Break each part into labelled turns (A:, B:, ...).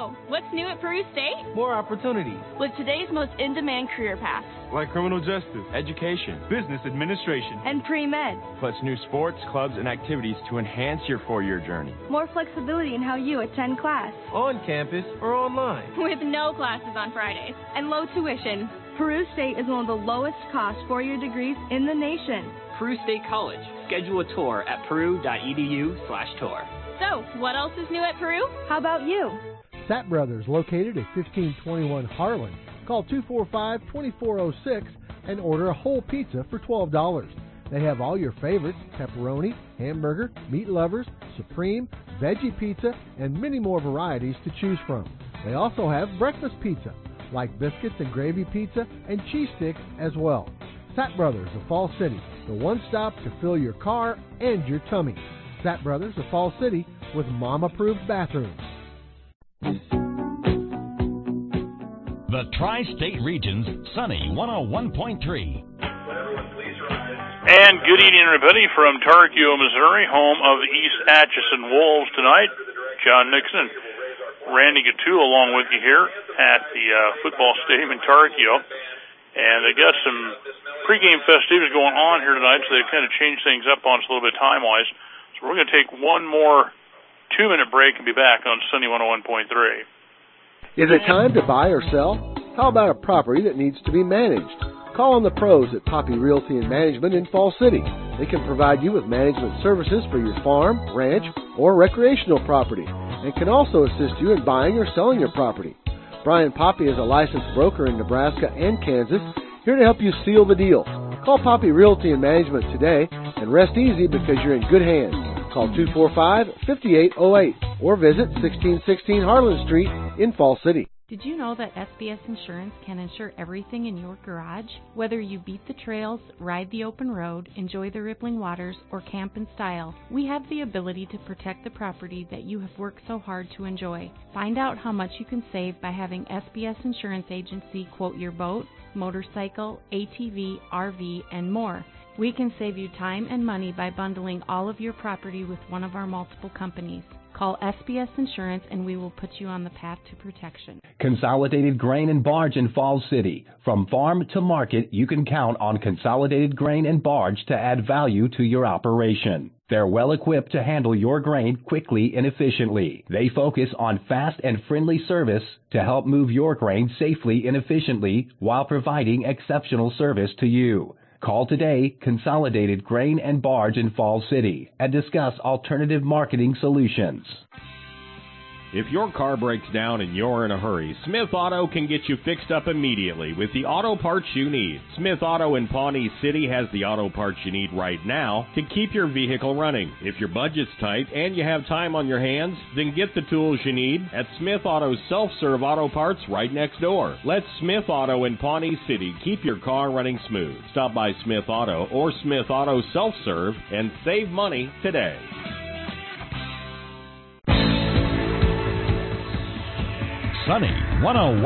A: So, what's new at Peru State?
B: More opportunities.
A: With today's most in-demand career paths.
B: Like criminal justice, education, business administration,
A: and pre-med.
B: Plus new sports, clubs, and activities to enhance your four-year journey.
A: More flexibility in how you attend class.
B: On campus or online.
A: With no classes on Fridays and low tuition. Peru State is one of the lowest cost four-year degrees in the nation.
C: Peru State College. Schedule a tour at peru.edu/tour.
A: So, what else is new at Peru? How about you?
D: Sapp Brothers, located at 1521 Harlan. Call 245-2406 and order a whole pizza for $12. They have all your favorites: pepperoni, hamburger, meat lovers, supreme, veggie pizza, and many more varieties to choose from. They also have breakfast pizza, like biscuits and gravy pizza and cheese sticks as well. Sapp Brothers of Fall City, the one stop to fill your car and your tummy. Sapp Brothers of Fall City with mom-approved bathrooms.
E: The Tri-State Region's Sunny 101.3.
F: And good evening, everybody, from Tarkio, Missouri, home of the East Atchison Wolves tonight. John Nixon and Randy Gattu along with you here at the football stadium in Tarkio. And they got some pregame festivities going on here tonight, so they kind of changed things up on us a little bit time-wise. So we're going to take one more 2-minute break and be back on Sunny 101.3.
G: Is it time to buy or sell? How about a property that needs to be managed? Call on the pros at Poppy Realty and Management in Fall City. They can provide you with management services for your farm, ranch, or recreational property, and can also assist you in buying or selling your property. Brian Poppy is a licensed broker in Nebraska and Kansas, here to help you seal the deal. Call Poppy Realty and Management today and rest easy because you're in good hands. Call 245-5808 or visit 1616 Harlan Street in Fall City.
H: Did you know that SBS Insurance can insure everything in your garage? Whether you beat the trails, ride the open road, enjoy the rippling waters, or camp in style, we have the ability to protect the property that you have worked so hard to enjoy. Find out how much you can save by having SBS Insurance Agency quote your boat, motorcycle, ATV, RV, and more. We can save you time and money by bundling all of your property with one of our multiple companies. Call SBS Insurance and we will put you on the path to protection.
I: Consolidated Grain and Barge in Falls City. From farm to market, you can count on Consolidated Grain and Barge to add value to your operation. They're well equipped to handle your grain quickly and efficiently. They focus on fast and friendly service to help move your grain safely and efficiently while providing exceptional service to you. Call today, Consolidated Grain and Barge in Falls City, and discuss alternative marketing solutions.
J: If your car breaks down and you're in a hurry, Smith Auto can get you fixed up immediately with the auto parts you need. Smith Auto in Pawnee City has the auto parts you need right now to keep your vehicle running. If your budget's tight and you have time on your hands, then get the tools you need at Smith Auto's self-serve auto parts right next door. Let Smith Auto in Pawnee City keep your car running smooth. Stop by Smith Auto or Smith Auto Self-Serve and save money today.
E: Sunny 101.3.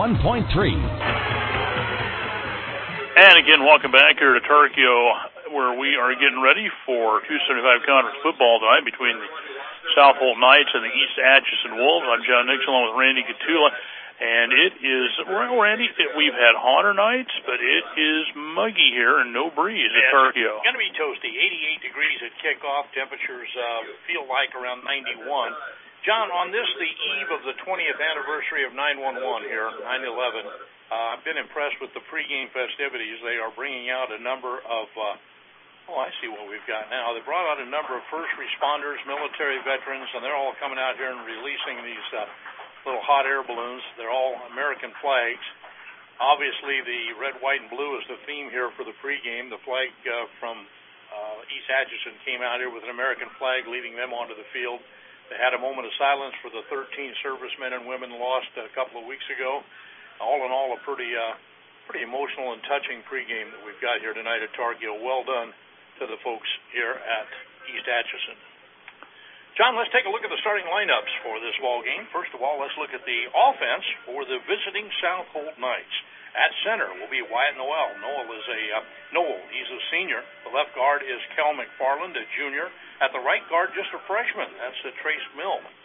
F: And again, welcome back here to Tarkio, where we are getting ready for 275 conference football tonight between the South Holt Knights and the East Atchison Wolves. I'm John Nixon along with Randy Gatula. And it is, well, Randy, we've had hotter nights, but it is muggy here and no breeze at Tarkio.
K: It's going to be toasty. 88 degrees at kickoff. Temperatures feel like around 91. John, on this, the eve of the 20th anniversary of 9/11 here, 9/11, I've been impressed with the pregame festivities. They are bringing out a number of, I see what we've got now. They brought out a number of first responders, military veterans, and they're all coming out here and releasing these little hot air balloons. They're all American flags. Obviously, the red, white, and blue is the theme here for the pregame. The flag from East Atchison came out here with an American flag leading them onto the field. They had a moment of silence for the 13 servicemen and women lost a couple of weeks ago. All in all, a pretty emotional and touching pregame that we've got here tonight at Tarkio. Well done to the folks here at East Atchison. John, let's take a look at the starting lineups for this ball game. First of all, let's look at the offense for the visiting South Holt Knights. At center will be Wyatt Noel. Noel, he's a senior. The left guard is Kel McFarland, a junior. At the right guard, just a freshman. That's Trace Milne.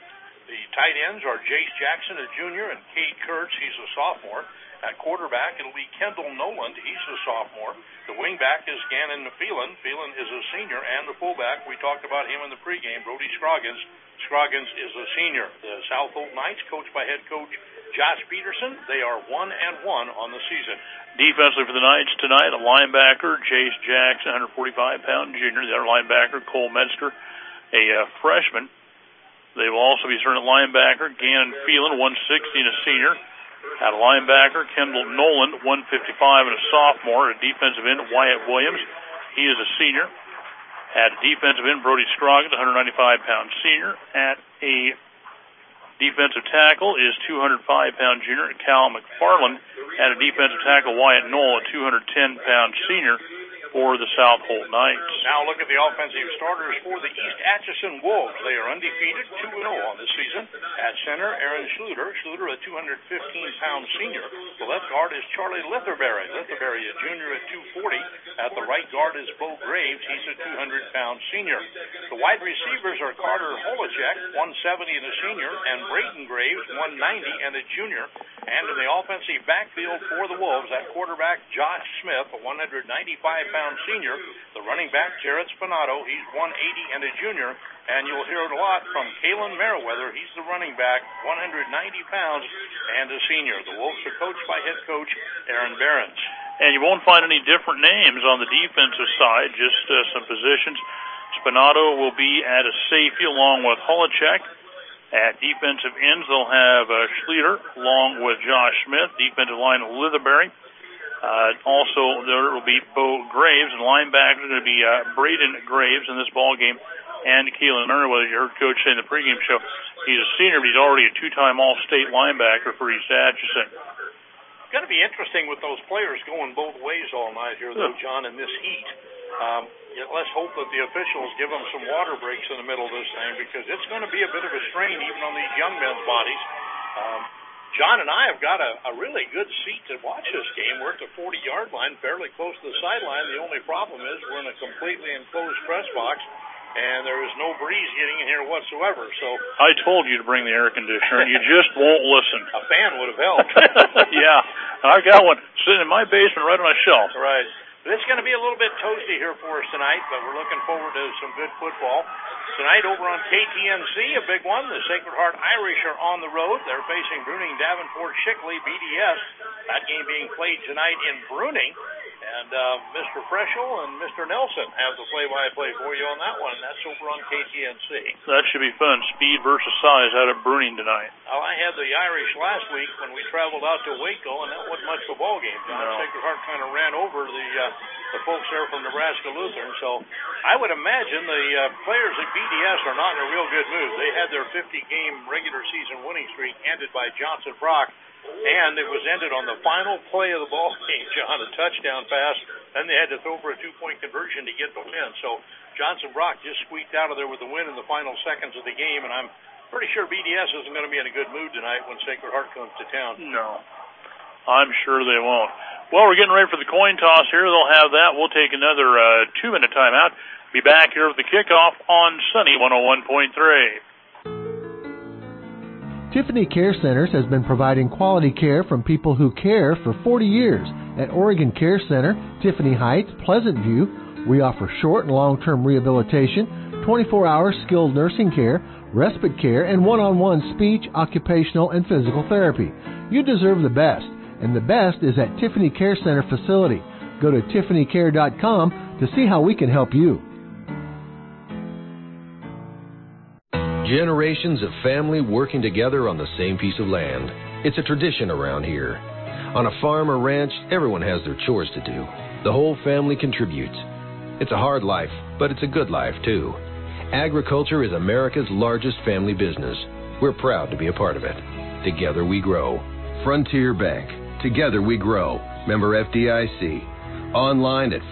K: The tight ends are Jace Jackson, a junior, and Cade Kurtz, he's a sophomore. At quarterback, it'll be Kendall Noland. He's a sophomore. The wingback is Gannon Phelan. Phelan is a senior. And the fullback, we talked about him in the pregame, Brody Scroggins. Scroggins is a senior. The South Holt Knights, coached by head coach Josh Peterson, they are 1-1 on the season.
F: Defensively for the Knights tonight, a linebacker, Jace Jackson, 145-pound junior. The other linebacker, Cole Metzger, a freshman. They will also be starting at linebacker, Gannon Phelan, 160 and a senior. At linebacker, Kendall Noland, 155 and a sophomore. At defensive end, Wyatt Williams. He is a senior. At defensive end, Brody Scroggins, 195-pound senior. At a defensive tackle is 205-pound junior, Cal McFarland. At a defensive tackle, Wyatt Knoll, a 210-pound senior for the South Holt Knights.
K: Now look at the offensive starters for the East Atchison Wolves. They are undefeated, 2-0 on this season. At center, Aaron Schluter. Schluter, a 215-pound senior. The left guard is Charlie Litherberry. Litherberry, a junior at 240. At the right guard is Bo Graves. He's a 200-pound senior. The wide receivers are Carter Holacek, 170 and a senior, and Brayton Graves, 190 and a junior. And in the offensive backfield for the Wolves, at quarterback, Josh Smith, a 195-pound senior. The running back, Jared Spinato, he's 180 and a junior. And you'll hear it a lot from Kalen Merriweather. He's the running back, 190 pounds and a senior. The Wolves are coached by head coach Aaron Behrens.
F: And you won't find any different names on the defensive side, just some positions. Spinato will be at a safety along with Holacek. At defensive ends, they'll have Schluter along with Josh Smith. Defensive line, Litherberry. Also, there will be Bo Graves, and linebackers are going to be Braden Graves in this ball game, and Keelan Merriweather. You heard Coach say in the pregame show, he's a senior, but he's already a two-time All-State linebacker for East Atchison.
K: It's going to be interesting with those players going both ways all night here, though, John, in this heat. Let's hope that the officials give them some water breaks in the middle of this thing, because it's going to be a bit of a strain even on these young men's bodies. John and I have got a really good seat to watch this game. We're at the 40-yard line, fairly close to the sideline. The only problem is we're in a completely enclosed press box, and there is no breeze getting in here whatsoever. So
F: I told you to bring the air conditioner, and you just won't listen.
K: A fan would have helped.
F: Yeah, I got one sitting in my basement right on a shelf.
K: Right. But it's going to be a little bit toasty here for us tonight, but we're looking forward to some good football. Tonight over on KTNC, a big one. The Sacred Heart Irish are on the road. They're facing Bruning Davenport Shickley, BDS. That game being played tonight in Bruning. And Mr. Freschel and Mr. Nelson have the play-by-play for you on that one, and that's over on KTNC.
F: That should be fun. Speed versus size out of Bruning tonight.
K: Well, I had the Irish last week when we traveled out to Waco, and that wasn't much of a ball game. No. Sacred Heart kind of ran over the folks there from Nebraska Lutheran. So I would imagine the players at BDS are not in a real good mood. They had their 50-game regular season winning streak ended by Johnson Brock, and it was ended on the final play of the ball game, John, a touchdown pass. Then they had to throw for a two-point conversion to get the win. So Johnson Brock just squeaked out of there with the win in the final seconds of the game, and I'm pretty sure BDS isn't going to be in a good mood tonight when Sacred Heart comes to town.
F: No, I'm sure they won't. Well, we're getting ready for the coin toss here. They'll have that. We'll take another 2-minute timeout. Be back here with the kickoff on Sunny 101.3.
D: Tiffany Care Centers has been providing quality care from people who care for 40 years. At Oregon Care Center, Tiffany Heights, Pleasant View, we offer short and long-term rehabilitation, 24-hour skilled nursing care, respite care, and one-on-one speech, occupational, and physical therapy. You deserve the best, and the best is at Tiffany Care Center facility. Go to tiffanycare.com to see how we can help you.
L: Generations of family working together on the same piece of land. It's a tradition around here. On a farm or ranch, everyone has their chores to do. The whole family contributes. It's a hard life, but it's a good life, too. Agriculture is America's largest family business. We're proud to be a part of it. Together we grow. Frontier Bank. Together we grow. Member FDIC. Online at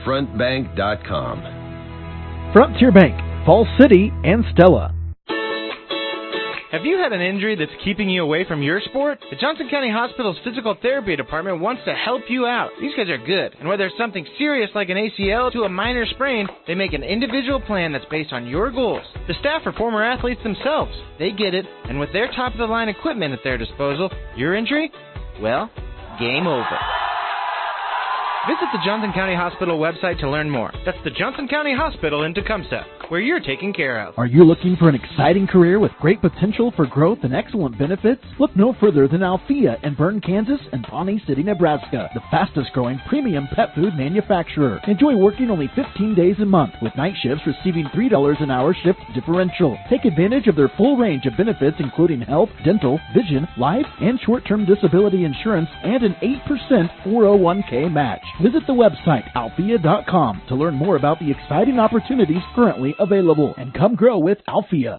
L: frontbank.com.
M: Frontier Bank, Falls City, and Stella. Have you had an injury that's keeping you away from your sport? The Johnson County Hospital's Physical Therapy Department wants to help you out. These guys are good, and whether it's something serious like an ACL to a minor sprain, they make an individual plan that's based on your goals. The staff are former athletes themselves. They get it, and with their top-of-the-line equipment at their disposal, your injury? Well, game over. Visit the Johnson County Hospital website to learn more. That's the Johnson County Hospital in Tecumseh, where you're taken care of.
N: Are you looking for an exciting career with great potential for growth and excellent benefits? Look no further than Althea in Bern, Kansas and Pawnee City, Nebraska, the fastest growing premium pet food manufacturer. Enjoy working only 15 days a month with night shifts receiving $3 an hour shift differential. Take advantage of their full range of benefits including health, dental, vision, life, and short-term disability insurance and an 8% 401k match. Visit the website althea.com to learn more about the exciting opportunities currently available, and come grow with Althea.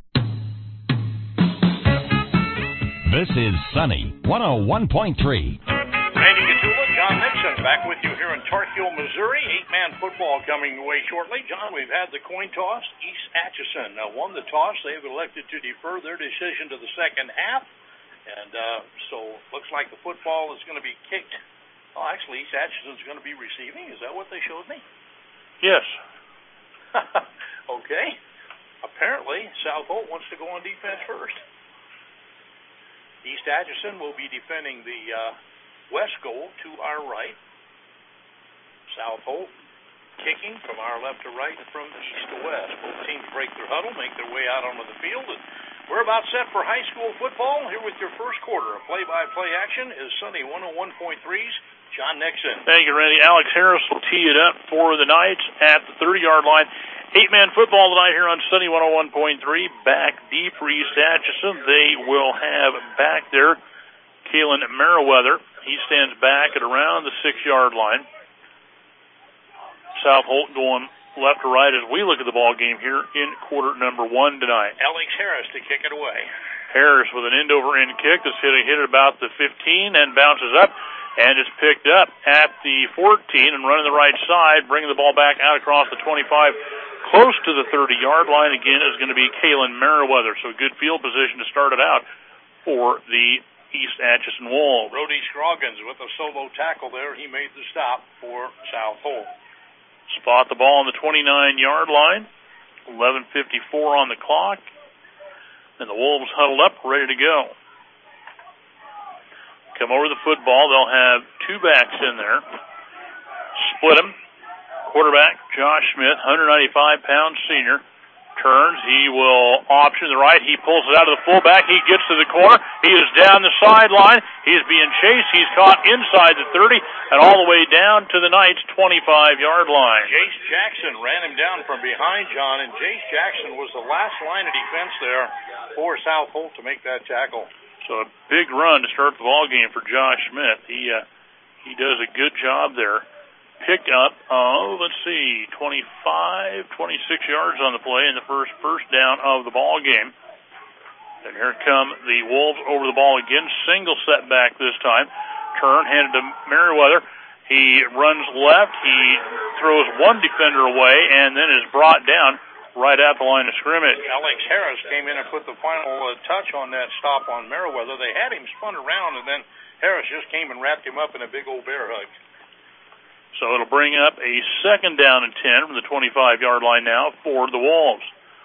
E: This is Sunny 101.3.
K: Randy Gatula, John Nixon, back with you here in Tar Heel, Missouri. 8-man football coming away shortly. John, we've had the coin toss. East Atchison won the toss. They've elected to defer their decision to the second half, and so looks like the football is going to be kicked. Oh, actually, East Atchison's going to be receiving. Is that what they showed me?
F: Yes.
K: Okay. Apparently, South Holt wants to go on defense first. East Atchison will be defending the west goal to our right. South Holt kicking from our left to right and from east to west. Both teams break their huddle, make their way out onto the field, and we're about set for high school football. Here with your first quarter of play-by-play action is Sunny 101.3's John Nixon.
F: Thank you, Randy. Alex Harris will tee it up for the Knights at the 30-yard line. 8-man football tonight here on Sunny 101.3. Back deep for East Atchison. They will have back there Kalen Merriweather. He stands back at around the 6-yard line. South Holt going left to right as we look at the ball game here in quarter number 1 tonight.
K: Alex Harris to kick it away.
F: Harris with an end-over-end kick that's hit it about the 15 and bounces up. And it's picked up at the 14 and running the right side, bringing the ball back out across the 25, close to the 30-yard line again is going to be Kalen Merriweather. So good field position to start it out for the East Atchison Wolves.
K: Brody Scroggins with a solo tackle there. He made the stop for South Holt.
F: Spot the ball on the 29-yard line. 11:54 on the clock. And the Wolves huddled up, ready to go. Come over the football. They'll have two backs in there. Split them. Quarterback, Josh Smith, 195-pound senior. Turns. He will option the right. He pulls it out of the fullback. He gets to the corner. He is down the sideline. He is being chased. He's caught inside the 30 and all the way down to the Knights' 25-yard line.
K: Jace Jackson ran him down from behind, John, and Jace Jackson was the last line of defense there for South Holt to make that tackle.
F: So a big run to start the ball game for Josh Smith. He does a good job there. Pick up, 25, 26 yards on the play in the first down of the ball game. And here come the Wolves over the ball again. Single setback this time. Turn, handed to Merriweather. He runs left. He throws one defender away and then is brought down right at the line of scrimmage.
K: Alex Harris came in and put the final touch on that stop on Merriweather. They had him spun around, and then Harris just came and wrapped him up in a big old bear hug.
F: So it'll bring up a second down and 10 from the 25-yard line now for the Wolves.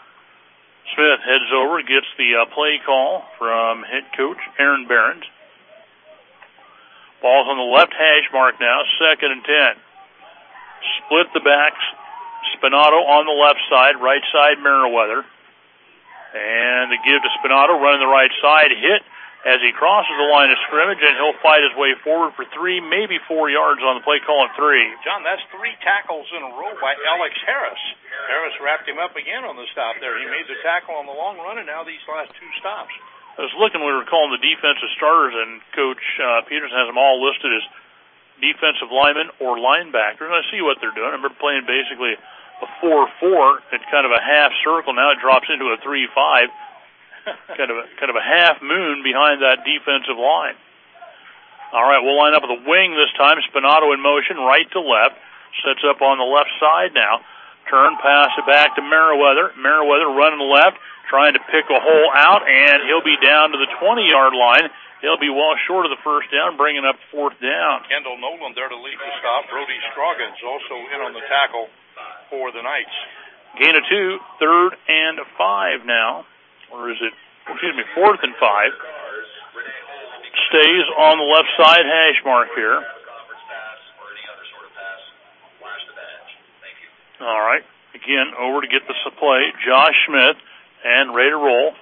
F: Smith heads over, gets the play call from head coach Aaron Behrens. Ball's on the left hash mark now, second and 10. Split the backs. Spinato on the left side, right side Merriweather. And the give to Spinato, running the right side, hit as he crosses the line of scrimmage, and he'll fight his way forward for 3, maybe 4 yards on the play call at 3.
K: John, that's 3 tackles in a row by Alex Harris. Harris wrapped him up again on the stop there. He made the tackle on the long run, and now these last 2 stops.
F: I was looking, we were calling the defensive starters, and Coach Peterson has them all listed as defensive linemen or linebackers, and I see what they're doing. I remember playing basically a 4-4 at kind of a half circle. Now it drops into a 3-5, kind of a half moon behind that defensive line. All right, we'll line up with a wing this time. Spinato in motion, right to left. Sets up on the left side now. Turn, pass it back to Merriweather. Merriweather running left, trying to pick a hole out, and he'll be down to the 20-yard line. He'll be well short of the first down, bringing up fourth down.
K: Kendall Nolan there to lead the stop. Brody Scroggins also in on the tackle for the Knights.
F: Gain of 2, 3rd and 5 now. Or is it, fourth and 5. Stays on the left side hash mark here. All right. Again, over to get the play. Josh Smith and ready to roll.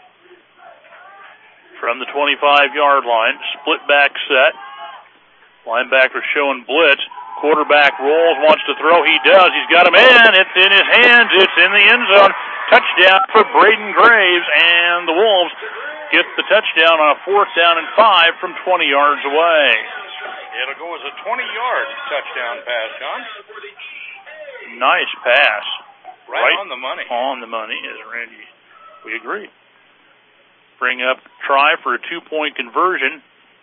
F: From the 25-yard line, split back set. Linebacker showing blitz. Quarterback rolls, wants to throw. He does. He's got him in. It's in his hands. It's in the end zone. Touchdown for Braden Graves, and the Wolves get the touchdown on a 4th down and 5 from 20 yards away.
K: It'll go as a 20-yard touchdown pass, John.
F: Nice pass.
K: Right on the money.
F: On the money, as Randy. We agree. Bring up try for a 2-point conversion.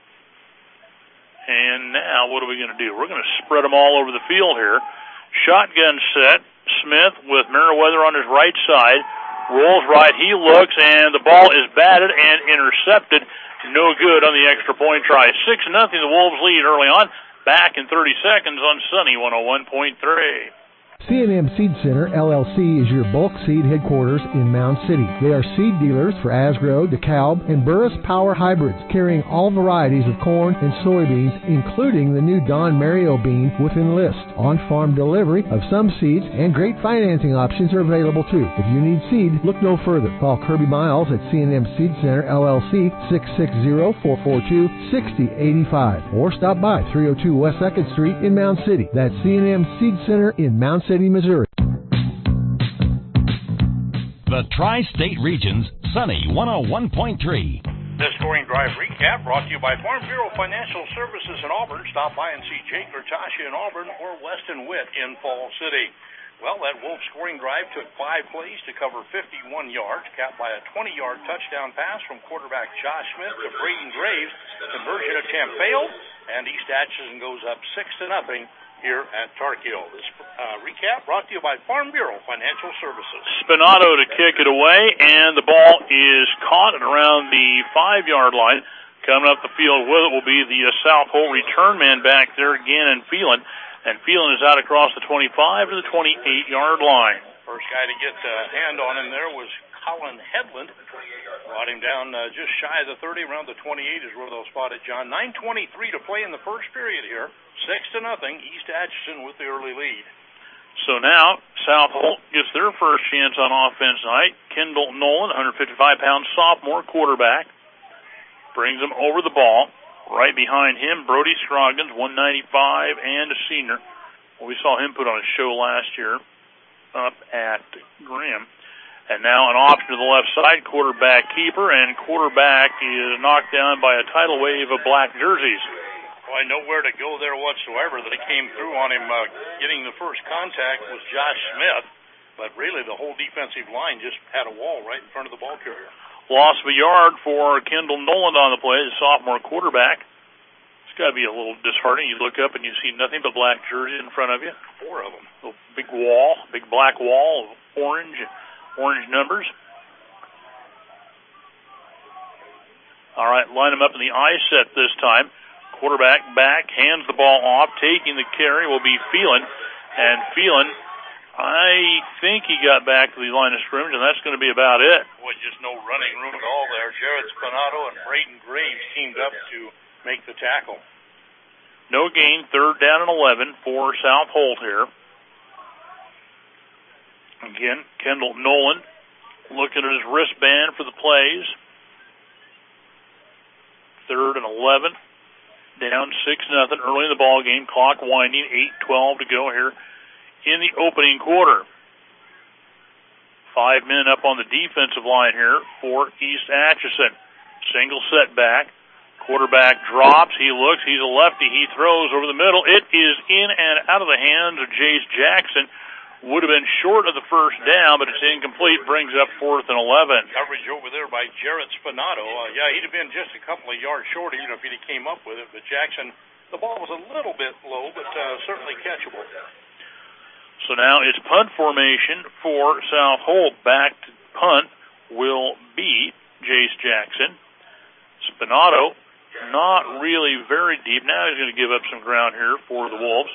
F: And now what are we going to do? We're going to spread them all over the field here. Shotgun set. Smith with Merriweather on his right side. Rolls right. He looks, and the ball is batted and intercepted. No good on the extra point try. 6-0. The Wolves lead early on. Back in 30 seconds on Sunny 101.3.
D: C&M Seed Center, LLC, is your bulk seed headquarters in Mound City. They are seed dealers for Asgrow, DeKalb, and Burris Power hybrids, carrying all varieties of corn and soybeans, including the new Don Mario bean with Enlist. On-farm delivery of some seeds and great financing options are available too. If you need seed, look no further. Call Kirby Miles at C&M Seed Center, LLC, 660-442-6085, or stop by 302 West 2nd Street in Mound City. That's C&M Seed Center in Mound City, Missouri.
E: The Tri-State Region's Sunny 101.3.
K: This scoring drive recap brought to you by Farm Bureau Financial Services in Auburn. Stop by and see Jake or Tasha in Auburn or Weston Witt in Fall City. Well, that Wolf scoring drive took 5 plays to cover 51 yards, capped by a 20-yard touchdown pass from quarterback Josh Smith to Braden Graves. Conversion attempt failed, and East Atchison goes up 6-0 here at Tark Hill. This recap brought to you by Farm Bureau Financial Services.
F: Spinato to kick it away, and the ball is caught at around the 5-yard line. Coming up the field with it will be the South Hole return man back there again, and Phelan. And Phelan is out across the 25 to the 28-yard line.
K: First guy to get a hand on him there was Colin Headland. Brought him down just shy of the 30, around the 28 is where they'll spot it, John. 9:23 to play in the first period here. 6-0, East Atchison with the early lead.
F: So now, South Holt gets their first chance on offense tonight. Kendall Nolan, 155-pound sophomore quarterback, brings them over the ball. Right behind him, Brody Scroggins, 195, and a senior. Well, we saw him put on a show last year up at Graham. And now an option to the left side, quarterback keeper, and quarterback is knocked down by a tidal wave of black jerseys.
K: Boy, nowhere to go there whatsoever. They came through on him getting the first contact was Josh Smith, but really the whole defensive line just had a wall right in front of the ball carrier.
F: Loss of a yard for Kendall Nolan on the play, the sophomore quarterback. It's got to be a little disheartening. You look up and you see nothing but black jerseys in front of you.
K: 4 of them.
F: A big wall, big black wall of orange numbers. All right, line them up in the I set this time. Quarterback back, hands the ball off, taking the carry will be Phelan. And Phelan, I think he got back to the line of scrimmage, and that's going to be about it.
K: Boy, just no running room at all there. Jared Spinato and Braden Graves teamed up to make the tackle.
F: No gain, 3rd down and 11 for South Holt here. Again, Kendall Nolan looking at his wristband for the plays. 3rd and 11. Down 6-0 early in the ball game. Clock winding. 8:12 to go here in the opening quarter. 5 men up on the defensive line here for East Atchison. Single setback. Quarterback drops. He looks. He's a lefty. He throws over the middle. It is in and out of the hands of Jace Jackson. Would have been short of the first down, but it's incomplete. Brings up 4th and 11.
K: Coverage over there by Jarrett Spinato. He'd have been just a couple of yards short, even if he'd came up with it. But Jackson, the ball was a little bit low, but certainly catchable.
F: So now it's punt formation for South Holt. Back to punt will be Jace Jackson. Spinato, not really very deep. Now he's going to give up some ground here for the Wolves.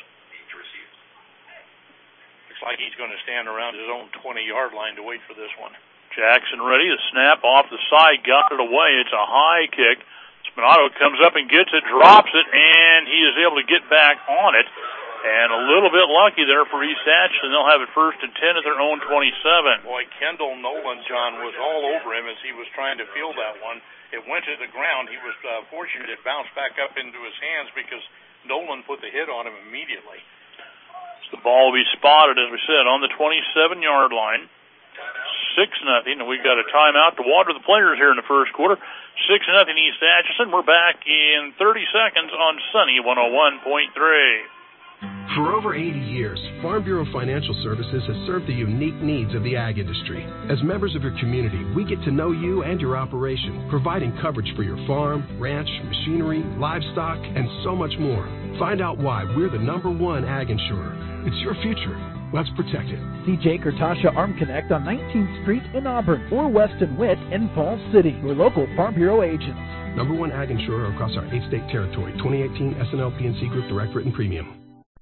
K: Looks like he's going to stand around his own 20-yard line to wait for this one.
F: Jackson ready. The snap off the side, got it away. It's a high kick. Spinato comes up and gets it, drops it, and he is able to get back on it. And a little bit lucky there for East Atchison. They'll have it 1st and 10 at their own 27.
K: Boy, Kendall Nolan, John, was all over him as he was trying to field that one. It went to the ground. He was fortunate it bounced back up into his hands because Nolan put the hit on him immediately.
F: So the ball will be spotted, as we said, on the 27-yard line. 6-0, and we've got a timeout to water the players here in the first quarter. 6-0 East Atchison. We're back in 30 seconds on Sunny 101.3.
O: For over 80 years, Farm Bureau Financial Services has served the unique needs of the ag industry. As members of your community, we get to know you and your operation, providing coverage for your farm, ranch, machinery, livestock, and so much more. Find out why we're the #1 ag insurer. It's your future. Let's protect it.
N: See Jake or Tasha Arm Connect on 19th Street in Auburn or Weston Witt in Falls City, your local Farm Bureau agents.
O: #1 ag insurer across our 8-state territory. 2018 SNL PNC Group Direct Written Premium.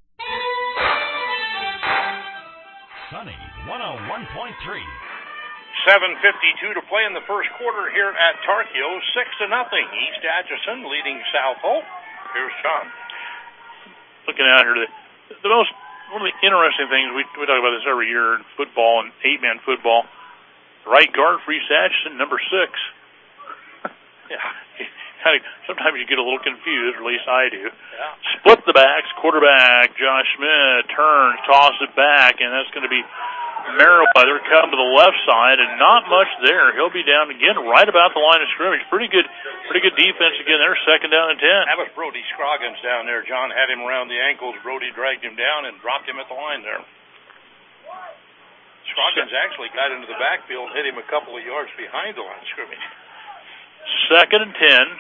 E: Sunny 101.3.
K: 7:52 to play in the first quarter here at Tarkio. 6-0. East Atchison leading South Holt. Here's John.
F: Looking out here, one of the interesting things, we talk about this every year in football and 8-man football. Right guard for East Atchison, number 6. Yeah. Sometimes you get a little confused, or at least I do.
K: Yeah.
F: Split the backs, quarterback Josh Schmidt turns, tosses it back, and that's going to be Merriweather come to the left side, and not much there. He'll be down again right about the line of scrimmage. Pretty good defense again there, 2nd down and 10.
K: That was Brody Scroggins down there. John had him around the ankles. Brody dragged him down and dropped him at the line there. Scroggins actually got into the backfield, hit him a couple of yards behind the line of scrimmage.
F: 2nd and 10.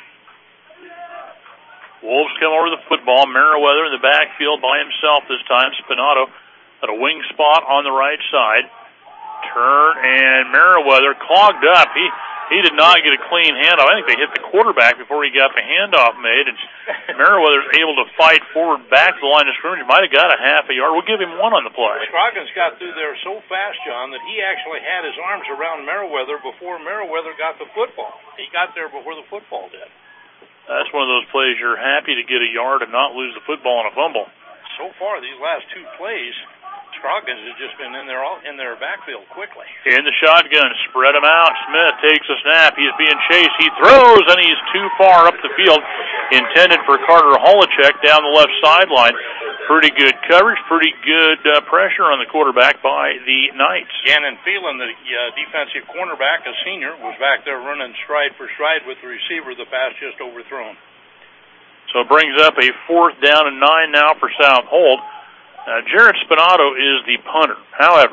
F: Wolves come over the football. Merriweather in the backfield by himself this time. Spinato at a wing spot on the right side. Turn, and Merriweather clogged up. He did not get a clean handoff. I think they hit the quarterback before he got the handoff made. And Merriweather's able to fight forward back to the line of scrimmage. Might have got a half a yard. We'll give him 1 on the play.
K: Scroggins got through there so fast, John, that he actually had his arms around Merriweather before Merriweather got the football. He got there before the football did.
F: That's one of those plays you're happy to get a yard and not lose the football on a fumble.
K: So far, these last 2 plays, Scroggins has just been in their backfield quickly.
F: In the shotgun, spread him out. Smith takes a snap. He's being chased. He throws, and he's too far up the field. Intended for Carter Holacek down the left sideline. Pretty good coverage, pretty good pressure on the quarterback by the Knights.
K: Gannon Phelan, the defensive cornerback, a senior, was back there running stride for stride with the receiver. The pass just overthrown.
F: So it brings up a 4th down and 9 now for South Holt. Jared Spinato is the punter. However,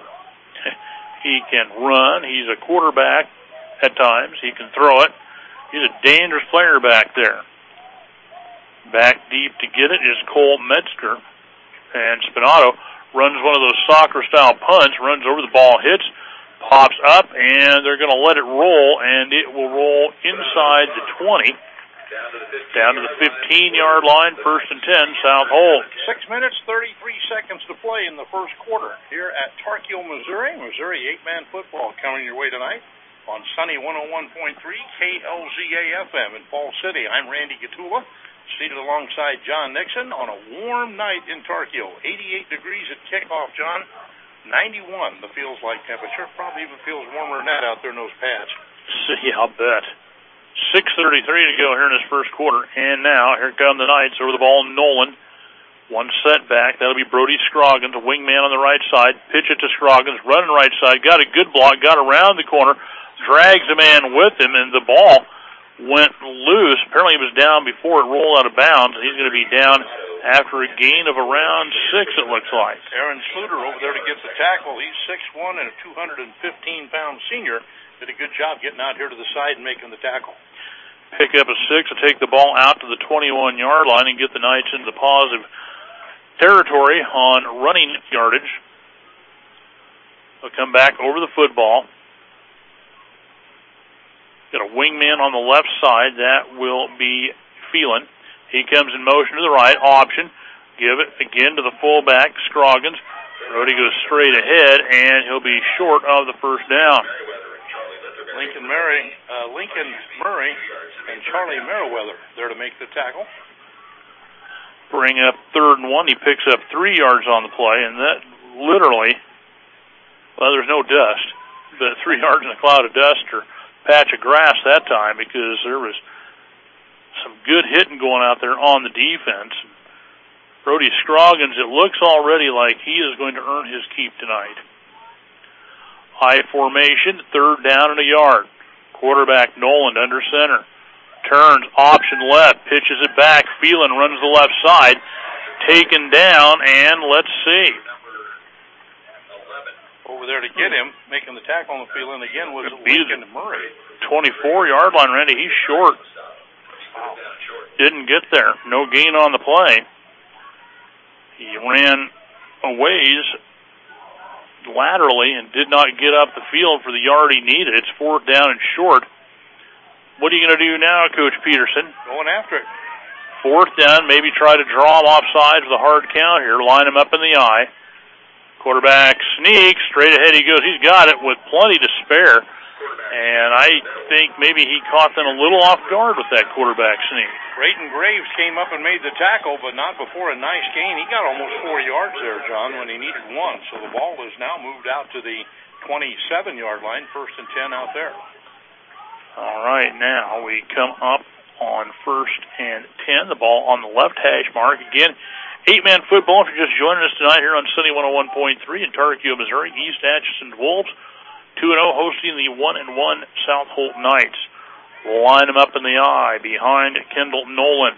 F: he can run. He's a quarterback at times. He can throw it. He's a dangerous player back there. Back deep to get it is Cole Metzger. And Spinato runs one of those soccer-style punts, runs over the ball, hits, pops up, and they're going to let it roll, and it will roll inside the 20, down to the 15-yard line, 1st and 10, South Holt.
K: 6 minutes, 33 seconds to play in the first quarter here at Tarkio, Missouri. Missouri 8-man football coming your way tonight on Sunny 101.3 KLZA-FM in Falls City. I'm Randy Gatula, seated alongside John Nixon on a warm night in Tarkio. 88 degrees at kickoff, John. 91, the feels-like temperature. Probably even feels warmer than that out there in those pads.
F: Yeah, I'll bet. 6:33 to go here in this first quarter. And now, here come the Knights over the ball. Nolan. 1 setback. That'll be Brody Scroggins, a wingman on the right side. Pitch it to Scroggins, running right side. Got a good block, got around the corner, drags a man with him, and the ball went loose. Apparently he was down before it rolled out of bounds, and he's going to be down after a gain of around 6, it looks like.
K: Aaron Sluter over there to get the tackle. He's 6'1" and a 215-pound senior. Did a good job getting out here to the side and making the tackle.
F: Pick up a 6 to take the ball out to the 21-yard line and get the Knights into the positive territory on running yardage. They'll come back over the football. Got a wingman on the left side. That will be Phelan. He comes in motion to the right. Option. Give it again to the fullback, Scroggins. Brody goes straight ahead, and he'll be short of the first down.
K: Lincoln Murray and Charlie Merriweather there to make the tackle.
F: Bring up 3rd and 1. He picks up 3 yards on the play, and that literally, well, there's no dust, but 3 yards in a cloud of dust or patch of grass that time because there was some good hitting going out there on the defense. Brody Scroggins, it looks already like he is going to earn his keep tonight. High formation, 3rd down and a yard. Quarterback Noland under center. Turns, option left, pitches it back. Phelan runs the left side. Taken down, and let's see.
K: Over there to get him, making the tackle on the Phelan again was Lincoln Murray.
F: 24-yard line, Randy. He's short. Didn't get there. No gain on the play. He ran a ways laterally and did not get up the field for the yard he needed. It's 4th down and short. What are you going to do now, Coach Peterson?
K: Going after it.
F: 4th down, maybe try to draw him off sides with a hard count here. Line him up in the eye. Quarterback sneaks. Straight ahead he goes. He's got it with plenty to spare. And I think maybe he caught them a little off guard with that quarterback sneak.
K: Brayton Graves came up and made the tackle, but not before a nice gain. He got almost 4 yards there, John, when he needed 1. So the ball is now moved out to the 27-yard line, 1st and 10 out there.
F: All right, now we come up on 1st and 10. The ball on the left hash mark. Again, 8-man football. If you're just joining us tonight here on Sunny 101.3 in Tarkio, Missouri, East Atchison Wolves 2-0 hosting the 1-1 South Holt Knights. Line him up in the eye behind Kendall Nolan.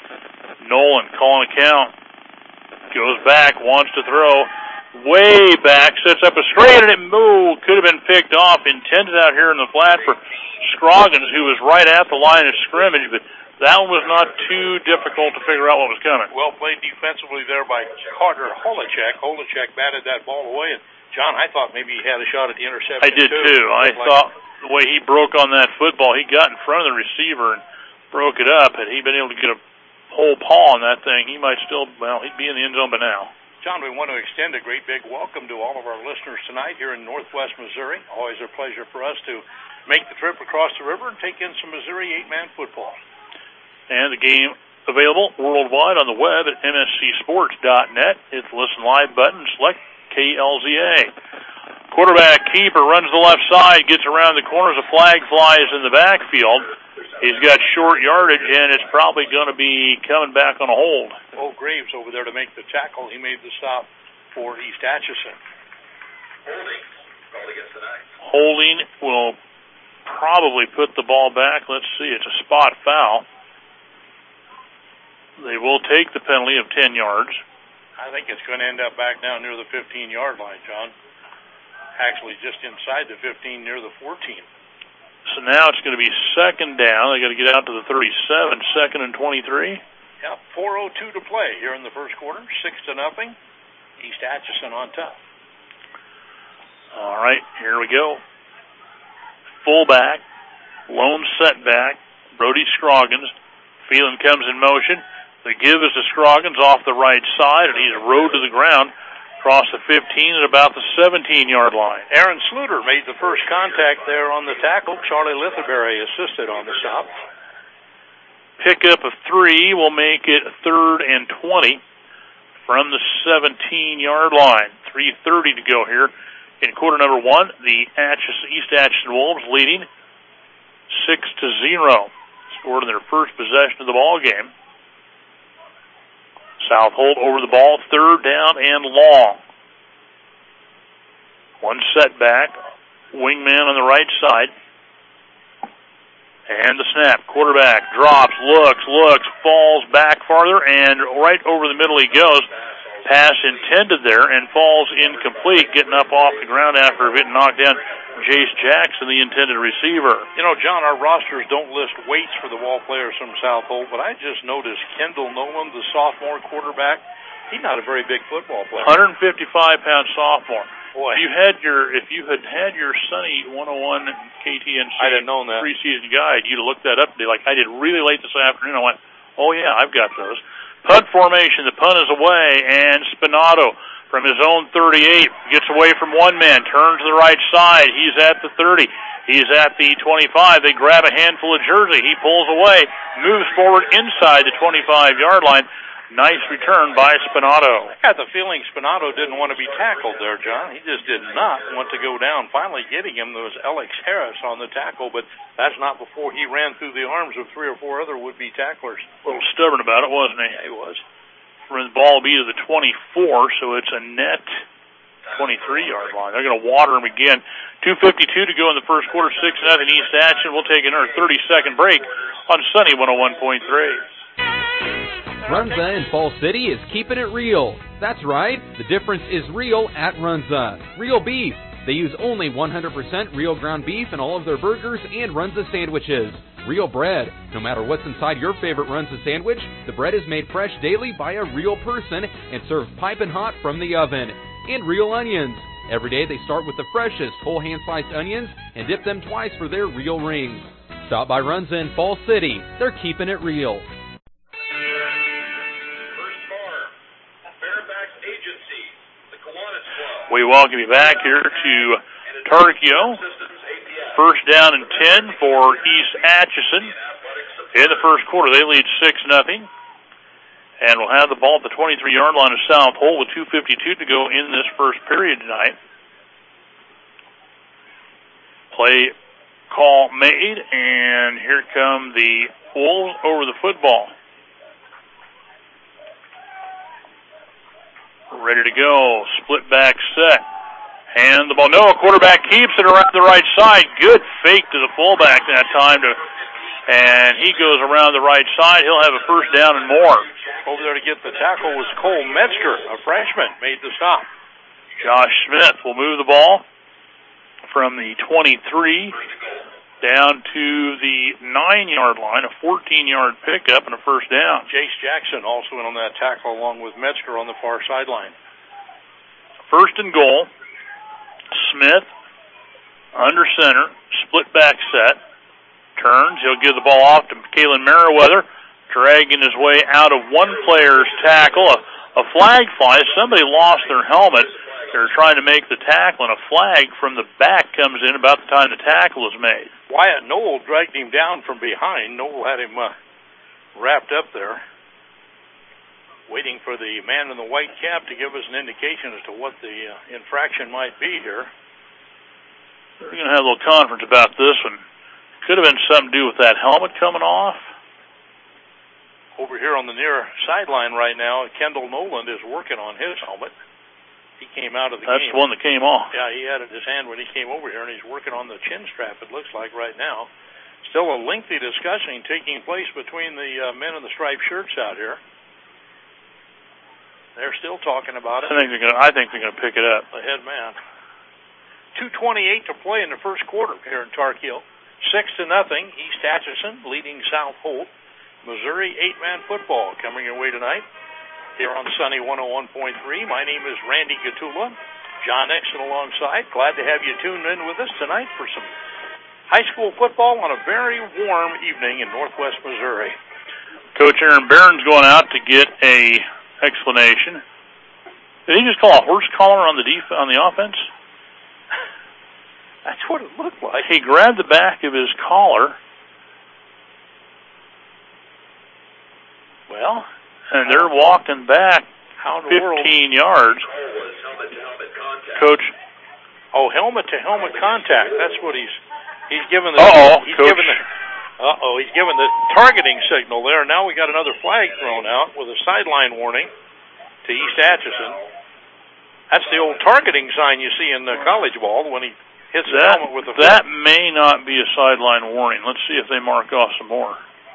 F: Nolan calling a count. Goes back, wants to throw. Way back, sets up a straight, and it moved. Could have been picked off. Intended out here in the flat for Scroggins, who was right at the line of scrimmage, but that one was not too difficult to figure out what was coming.
K: Well played defensively there by Carter Holacek. Holacek batted that ball away, and John, I thought maybe he had a shot at the interception.
F: I did too. I thought the way he broke on that football, he got in front of the receiver and broke it up. Had he been able to get a whole paw on that thing, he might still, well, he'd be in the end zone by now.
K: John, we want to extend a great big welcome to all of our listeners tonight here in Northwest Missouri. Always a pleasure for us to make the trip across the river and take in some Missouri 8-man football.
F: And the game available worldwide on the web at mscsports.net. Hit the listen live button, select KLZA. Quarterback keeper runs the left side, gets around the corners, a flag flies in the backfield. He's got short yardage, and it's probably going to be coming back on a hold.
K: Oh, Graves over there to make the tackle. He made the stop for East Atchison.
F: Holding will probably put the ball back. Let's see, it's a spot foul. They will take the penalty of 10 yards.
K: I think it's going to end up back down near the 15-yard line, John. Actually, just inside the 15, near the 14.
F: So now it's going to be 2nd down. They got to get out to the 37, 2nd and 23.
K: Yeah, 4:02 to play here in the first quarter, 6-0. East Atchison on top.
F: All right, here we go. Fullback, lone setback, Brody Scroggins. Phelan comes in motion. The give is to Scroggins off the right side, and he's rode to the ground across the 15 at about the 17-yard line.
K: Aaron Sluter made the first contact there on the tackle. Charlie Litherberry assisted on the stop.
F: Pickup of 3 will make it 3rd and 20 from the 17-yard line. 3:30 to go here in quarter number 1. The East Atchison Wolves leading 6-0. Scored in their first possession of the ball game. South Holt over the ball, 3rd down and long. One setback, wingman on the right side. And the snap, quarterback drops, looks, falls back farther, and right over the middle he goes. Pass intended there and falls incomplete, getting up off the ground after getting knocked down. Jace Jackson, the intended receiver.
K: You know, John, our rosters don't list weights for the ball players from South Holt, but I just noticed Kendall Nolan, the sophomore quarterback, he's not a very big football player.
F: 155-pound sophomore.
K: boy.
F: If you had had your Sunny 101 KTNC
K: I'd have known that.
F: preseason guide, you'd have looked that up today. Like I did really late this afternoon. I went, oh yeah, I've got those. Punt formation. The punt is away, and Spinato from his own 38 gets away from one man, turns to the right side. He's at the 30. He's at the 25. They grab a handful of jersey. He pulls away, moves forward inside the 25-yard line. Nice return by Spinato.
K: I got the feeling Spinato didn't want to be tackled there, John. He just did not want to go down. Finally getting him, there was Alex Harris on the tackle, but that's not before he ran through the arms of 3 or 4 other would-be tacklers.
F: A little stubborn about it, wasn't he?
K: Yeah, he was.
F: The ball will be to the 24, so it's a net 23-yard line. They're going to water him again. 2:52 to go in the first quarter, 6-0 East Atchison. We'll take another 30-second break on Sunny 101.3.
P: Runza in Fall City is keeping it real. That's right, the difference is real at Runza. Real beef. They use only 100% real ground beef in all of their burgers and Runza sandwiches. Real bread. No matter what's inside your favorite Runza sandwich, the bread is made fresh daily by a real person and served piping hot from the oven. And real onions. Every day they start with the freshest whole hand-sliced onions and dip them twice for their real rings. Stop by Runza in Fall City. They're keeping it real.
F: We welcome you back here to Tarkio. First down and 10 for East Atchison. In the first quarter, they lead 6-0. And we'll have the ball at the 23-yard line of South Hole with 2:52 to go in this first period tonight. Play call made, and here come the Wolves over the football. Ready to go. Split back set. Hand the ball. No, quarterback keeps it around the right side. Good fake to the fullback that time. And he goes around the right side. He'll have a first down and more.
K: Over there to get the tackle was Cole Metzger, a freshman, made the stop.
F: Josh Smith will move the ball from the 23 down to the 9-yard line, a 14-yard pickup and a first down.
K: Jace Jackson also in on that tackle along with Metzger on the far sideline.
F: First and goal. Smith under center, split back set, turns. He'll give the ball off to Kalen Merriweather, dragging his way out of one player's tackle. A flag flies. Somebody lost their helmet. They're trying to make the tackle, and a flag from the back comes in about the time the tackle is made.
K: Wyatt Noel dragged him down from behind. Noel had him wrapped up there, waiting for the man in the white cap to give us an indication as to what the infraction might be here.
F: We're going to have a little conference about this one. Could have been something to do with that helmet coming off.
K: Over here on the near sideline right now, Kendall Noland is working on his helmet. He came out of the game.
F: That's the one that came off.
K: Yeah, he had it in his hand when he came over here, and he's working on the chin strap, it looks like, right now. Still a lengthy discussion taking place between the men in the striped shirts out here. They're still talking about it.
F: I think they're going to pick it up.
K: The head man. 2:28 to play in the first quarter here in Tarkio. 6-0. East Atchison leading South Holt. Missouri 8-man football coming your way tonight here on Sunny 101.3. My name is Randy Gatula. John Nixon alongside. Glad to have you tuned in with us tonight for some high school football on a very warm evening in northwest Missouri.
F: Coach Aaron Barron's going out to get a explanation. Did he just call a horse collar on the offense?
K: That's what it looked like.
F: He grabbed the back of his collar.
K: Well,
F: and they're walking back 15 yards. Coach.
K: Oh, helmet-to-helmet contact. That's what he's given the.
F: Coach.
K: He's given the targeting signal there. Now we got another flag thrown out with a sideline warning to East Atchison. That's the old targeting sign you see in the college ball when he hits the helmet with the.
F: That may not be a sideline warning. Let's see if they mark off some more.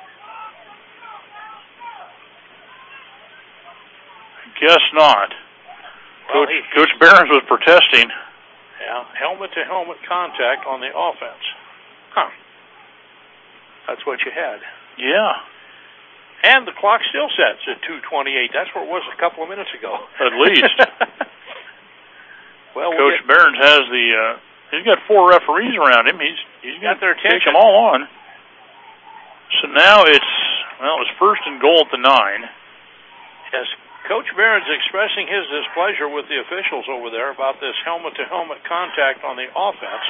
F: Guess not.
K: Well,
F: Coach Behrens was protesting.
K: Yeah, helmet-to-helmet contact on the offense. Huh. That's what you had.
F: Yeah.
K: And the clock still sets at 2:28. That's where it was a couple of minutes ago.
F: At least. Well, Coach Behrens has he's got 4 referees around him. He's got their attention. Take them all on. So now it's first and goal at the 9.
K: Yes, Coach Behrens expressing his displeasure with the officials over there about this helmet-to-helmet contact on the offense.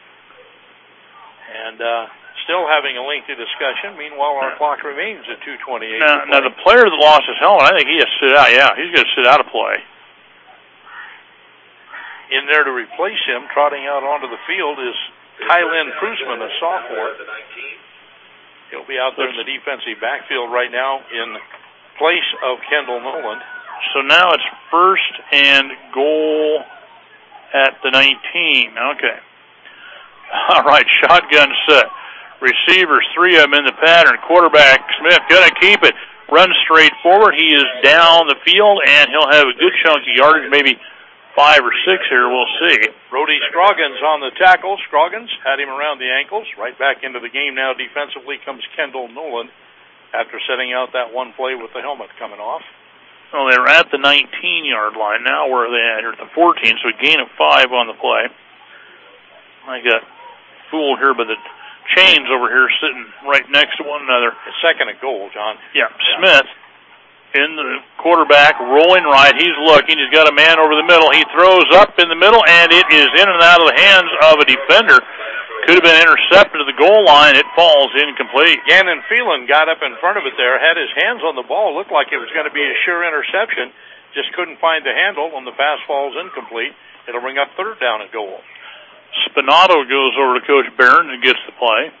K: And still having a lengthy discussion. Meanwhile, our clock remains at 2:28.
F: Now the player that lost his helmet, I think he has to sit out. Yeah, he's going to sit out of play.
K: In there to replace him, trotting out onto the field, is Tylen Prusman, a sophomore. He'll be out there in the defensive backfield right now in place of Kendall Noland.
F: So now it's first and goal at the 19. Okay. All right, shotgun set. Receivers, 3 of them in the pattern. Quarterback, Smith, going to keep it. Runs straight forward. He is down the field, and he'll have a good chunk of yardage, maybe 5 or 6 here. We'll see.
K: Brody Scroggins on the tackle. Scroggins had him around the ankles. Right back into the game now defensively comes Kendall Noland after setting out that one play with the helmet coming off.
F: Well, they're at the 19-yard line. Now where are they at? They're at the 14, so a gain of 5 on the play. I got fooled here by the chains over here sitting right next to one another.
K: It's second and goal, John.
F: Yeah, Smith in the quarterback, rolling right. He's looking. He's got a man over the middle. He throws up in the middle, and it is in and out of the hands of a defender. Could have been intercepted to the goal line. It falls incomplete.
K: Gannon Phelan got up in front of it there, had his hands on the ball. Looked like it was going to be a sure interception. Just couldn't find the handle when the pass falls incomplete. It'll bring up third down and goal.
F: Spinato goes over to Coach Behrens and gets the play.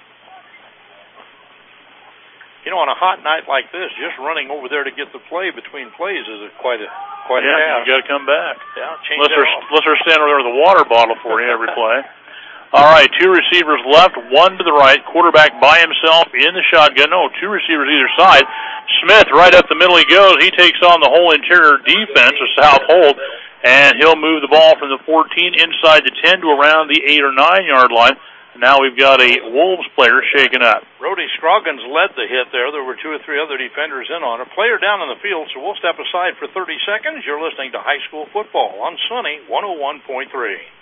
K: You know, on a hot night like this, just running over there to get the play between plays is quite a task.
F: You got to come back.
K: Yeah,
F: unless they're standing over there with a water bottle for you every play. All right, 2 receivers left, 1 to the right. Quarterback by himself in the shotgun. No, 2 receivers either side. Smith right up the middle he goes. He takes on the whole interior defense of South Holt, and he'll move the ball from the 14 inside the 10 to around the 8 or 9-yard line. Now we've got a Wolves player shaken up.
K: Brody Scroggins led the hit there. There were 2 or 3 other defenders in on it. Player down on the field, so we'll step aside for 30 seconds. You're listening to High School Football on Sunny 101.3.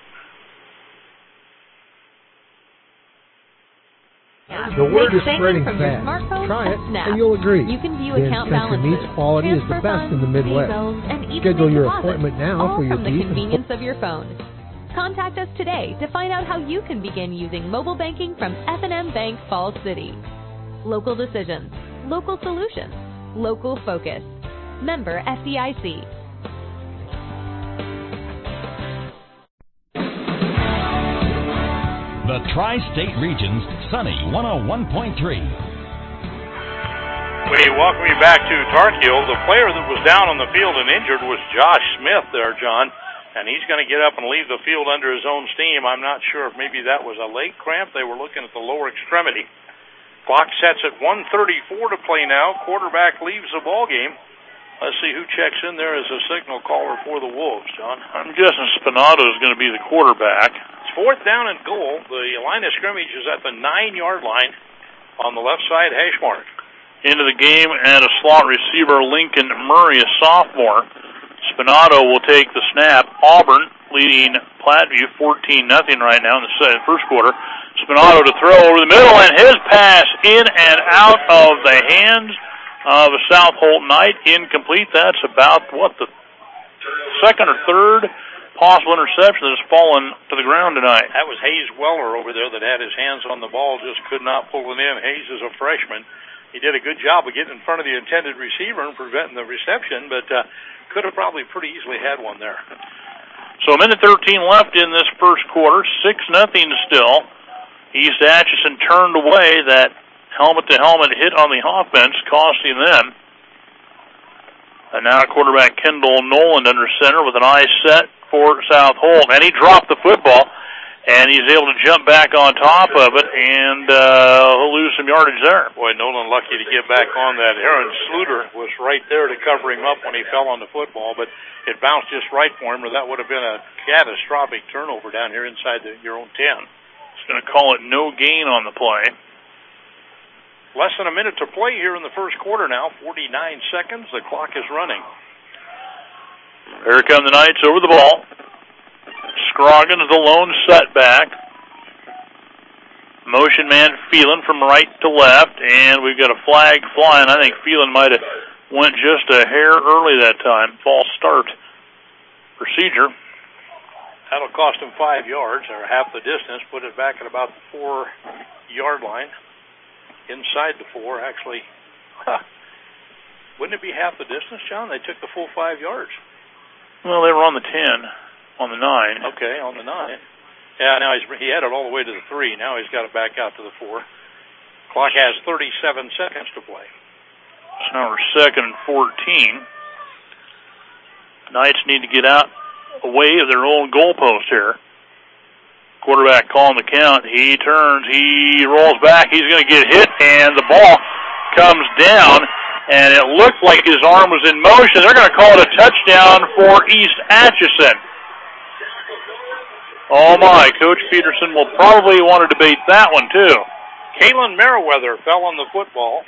D: The word is spreading fast. Try it, and you'll agree.
H: You can view
D: Ben's
H: account
D: Country
H: balances,
D: Meats quality is the best in the Midwest. Schedule your appointment now for your
H: from the
D: beef
H: convenience of your phone. Contact us today to find out how you can begin using mobile banking from F&M Bank Falls City. Local decisions, local solutions, local focus. Member FDIC.
E: The Tri-State Region's Sunny 101.3.
K: We welcome you back to Tarkio. The player that was down on the field and injured was Josh Smith there, John. And he's going to get up and leave the field under his own steam. I'm not sure if maybe that was a leg cramp. They were looking at the lower extremity. Clock sets at 1:34 to play now. Quarterback leaves the ball game. Let's see who checks in there as a signal caller for the Wolves, John.
F: I'm guessing Spinato is going to be the quarterback.
K: It's 4th down and goal. The line of scrimmage is at the 9-yard line on the left side hash mark.
F: Into the game and a slot receiver, Lincoln Murray, a sophomore. Spinato will take the snap. Auburn leading Platteview 14-0 right now in the first quarter. Spinato to throw over the middle, and his pass in and out of the hands of a South Holt Knight, incomplete. That's about, the second or third possible interception that has fallen to the ground tonight.
K: That was Hayes Weller over there that had his hands on the ball, just could not pull it in. Hayes is a freshman. He did a good job of getting in front of the intended receiver and preventing the reception, but could have probably pretty easily had one there.
F: So a minute 13 left in this first quarter, 6-0 still. East Atchison turned away that helmet-to-helmet hit on the offense, costing them. And now quarterback Kendall Noland under center with an eye set for South Holt. And he dropped the football, and he's able to jump back on top of it, and he'll lose some yardage there.
K: Boy, Noland lucky to get back on that. Aaron Sluter was right there to cover him up when he fell on the football, but it bounced just right for him, or that would have been a catastrophic turnover down here inside your own 10.
F: It's going to call it no gain on the play.
K: Less than a minute to play here in the first quarter now. 49 seconds. The clock is running.
F: Here come the Knights over the ball. Scroggins, the lone setback. Motion man Phelan from right to left, and we've got a flag flying. I think Phelan might have went just a hair early that time. False start procedure.
K: That'll cost him 5 yards, or half the distance, put it back at about the 4-yard line. Inside the 4, actually. Wouldn't it be half the distance, John? They took the full 5 yards.
F: Well, they were on the 10, on the 9.
K: Okay, on the 9. Yeah, now he had it all the way to the 3. Now he's got it back out to the 4. Clock has 37 seconds to play.
F: So now we're 2nd and 14. Knights need to get out away of their own goalpost here. Quarterback calling the count. He turns. He rolls back. He's going to get hit, and the ball comes down, and it looked like his arm was in motion. They're going to call it a touchdown for East Atchison. Oh, my. Coach Peterson will probably want to debate that one, too.
K: Kalen Merriweather fell on the football.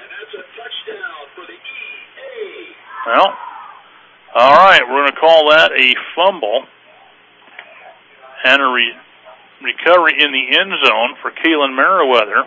F: Well, all right. We're going to call that a fumble and a recovery in the end zone for Kalen Merriweather.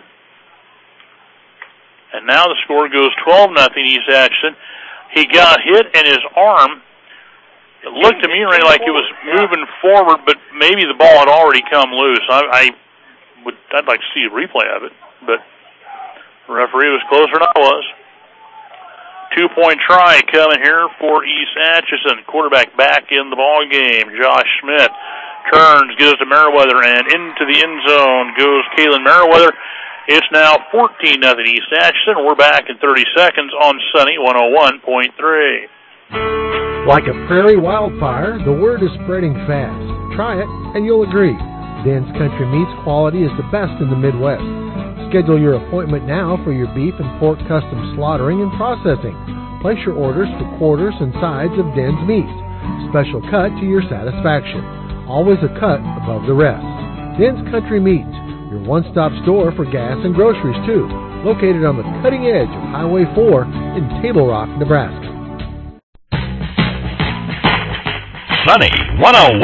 F: And now the score goes 12-0 East Atchison. He got hit in his arm. It looked to me like it was moving forward, but maybe the ball had already come loose. I'd like to see a replay of it, but the referee was closer than I was. 2-point try coming here for East Atchison. Quarterback back in the ball game. Josh Schmidt turns, goes to Merriweather, and into the end zone goes Kalen Merriweather. It's now 14-0 East Atchison. We're back in 30 seconds on Sunny 101.3.
D: Like a prairie wildfire, the word is spreading fast. Try it, and you'll agree. Dan's Country Meats quality is the best in the Midwest. Schedule your appointment now for your beef and pork custom slaughtering and processing. Place your orders for quarters and sides of Dan's Meats. Special cut to your satisfaction. Always a cut above the rest. Dan's Country Meats, your one-stop store for gas and groceries, too. Located on the cutting edge of Highway 4 in Table Rock, Nebraska.
E: Sunny 101.3.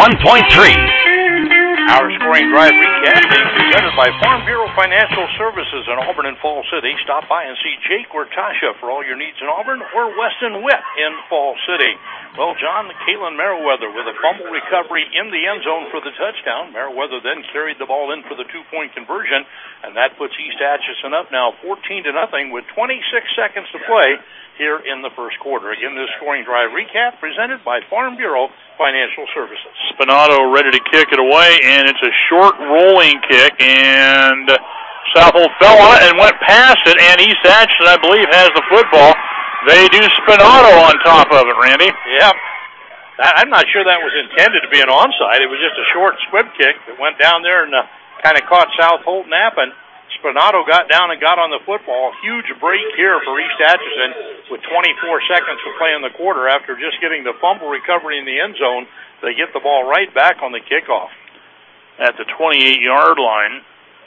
K: Our scoring drive recap being presented by Farm Bureau Financial Services in Auburn and Fall City. Stop by and see Jake or Tasha for all your needs in Auburn, or Weston Witt in Fall City. Well, John, Kalen Merriweather with a fumble recovery in the end zone for the touchdown. Merriweather then carried the ball in for the 2-point conversion, and that puts East Atchison up now 14-0 with 26 seconds to play here in the first quarter. Again, this scoring drive recap presented by Farm Bureau Financial Services.
F: Spinato ready to kick it away, and it's a short rolling kick, and Southold fell on it and went past it, and East Atchison, I believe, has the football. They do Spinato on top of it, Randy.
K: Yep. I'm not sure that was intended to be an onside. It was just a short squib kick that went down there and kind of caught Southold napping. Spinato got down and got on the football. Huge break here for East Atchison with 24 seconds to play in the quarter. After just getting the fumble recovery in the end zone, they get the ball right back on the kickoff.
F: At the 28-yard line,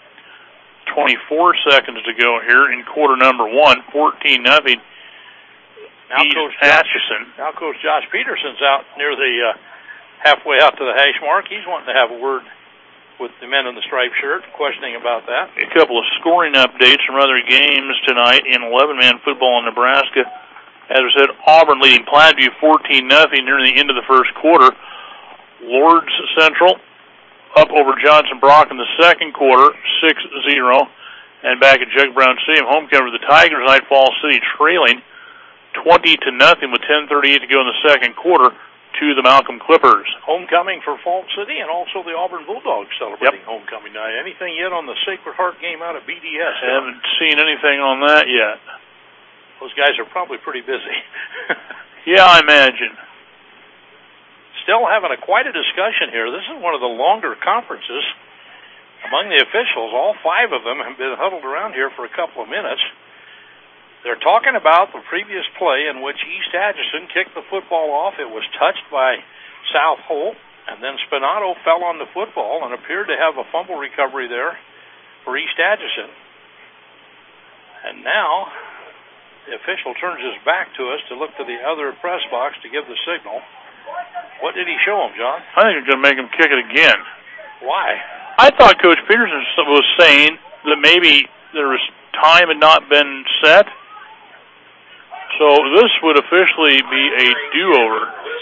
F: 24 seconds to go here in quarter number 1, 14-0.
K: Now Coach Josh Peterson's out near the halfway out to the hash mark. He's wanting to have a word with the men in the striped shirt, questioning about that.
F: A couple of scoring updates from other games tonight in 11-man football in Nebraska. As I said, Auburn leading Platteview 14-0 near the end of the first quarter. Lords Central up over Johnson Brock in the second quarter, 6-0. And back at Jug Brown Stadium, homecoming for the Tigers tonight, Fall City trailing 20-0 with 10:38 to go in the second quarter to the Malcolm Clippers.
K: Homecoming for Fall City and also the Auburn Bulldogs celebrating homecoming night. Anything yet on the Sacred Heart game out of BDS?
F: Haven't seen anything on that yet.
K: Those guys are probably pretty busy.
F: Yeah, I imagine.
K: Still having quite a discussion here. This is one of the longer conferences among the officials. All 5 of them have been huddled around here for a couple of minutes. They're talking about the previous play in which East Atchison kicked the football off. It was touched by Southold, and then Spinato fell on the football and appeared to have a fumble recovery there for East Atchison. And now the official turns his back to us to look to the other press box to give the signal. What did he show him, John?
F: I think he's going to make him kick it again.
K: Why?
F: I thought Coach Peterson was saying that maybe there was time had not been set. So this would officially be a do-over.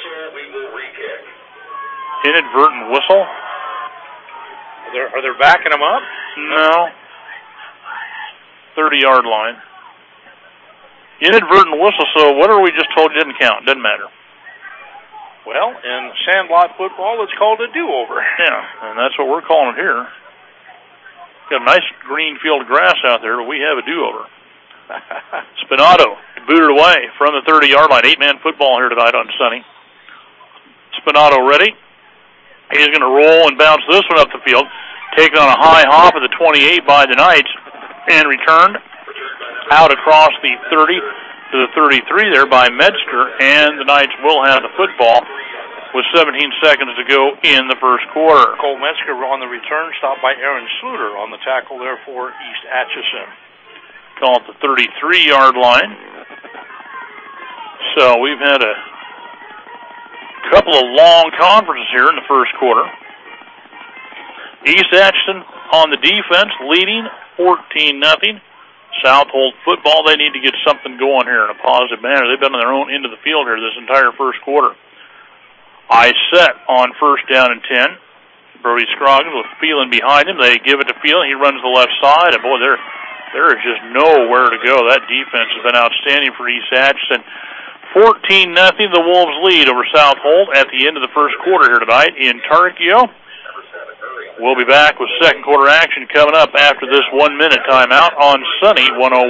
F: Inadvertent whistle.
K: Are they backing him up?
F: No. 30-yard line. Inadvertent whistle, so whatever we just told you didn't count. Doesn't matter.
K: Well, in sandlot football, it's called a do-over.
F: Yeah, and that's what we're calling it here. Got a nice green field of grass out there, but we have a do-over. Spinato booted away from the 30-yard line. 8-man football here tonight on Sunny. Spinato ready. He's going to roll and bounce this one up the field. Taken on a high hop at the 28 by the Knights and returned out across the 30 to the 33 there by Metzger, and the Knights will have the football with 17 seconds to go in the first quarter.
K: Cole Metzger on the return, stopped by Aaron Sluter on the tackle there for East Atchison.
F: Call it the 33-yard line. So we've had a couple of long conferences here in the first quarter. East Atchison on the defense, leading 14-0. Southold football, they need to get something going here in a positive manner. They've been on their own end of the field here this entire first quarter. I set on first down and 10. Brody Scroggins with Phelan behind him. They give it to Phelan. He runs the left side, and boy, there is just nowhere to go. That defense has been outstanding for East Atchison. 14-0, the Wolves lead over Southold at the end of the first quarter here tonight in Tarkio. We'll be back with second quarter action coming up after this 1-minute timeout on Sunny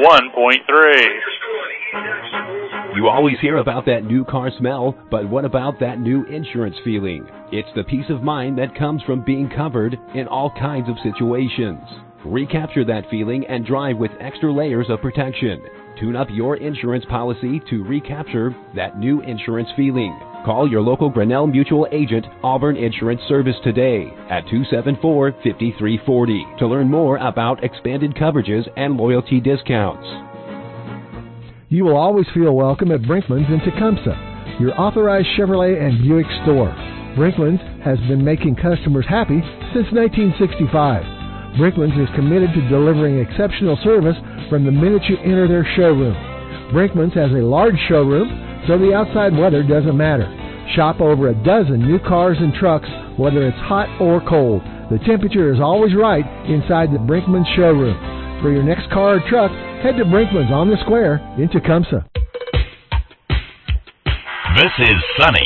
F: 101.3.
Q: You always hear about that new car smell, but what about that new insurance feeling? It's the peace of mind that comes from being covered in all kinds of situations. Recapture that feeling and drive with extra layers of protection. Tune up your insurance policy to recapture that new insurance feeling. Call your local Grinnell Mutual agent, Auburn Insurance Service, today at 274-5340 to learn more about expanded coverages and loyalty discounts.
D: You will always feel welcome at Brinkman's in Tecumseh, your authorized Chevrolet and Buick store. Brinkman's has been making customers happy since 1965. Brinkman's is committed to delivering exceptional service from the minute you enter their showroom. Brinkman's has a large showroom, so the outside weather doesn't matter. Shop over a dozen new cars and trucks, whether it's hot or cold. The temperature is always right inside the Brinkman's showroom. For your next car or truck, head to Brinkman's on the Square in Tecumseh.
E: This is Sunny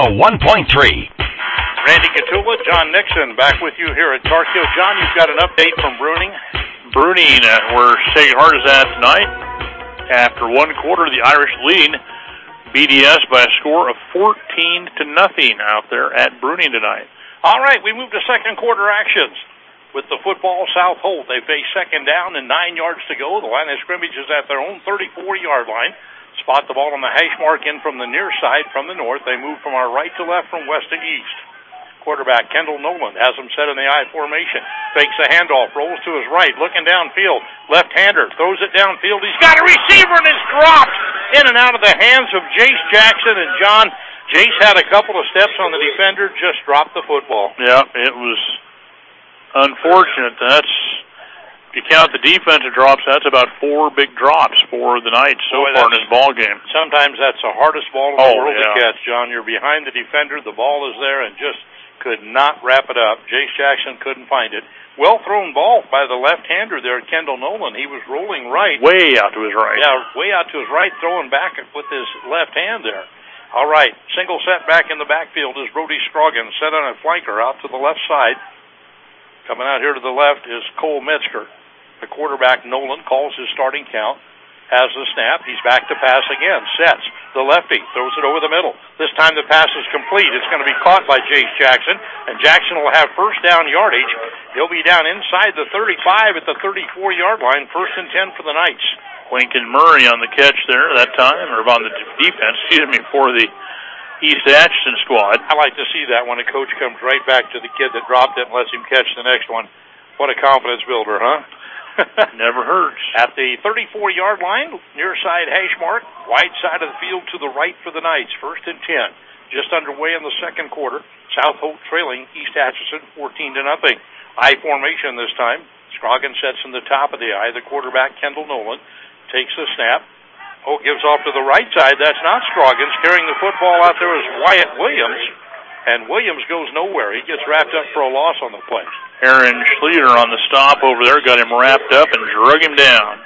E: 101.3.
K: Randy Catula, John Nixon, back with you here at Tarkio. John, you've got an update from Bruning.
F: Bruning, where Sacred Heart is at tonight. After one quarter, the Irish leading BDS by a score of 14-0 out there at Bruning tonight.
K: All right, we move to second quarter actions. With the football, Southold, they face second down and 9 yards to go. The line of scrimmage is at their own 34-yard line. Spot the ball on the hash mark in from the near side from the north. They move from our right to left, from west to east. Quarterback Kendall Nolan has him set in the I formation. Fakes a handoff, rolls to his right, looking downfield. Left-hander throws it downfield. He's got a receiver and it's dropped in and out of the hands of Jace Jackson. And John, Jace had a couple of steps on the defender, just dropped the football.
F: Yeah, it was unfortunate. If you count the defensive drops, that's about 4 big drops for the Knights so far in this ball game.
K: Sometimes that's the hardest ball in the world to catch, John. You're behind the defender, the ball is there, and just could not wrap it up. Jace Jackson couldn't find it. Well thrown ball by the left-hander there, Kendall Nolan. He was rolling right.
F: Way out to his right.
K: Yeah, way out to his right, throwing back with his left hand there. All right, single set back in the backfield is Brody Scroggins, set on a flanker out to the left side. Coming out here to the left is Cole Metzger. The quarterback, Nolan, calls his starting count. Has the snap. He's back to pass again. Sets. The lefty throws it over the middle. This time the pass is complete. It's going to be caught by Jace Jackson, and Jackson will have first down yardage. He'll be down inside the 35 at the 34-yard line. 1st and 10 for the Knights.
F: Lincoln Murray on the catch there that time, or on the defense, for the East Atchison squad.
K: I like to see that when a coach comes right back to the kid that dropped it and lets him catch the next one. What a confidence builder, huh?
F: Never hurts.
K: At the 34-yard line, near side hash mark, wide side of the field to the right for the Knights. 1st and 10. just underway in the second quarter. South Hope trailing East Atchison 14-0. I formation this time. Scroggins sets in the top of the I. The quarterback, Kendall Nolan, takes the snap. Gives off to the right side. That's not Scroggins. Carrying the football out there is Wyatt Williams. And Williams goes nowhere. He gets wrapped up for a loss on the play.
F: Aaron Schleter on the stop over there got him wrapped up and drug him down.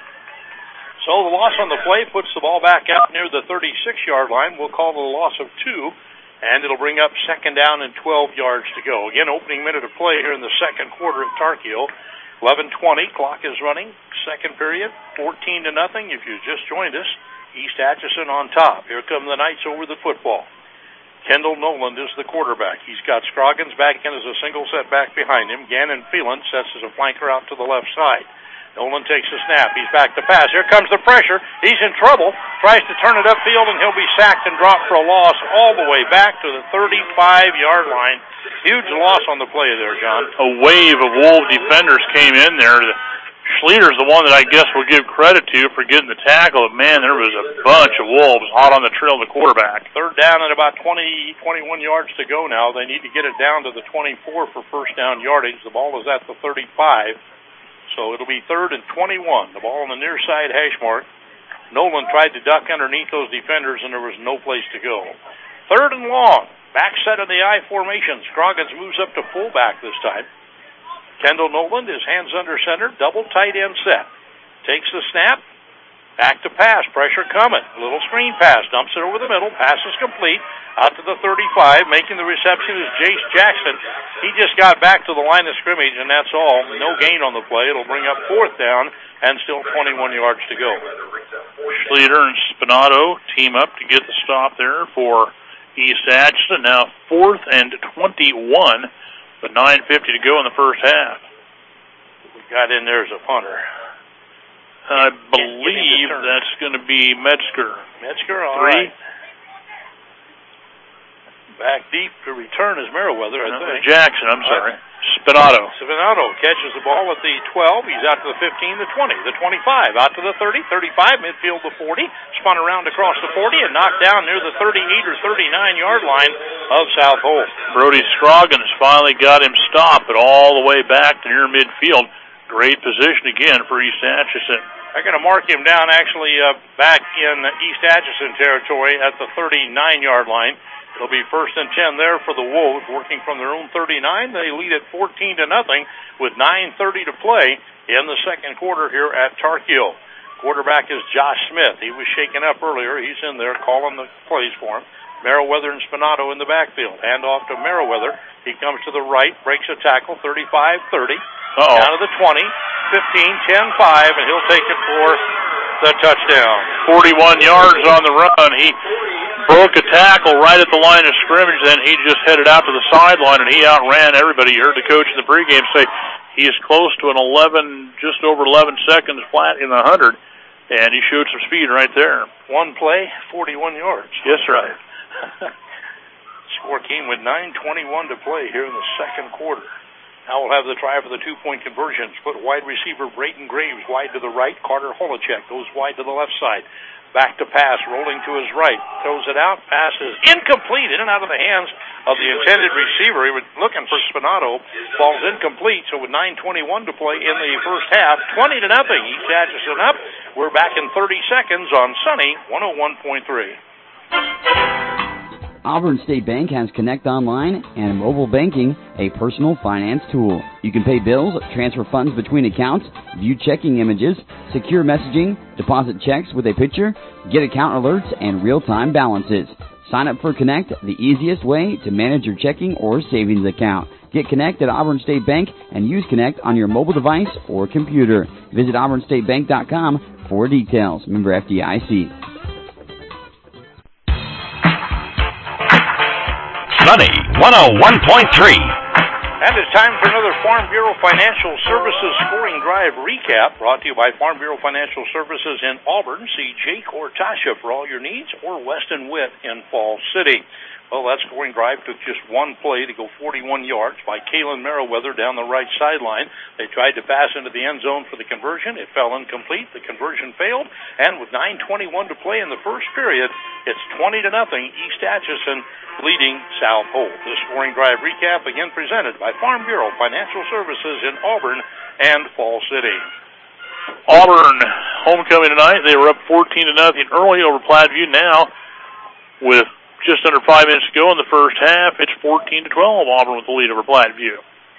K: So the loss on the play puts the ball back out near the 36-yard line. We'll call it a loss of 2, and it'll bring up second down and 12 yards to go. Again, opening minute of play here in the second quarter of Tark Hill. 11:20, clock is running. Second period, 14-0. If you just joined us, East Atchison on top. Here come the Knights over the football. Kendall Noland is the quarterback. He's got Scroggins back in as a single set back behind him. Gannon Phelan sets as a flanker out to the left side. Nolan takes a snap. He's back to pass. Here comes the pressure. He's in trouble. Tries to turn it upfield, and he'll be sacked and dropped for a loss all the way back to the 35-yard line. Huge loss on the play there, John.
F: A wave of Wolf defenders came in there. Schleter's the one that I guess we'll give credit to for getting the tackle. Man, there was a bunch of Wolves hot on the trail of the quarterback.
K: Third down at about 20, 21 yards to go now. They need to get it down to the 24 for first down yardage. The ball is at the 35. So it'll be 3rd and 21. The ball on the near side hash mark. Nolan tried to duck underneath those defenders, and there was no place to go. 3rd and long. Back set of the I formation. Scroggins moves up to fullback this time. Kendall Nolan, his hands under center, double tight end set. Takes the snap. Back to pass. Pressure coming. A little screen pass. Dumps it over the middle. Pass is complete. Out to the 35. Making the reception is Jace Jackson. He just got back to the line of scrimmage, and that's all. No gain on the play. It'll bring up 4th down and still 21 yards to go.
F: Schleter and Spinato team up to get the stop there for East Atchison. Now 4th and 21. But 9:50 to go in the first half.
K: We got in there as a punter.
F: I believe that's going to be Metzger.
K: Metzger, all
F: 3.
K: Right. Back deep to return is Merriweather, I think.
F: Jackson, I'm sorry. Spinato.
K: Spinato catches the ball at the 12. He's out to the 15, the 20, the 25, out to the 30, 35, midfield the 40, spun around across the 40, and knocked down near the 38 or 39-yard line of South Hope.
F: Brody Scroggins finally got him stopped, but all the way back to near midfield. Great position again for East Atchison.
K: They're going to mark him down actually back in East Atchison territory at the 39-yard line. It'll be 1st and 10 there for the Wolves, working from their own 39. They lead at 14-0 with 9:30 to play in the second quarter here at Tark Hill. Quarterback is Josh Smith. He was shaken up earlier. He's in there calling the plays for him. Merriweather and Spinato in the backfield. Hand off to Merriweather. He comes to the right, breaks a tackle, 35-30. Down to the 20, 15, 10-5, and he'll take it for the touchdown.
F: 41 yards on the run. He broke a tackle right at the line of scrimmage, then he just headed out to the sideline, and he outran everybody. You heard the coach in the pregame say he is close to an 11, just over 11 seconds flat in the 100, and he showed some speed right there.
K: One play, 41 yards.
F: Yes, sir.
K: Score came with 9:21 to play here in the second quarter. Now we'll have the try for the 2-point conversion. Split wide receiver Brayton Graves wide to the right. Carter Holacek goes wide to the left side. Back to pass, rolling to his right. Throws it out. Pass is incomplete. In and out of the hands of the intended receiver. He was looking for Spinato. Ball's incomplete. So with 9:21 to play in the first half, 20-0. East Atchison up. We're back in 30 seconds on Sunny 101.3.
R: Auburn State Bank has Connect Online and mobile banking, a personal finance tool. You can pay bills, transfer funds between accounts, view checking images, secure messaging, deposit checks with a picture, get account alerts, and real-time balances. Sign up for Connect, the easiest way to manage your checking or savings account. Get Connect at Auburn State Bank and use Connect on your mobile device or computer. Visit auburnstatebank.com for details. Member FDIC.
E: Sunny 101.3.
K: And it's time for another Farm Bureau Financial Services scoring drive recap, brought to you by Farm Bureau Financial Services in Auburn. See Jake or Tasha for all your needs, or Weston Witt in Fall City. Well, that scoring drive took just one play to go 41 yards by Kalen Merriweather down the right sideline. They tried to pass into the end zone for the conversion. It fell incomplete. The conversion failed. And with 9:21 to play in the first period, it's 20-0 East Atchison leading South Holt. The scoring drive recap again presented by Farm Bureau Financial Services in Auburn and Fall City.
F: Auburn homecoming tonight. They were up 14-0 early over Platteview. Now, with just under 5 minutes to go in the first half, it's 14-12. Auburn with the lead over Platteview.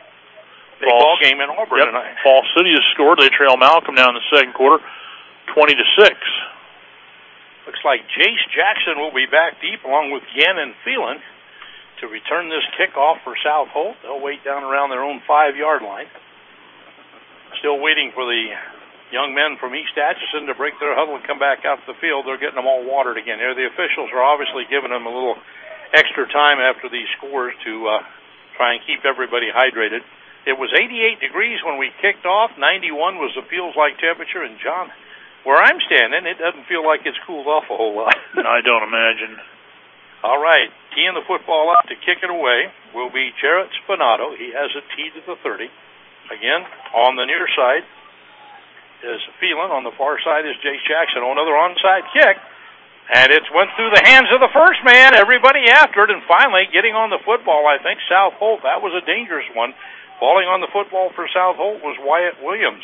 K: Big ball game in Auburn tonight.
F: Fall City has scored. They trail Malcolm now in the second quarter, 20-6.
K: Looks like Jace Jackson will be back deep along with Gannon Phelan to return this kickoff for South Holt. They'll wait down around their own 5-yard line. Still waiting for the young men from East Atchison to break their huddle and come back out to the field. They're getting them all watered again here. The officials are obviously giving them a little extra time after these scores to try and keep everybody hydrated. It was 88 degrees when we kicked off. 91 was the feels-like temperature. And, John, where I'm standing, it doesn't feel like it's cooled off a whole lot.
F: I don't imagine.
K: All right, teeing the football up to kick it away will be Jarrett Spinato. He has it teed to the 30. Again, on the near side is Phelan. On the far side is Jace Jackson. Oh, another onside kick. And it's went through the hands of the first man. Everybody after it. And finally, getting on the football, I think, South Holt. That was a dangerous one. Falling on the football for South Holt was Wyatt Williams.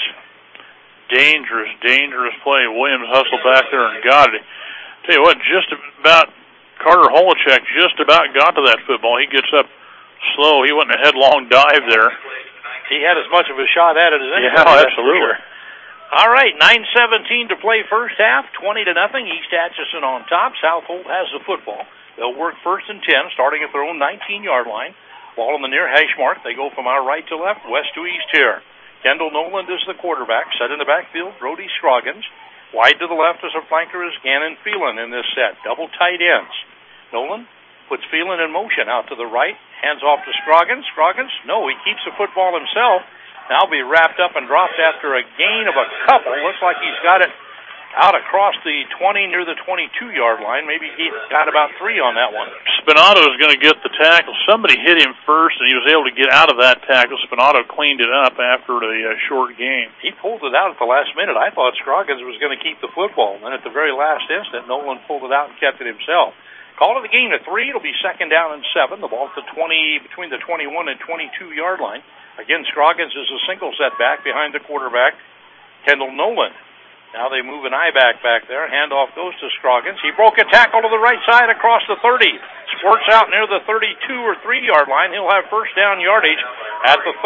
F: Dangerous play. Williams hustled back there and got it. Tell you what, just about Carter Holochek just about got to that football. He gets up slow. He wasn't a headlong dive there.
K: He had as much of a shot at it as anybody.
F: Yeah, absolutely.
K: All right, 9:17 to play first half, 20-0. East Atchison on top. South Holt has the football. They'll work first and 10, starting at their own 19-yard line. Ball on the near hash mark. They go from our right to left, west to east here. Kendall Noland is the quarterback. Set in the backfield, Brody Scroggins. Wide to the left as a flanker is Gannon Phelan in this set. Double tight ends. Noland puts Phelan in motion out to the right. Hands off to Scroggins. Scroggins, no, he keeps the football himself. Now be wrapped up and dropped after a gain of a couple. Looks like he's got it out across the 20 near the 22-yard line. Maybe he got about 3 on that one.
F: Spinato is going to get the tackle. Somebody hit him first, and he was able to get out of that tackle. Spinato cleaned it up after the short game.
K: He pulled it out at the last minute. I thought Scroggins was going to keep the football. And then at the very last instant, Nolan pulled it out and kept it himself. Call it the game to 3. It'll be second down and 7. The ball at the 20, between the 21 and 22-yard line. Again, Scroggins is a single setback behind the quarterback, Kendall Nolan. Now they move an eye back there. Handoff goes to Scroggins. He broke a tackle to the right side across the 30. Squirts out near the 32 or 3-yard line. He'll have first down yardage at the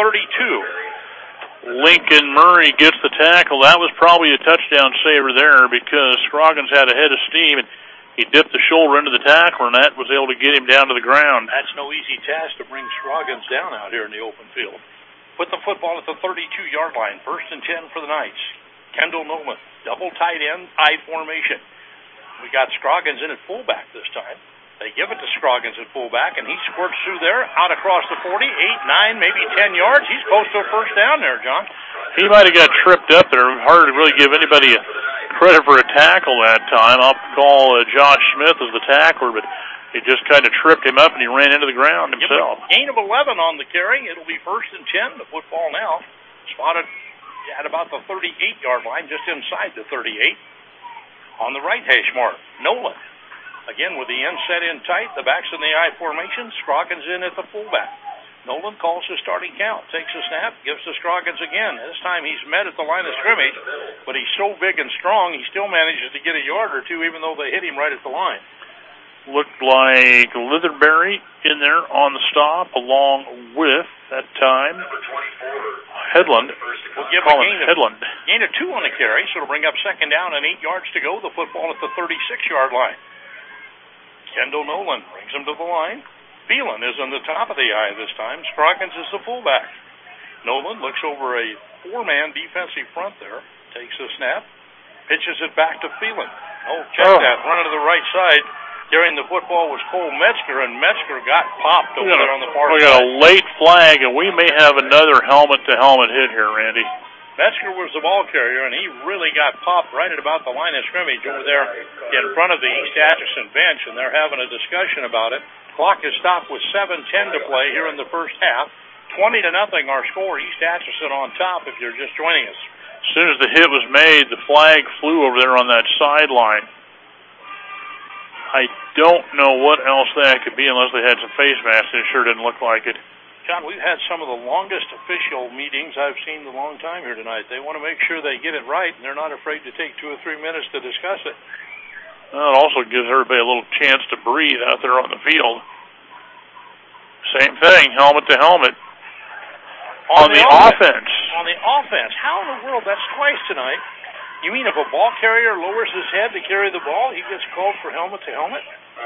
K: 32.
F: Lincoln Murray gets the tackle. That was probably a touchdown saver there because Scroggins had a head of steam and he dipped the shoulder into the tackle, and that was able to get him down to the ground.
K: That's no easy task to bring Scroggins down out here in the open field. Put the football at the 32-yard line. First and 10 for the Knights. Kendall Nolan, double tight end, I formation. We got Scroggins in at fullback this time. They give it to Scroggins at fullback, and he squirts through there, out across the 40, 8, 9, maybe 10 yards. He's close to a first down there, John.
F: He might have got tripped up there. Hard to really give anybody credit for a tackle that time. I'll call Josh Smith as the tackler, but he just kind of tripped him up, and he ran into the ground himself.
K: Gain of 11 on the carry. It'll be first and 10. The football now spotted at about the 38-yard line, just inside the 38. On the right hash mark, Nolan. Again, with the end set in tight, the backs in the I formation, Scroggins in at the fullback. Nolan calls his starting count, takes a snap, gives to Scroggins again. This time he's met at the line of scrimmage, but he's so big and strong, he still manages to get a yard or two, even though they hit him right at the line.
F: Looked like Litherberry in there on the stop, along with, that time, Headland.
K: We'll give
F: Headland.
K: Gain of 2 on the carry, so it'll bring up second down and 8 yards to go. The football at the 36-yard line. Kendall Nolan brings him to the line. Phelan is on the top of the eye this time. Scroggins is the fullback. Nolan looks over a 4-man defensive front there. Takes a snap. Pitches it back to Phelan. Check that. Running to the right side. Carrying the football was Cole Metzger, and Metzger got popped over there on the far side.
F: We got a late flag, and we may have another helmet-to-helmet hit here, Randy.
K: Metzger was the ball carrier, and he really got popped right at about the line of scrimmage over there in front of the East Atchison bench, and they're having a discussion about it. Clock is stopped with 7:10 to play here in the first half. 20-0 our score. East Atchison on top if you're just joining us.
F: As soon as the hit was made, the flag flew over there on that sideline. I don't know what else that could be unless they had some face masks. It sure didn't look like it.
K: John, we've had some of the longest official meetings I've seen in a long time here tonight. They want to make sure they get it right, and they're not afraid to take 2 or 3 minutes to discuss it.
F: Well, it also gives everybody a little chance to breathe out there on the field. Same thing, helmet to helmet. On the offense.
K: On the offense. How in the world? That's twice tonight. You mean if a ball carrier lowers his head to carry the ball, he gets called for helmet to helmet?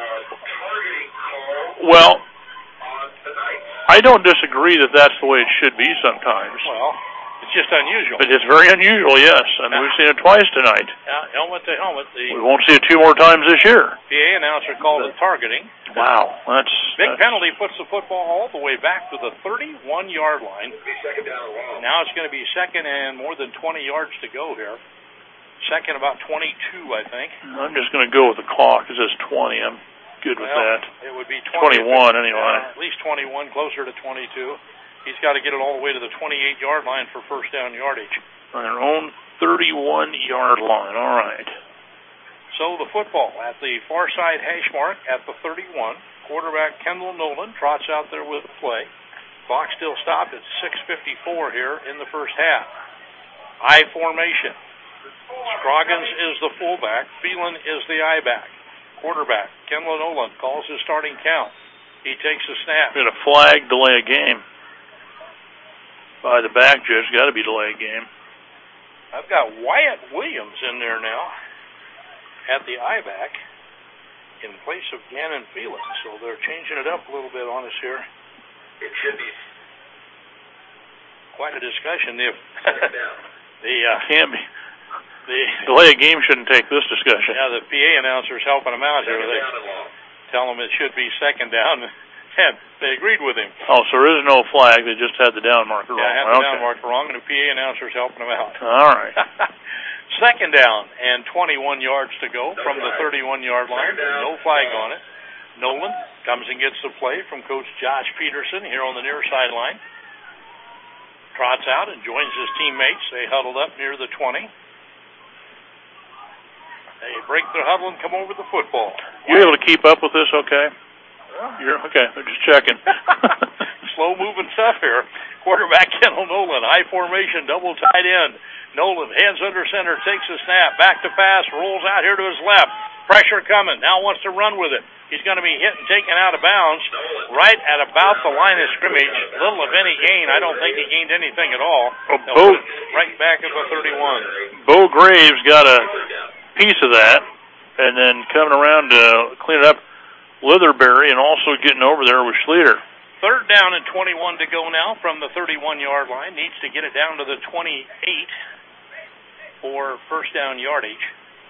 F: Well, I don't disagree that that's the way it should be sometimes.
K: Well, it's just unusual.
F: But it's very unusual, yes, and we've seen it twice tonight.
K: Helmet to helmet.
F: We won't see it 2 more times this year.
K: PA announcer called it targeting.
F: Wow, that's...
K: Big penalty puts the football all the way back to the 31-yard line. Now it's going to be second and more than 20 yards to go here. Second about 22, I think.
F: I'm just going to go with the clock. It says 20. I'm good with that.
K: It would be
F: 21 anyway.
K: At least 21, closer to 22. He's got to get it all the way to the 28-yard line for first down yardage.
F: On their own 31-yard line. All right.
K: So the football at the far side hash mark at the 31. Quarterback Kendall Nolan trots out there with the play. Clock still stopped at 6:54 here in the first half. I formation. Scroggins is the fullback. Phelan is the I-back. Quarterback Kendall Nolan calls his starting count. He takes a snap.
F: Got a flag, delay a game. By the back judge, got to be delay a game.
K: I've got Wyatt Williams in there now at the I-back in place of Gannon Phelan. So they're changing it up a little bit on us here.
S: It should be.
K: Quite a discussion.
F: Can't be. The delay a game shouldn't take this discussion.
K: Yeah, the PA announcer's helping them out here. They tell them it should be second down, and they agreed with him.
F: Oh, so there is no flag. They just had the down marker wrong.
K: Yeah, had the down marker wrong, and the PA announcer's helping them out.
F: All right.
K: Second down and 21 yards to go from the 31-yard line. No flag on it. Nolan comes and gets the play from Coach Josh Peterson here on the near sideline. Trots out and joins his teammates. They huddled up near the 20. They break their huddle and come over the football.
F: You able to keep up with this okay? You're okay. I'm just checking.
K: Slow-moving stuff here. Quarterback Kendall Nolan, high formation, double tight end. Nolan, hands under center, takes a snap, back to pass, rolls out here to his left. Pressure coming. Now wants to run with it. He's going to be hit and taken out of bounds right at about the line of scrimmage. Little of any gain. I don't think he gained anything at all. Right back at the 31.
F: Bo Graves got a piece of that, and then coming around to clean it up, Litherberry, and also getting over there with Schlueter.
K: Third down and 21 to go now from the 31-yard line. Needs to get it down to the 28 for first down yardage.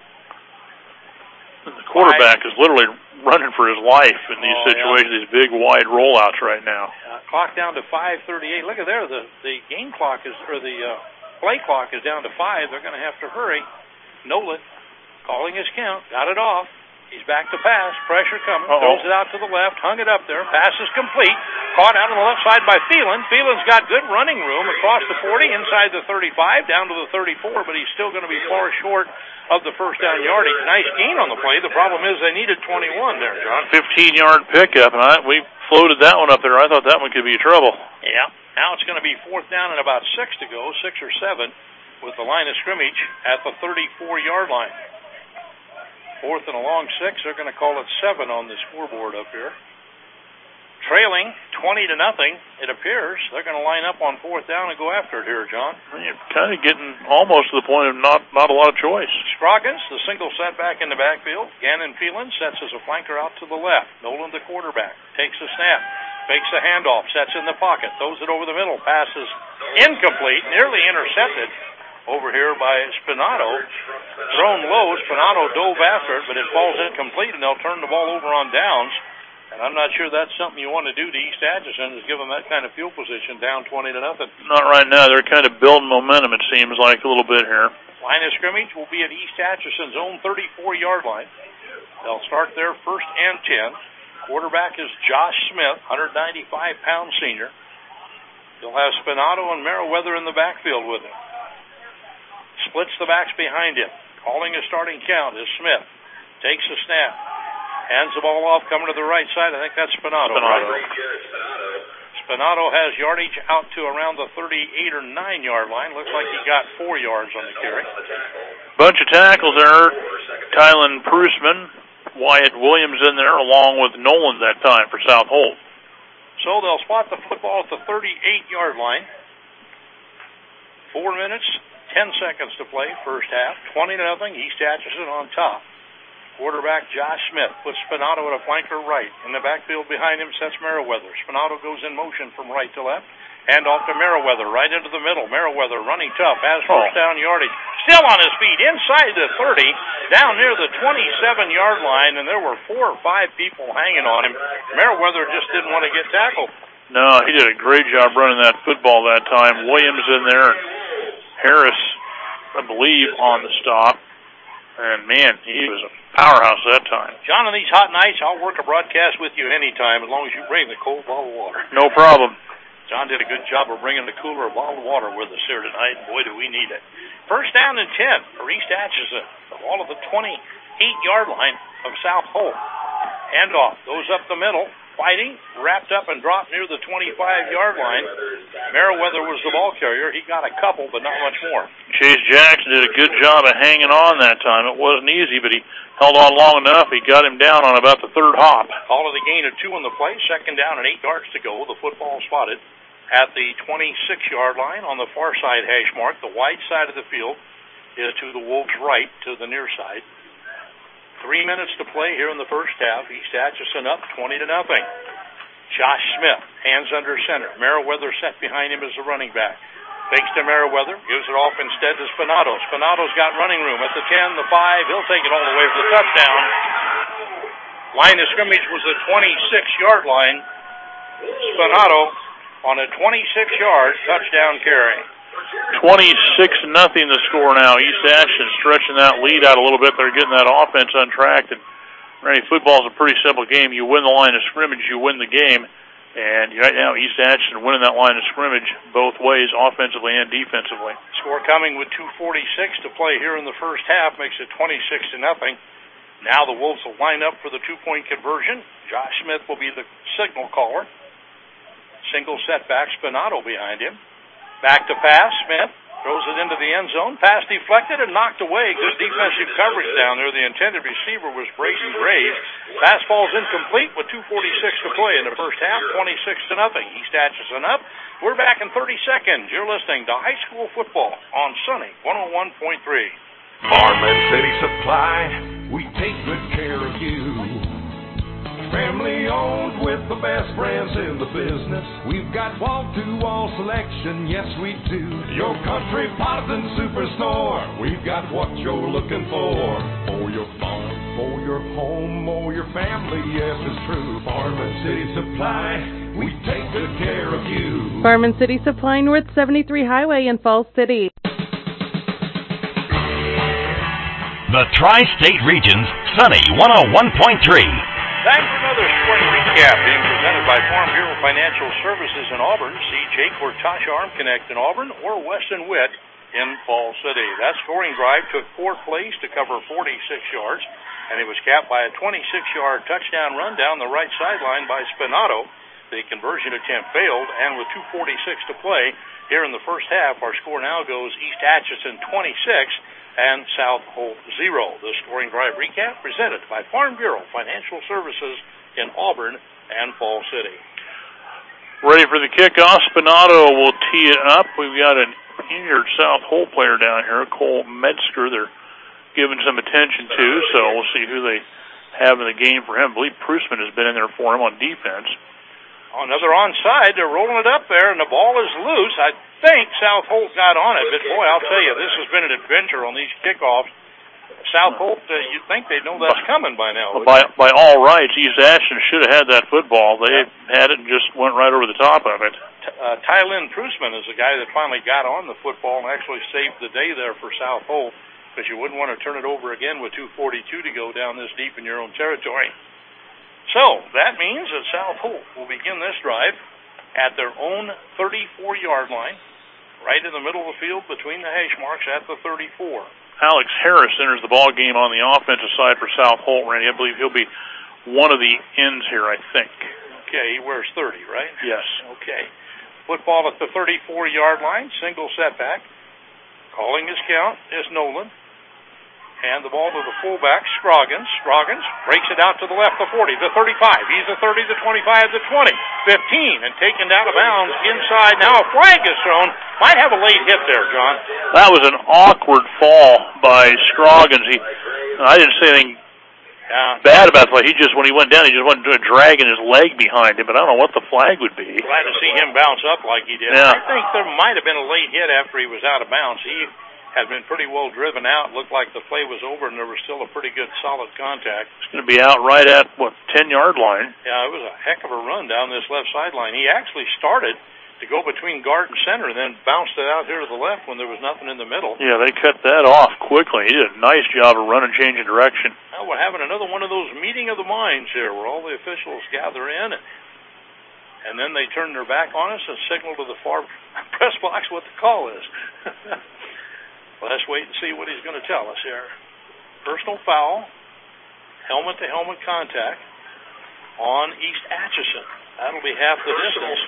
F: The quarterback is literally running for his life in these situations, these big, wide rollouts right now.
K: Clock down to 5:38. Look at there, the game clock is, or the play clock is down to 5. They're going to have to hurry. Nolan calling his count, got it off. He's back to pass. Pressure coming. Throws it out to the left. Hung it up there. Pass is complete. Caught out on the left side by Phelan. Phelan's got good running room across the 40, inside the 35, down to the 34, but he's still going to be far short of the first down yardage. Nice gain on the play. The problem is they needed 21 there, John.
F: 15-yard pickup, and we floated that one up there. I thought that one could be trouble.
K: Yeah. Now it's going to be fourth down and about 6 to go, 6 or 7, with the line of scrimmage at the 34-yard line. Fourth and a long 6. They're going to call it 7 on the scoreboard up here. Trailing 20-0, it appears. They're going to line up on fourth down and go after it here, John.
F: You're kind of getting almost to the point of not a lot of choice.
K: Scroggins, the single setback in the backfield. Gannon Phelan sets as a flanker out to the left. Nolan, the quarterback, takes a snap, fakes a handoff, sets in the pocket, throws it over the middle, passes incomplete, nearly intercepted over here by Spinato. Thrown low, Spinato dove after it, but it falls incomplete, and they'll turn the ball over on downs. And I'm not sure that's something you want to do to East Atchison, is give them that kind of field position down 20-0.
F: Not right now. They're kind of building momentum, it seems like, a little bit here.
K: Line of scrimmage will be at East Atchison's own 34-yard line. They'll start there 1st and 10. Quarterback is Josh Smith, 195-pound senior. He'll have Spinato and Merriweather in the backfield with him. Splits the backs behind him. Calling a starting count is Smith. Takes the snap. Hands the ball off, coming to the right side. I think that's Spinato. Spinato has yardage out to around the 38 or 9-yard line. Looks like he got 4 yards on the carry.
F: Bunch of tackles there. Kylan Prusman, Wyatt Williams in there, along with Nolan that time for South Holt.
K: So they'll spot the football at the 38-yard line. 4 minutes, 10 seconds to play, first half. 20-0, East Atchison on top. Quarterback Josh Smith puts Spinato at a flanker right. In the backfield behind him sets Merriweather. Spinato goes in motion from right to left. Hand off to Merriweather, right into the middle. Merriweather running tough, has first down yardage. Still on his feet, inside the 30, down near the 27-yard line, and there were 4 or 5 people hanging on him. Merriweather just didn't want to get tackled.
F: No, he did a great job running that football that time. Williams in there, Harris, I believe, on the stop. And, man, he was a powerhouse that time.
K: John, on these hot nights, I'll work a broadcast with you anytime as long as you bring the cold bottle of water.
F: No problem.
K: John did a good job of bringing the cooler of bottled water with us here tonight, and boy, do we need it. First down and 10 for East Atchison. The ball at the 28-yard line of South Holt. Handoff goes up the middle. Fighting, wrapped up and dropped near the 25-yard line. Merriweather was the ball carrier. He got a couple, but not much more.
F: Chase Jackson did a good job of hanging on that time. It wasn't easy, but he held on long enough. He got him down on about the 3rd hop.
K: Call of the gain of 2 on the play. 2nd down and 8 yards to go. The football spotted at the 26-yard line on the far side hash mark. The wide side of the field is to the Wolves' right, to the near side. 3 minutes to play here in the first half. East Atchison up 20-0. Josh Smith, hands under center. Merriweather set behind him as the running back. Fakes to Merriweather, gives it off instead to Spinato. Spinato's got running room at the 10, the 5. He'll take it all the way for the touchdown. Line of scrimmage was the 26-yard line. Spinato on a 26-yard touchdown carry.
F: 26-0 the score now. East Atchison stretching that lead out a little bit. They're getting that offense untracked. And football is a pretty simple game. You win the line of scrimmage, you win the game. And right now, East Atchison winning that line of scrimmage both ways, offensively and defensively.
K: Score coming with 2:46 to play here in the first half makes it 26-0. Now the Wolves will line up for the 2-point conversion. Josh Smith will be the signal caller. Single setback, Spinato behind him. Back to pass, Smith throws it into the end zone. Pass deflected and knocked away. Good defensive coverage down there. The intended receiver was Braden Graves. Pass falls incomplete with 2:46 to play in the first half, 26-0. East Atchison up. We're back in 30 seconds. You're listening to high school football on Sunny 101.3.
S: Farmland City Supply, we take good care of you. Family owned with the best brands in the business. We've got wall-to-wall selection, yes we do. Your Country Positive Superstore. We've got what you're looking for your farm, for your home, or your family, yes it's true. Farm and City Supply, we take good care of you.
T: Farm and City Supply, North 73 Highway in Falls City.
E: The Tri-State Region's Sunny 101.3.
K: Time for another spring recap being presented by Farm Bureau Financial Services in Auburn. See Jake or Tasha Armconnect in Auburn or Weston Witt in Falls City. That scoring drive took 4 plays to cover 46 yards, and it was capped by a 26-yard touchdown run down the right sideline by Spinato. The conversion attempt failed, and with 2:46 to play here in the first half, our score now goes East Atchison 26 and South Holt 0. The scoring drive recap presented by Farm Bureau Financial Services in Auburn and Falls City.
F: Ready for the kickoff. Spinato will tee it up. We've got an injured South Holt player down here, Cole Metzger. They're giving some attention to, so we'll see who they have in the game for him. I believe Prusman has been in there for him on defense.
K: Another onside. They're rolling it up there, and the ball is loose. I think South Holt got on it, but boy, I'll tell you, this has been an adventure on these kickoffs. South Holt, you'd think they'd know that's coming by now.
F: By all rights, East Ashton should have had that football. They had it and just went right over the top of it.
K: Tylin Prusman is the guy that finally got on the football and actually saved the day there for South Holt, because you wouldn't want to turn it over again with 2:42 to go down this deep in your own territory. So that means that South Holt will begin this drive at their own 34-yard line, right in the middle of the field between the hash marks at the 34.
F: Alex Harris enters the ball game on the offensive side for South Holt, Randy. I believe he'll be one of the ends here, I think.
K: Okay, he wears 30, right?
F: Yes.
K: Okay. Football at the 34-yard line, single setback. Calling his count is Nolan. And the ball to the fullback, Scroggins. Scroggins breaks it out to the left, the 40, the 35. He's the 30, the 25, the 20, 15, and taken out of bounds inside. Now a flag is thrown. Might have a late hit there, John.
F: That was an awkward fall by Scroggins. I didn't say anything bad about the play. When he went down, he just went dragging his leg behind him, but I don't know what the flag would be.
K: Glad to see him bounce up like he did.
F: Yeah.
K: I think there might have been a late hit after he was out of bounds. He had been pretty well driven out. Looked like the play was over, and there was still a pretty good, solid contact.
F: It's going to be out right at, 10-yard line.
K: Yeah, it was a heck of a run down this left sideline. He actually started to go between guard and center and then bounced it out here to the left when there was nothing in the middle.
F: Yeah, they cut that off quickly. He did a nice job of running, changing direction.
K: Well, we're having another one of those meeting of the minds here where all the officials gather in and then they turn their back on us and signal to the far press box what the call is. Let's wait and see what he's going to tell us here. Personal foul, helmet-to-helmet contact on East Atchison. That'll be half the distance.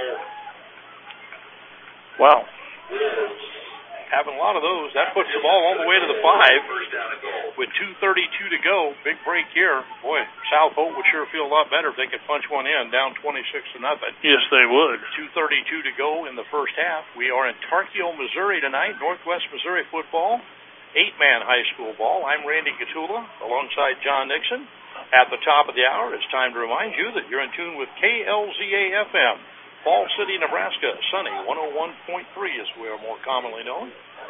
F: Wow.
K: Having a lot of those. That puts the ball all the way to the 5 with 2:32 to go. Big break here. Boy, South Holt would sure feel a lot better if they could punch one in, down 26-0.
F: Yes, they would.
K: 2:32 to go in the first half. We are in Tarkio, Missouri tonight, Northwest Missouri football, 8-man high school ball. I'm Randy Gatula alongside John Nixon. At the top of the hour, it's time to remind you that you're in tune with KLZA-FM. Falls City, Nebraska, Sunny 101.3 as we are more commonly known.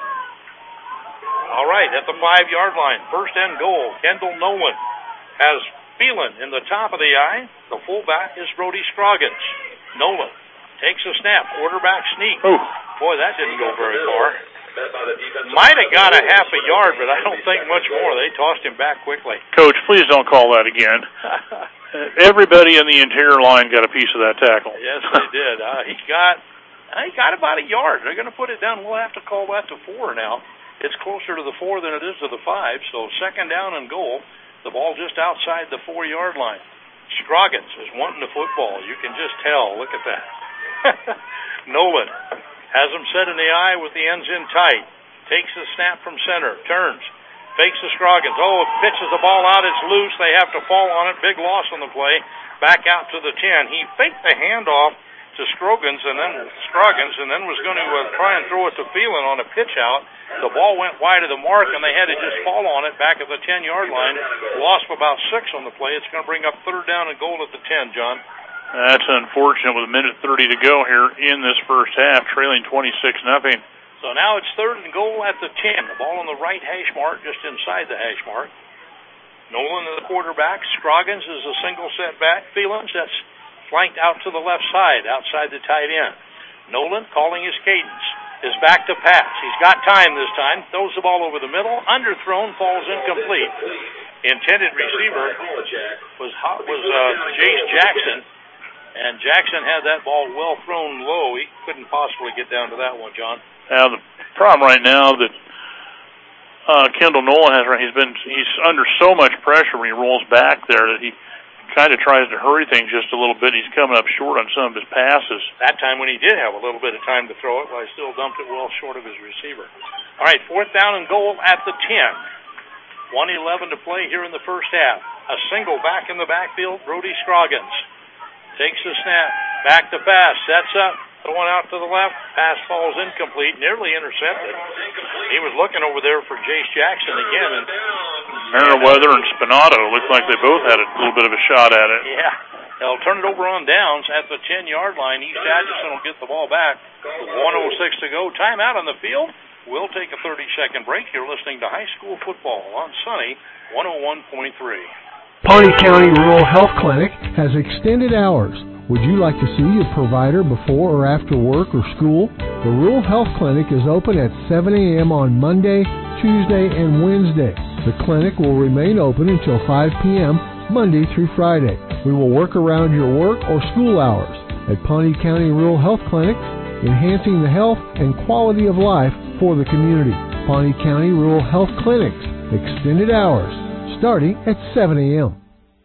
K: All right, at the 5-yard line, first and goal. Kendall Nolan has Phelan in the top of the eye. The fullback is Brody Scroggins. Nolan takes a snap, quarterback sneak.
F: Ooh.
K: Boy, that didn't go very far. Might have got a half a yard, but I don't think much more. They tossed him back quickly.
F: Coach, please don't call that again. Everybody in the interior line got a piece of that tackle.
K: Yes, they did. He got about a yard. They're going to put it down. We'll have to call that to 4 now. It's closer to the 4 than it is to the 5, so second down and goal. The ball just outside the 4-yard line. Scroggins is wanting the football. You can just tell. Look at that. Nolan has him set in the eye with the ends in tight. Takes the snap from center. Turns. Fakes the Scroggins. Pitches the ball out. It's loose. They have to fall on it. Big loss on the play. Back out to the 10. He faked the handoff to Scroggins and then was going to try and throw it to Phelan on a pitch out. The ball went wide of the mark, and they had to just fall on it back at the 10-yard line. Loss of about 6 on the play. It's going to bring up third down and goal at the 10, John.
F: That's unfortunate with 1:30 to go here in this first half, trailing 26-0.
K: So now it's third and goal at the 10. The ball on the right hash mark, just inside the hash mark. Nolan is the quarterback. Scroggins is a single setback. Phelan, that's flanked out to the left side, outside the tight end. Nolan calling his cadence. Is back to pass. He's got time this time. Throws the ball over the middle. Underthrown, falls incomplete. Intended receiver was Jace Jackson. And Jackson had that ball well thrown low. He couldn't possibly get down to that one, John.
F: Now the problem right now that Kendall Nolan has, he's under so much pressure when he rolls back there that he kind of tries to hurry things just a little bit. He's coming up short on some of his passes.
K: That time when he did have a little bit of time to throw it, but I still dumped it well short of his receiver. All right, fourth down and goal at the 10. 1:11 to play here in the first half. A single back in the backfield, Brody Scroggins. Takes the snap, back to pass, sets up, throwing out to the left, pass falls incomplete, nearly intercepted. He was looking over there for Jace Jackson again. And
F: Meriwether and Spinato looked like they both had a little bit of a shot at it.
K: Yeah, they'll turn it over on downs at the 10-yard line. East Atchison will get the ball back. 1:06 to go. Timeout on the field. We'll take a 30-second break. You're listening to high school football on Sunny 101.3.
D: Pawnee County Rural Health Clinic has extended hours. Would you like to see your provider before or after work or school? The Rural Health Clinic is open at 7 a.m. on Monday, Tuesday, and Wednesday. The clinic will remain open until 5 p.m. Monday through Friday. We will work around your work or school hours. At Pawnee County Rural Health Clinic, enhancing the health and quality of life for the community. Pawnee County Rural Health Clinics, extended hours, starting at 7 a.m.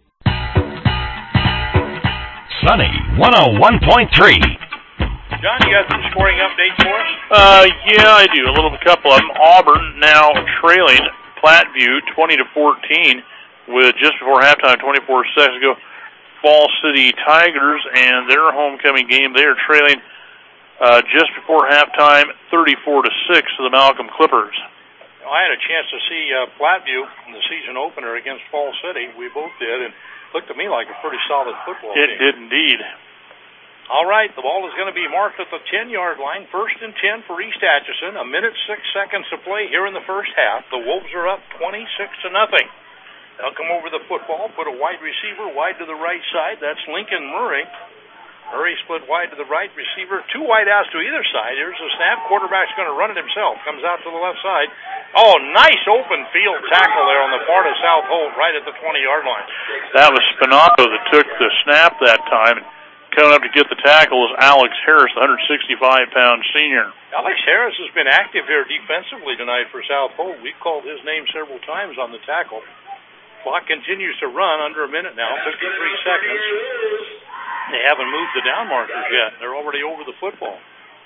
E: Sunny 101.3.
K: John, you got some scoring updates for us?
F: Yeah, I do. A couple of them. Auburn now trailing Platteview 20-14 with just before halftime, 24 seconds ago. Falls City Tigers and their homecoming game, they are trailing just before halftime, 34-6 to the Malcolm Clippers.
K: I had a chance to see Platteview in the season opener against Falls City. We both did, and looked to me like a pretty solid football team.
F: It did indeed.
K: All right, the ball is going to be marked at the 10-yard line. 1st and 10 for East Atchison. 1 minute 6 seconds to play here in the first half. The Wolves are up 26-0. They'll come over the football, put a wide receiver wide to the right side. That's Lincoln Murray. Murray split wide to the right receiver. 2 wide outs to either side. Here's the snap. Quarterback's going to run it himself. Comes out to the left side. Oh, nice open field tackle there on the part of South Holt right at the 20-yard line.
F: That was Spinato that took the snap that time. Coming up to get the tackle is Alex Harris, the 165-pound senior.
K: Alex Harris has been active here defensively tonight for South Holt. We've called his name several times on the tackle. Clock continues to run under a minute now, 53 seconds. They haven't moved the down markers yet. They're already over the football.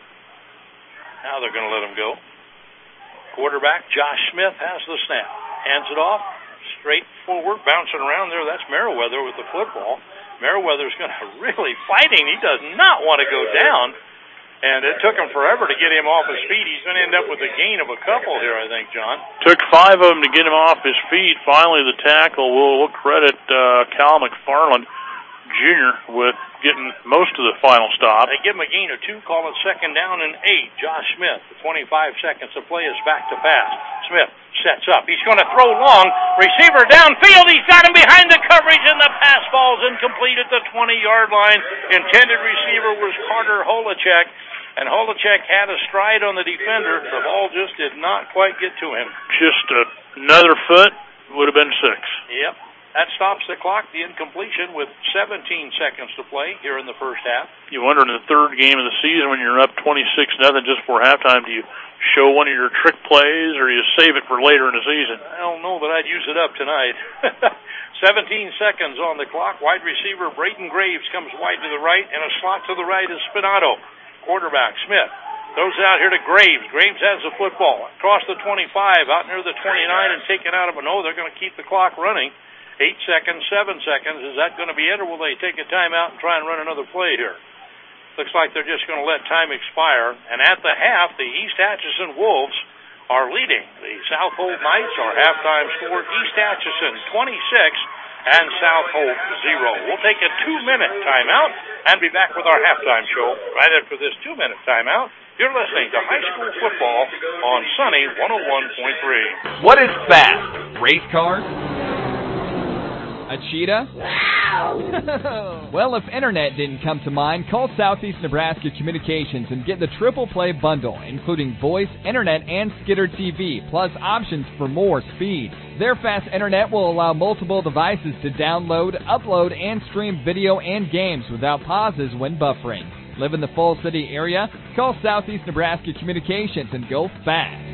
K: Now they're going to let him go. Quarterback Josh Smith has the snap. Hands it off. Straight forward, bouncing around there. That's Merriweather with the football. Merriweather's going to really fighting. He does not want to go down. And it took him forever to get him off his feet. He's going to end up with a gain of a couple here, I think, John.
F: Took 5 of them to get him off his feet. Finally, the tackle, we'll credit Cal McFarland Jr. with getting most of the final stop.
K: They give him a gain of 2, call it 2nd down and 8. Josh Smith, 25 seconds to play, is back to pass. Smith sets up. He's going to throw long. Receiver downfield. He's got him behind the coverage, and the pass ball's incomplete at the 20-yard line. Intended receiver was Carter Holacek, and Holacek had a stride on the defender. The ball just did not quite get to him.
F: Just another foot would have been 6.
K: Yep. That stops the clock, the incompletion, with 17 seconds to play here in the first half.
F: You wonder in the third game of the season when you're up 26-0 just before halftime, do you show one of your trick plays or you save it for later in the season?
K: I don't know that I'd use it up tonight. 17 seconds on the clock. Wide receiver Braden Graves comes wide to the right, and a slot to the right is Spinato. Quarterback Smith throws it out here to Graves. Graves has the football. Across the 25, out near the 29, and taken out of a no. They're going to keep the clock running. 8 seconds, 7 seconds. Is that going to be it, or will they take a timeout and try and run another play here? Looks like they're just going to let time expire. And at the half, the East Atchison Wolves are leading. The South Holt Knights are halftime score. East Atchison 26 and South Holt 0. We'll take a 2-minute timeout and be back with our halftime show right after this 2-minute timeout. You're listening to high school football on Sunny 101.3.
B: What is fast? Race cars? A cheetah? Wow! Well, if internet didn't come to mind, call Southeast Nebraska Communications and get the Triple Play bundle, including voice, internet, and Skitter TV, plus options for more speed. Their fast internet will allow multiple devices to download, upload, and stream video and games without pauses when buffering. Live in the Falls City area? Call Southeast Nebraska Communications and go fast.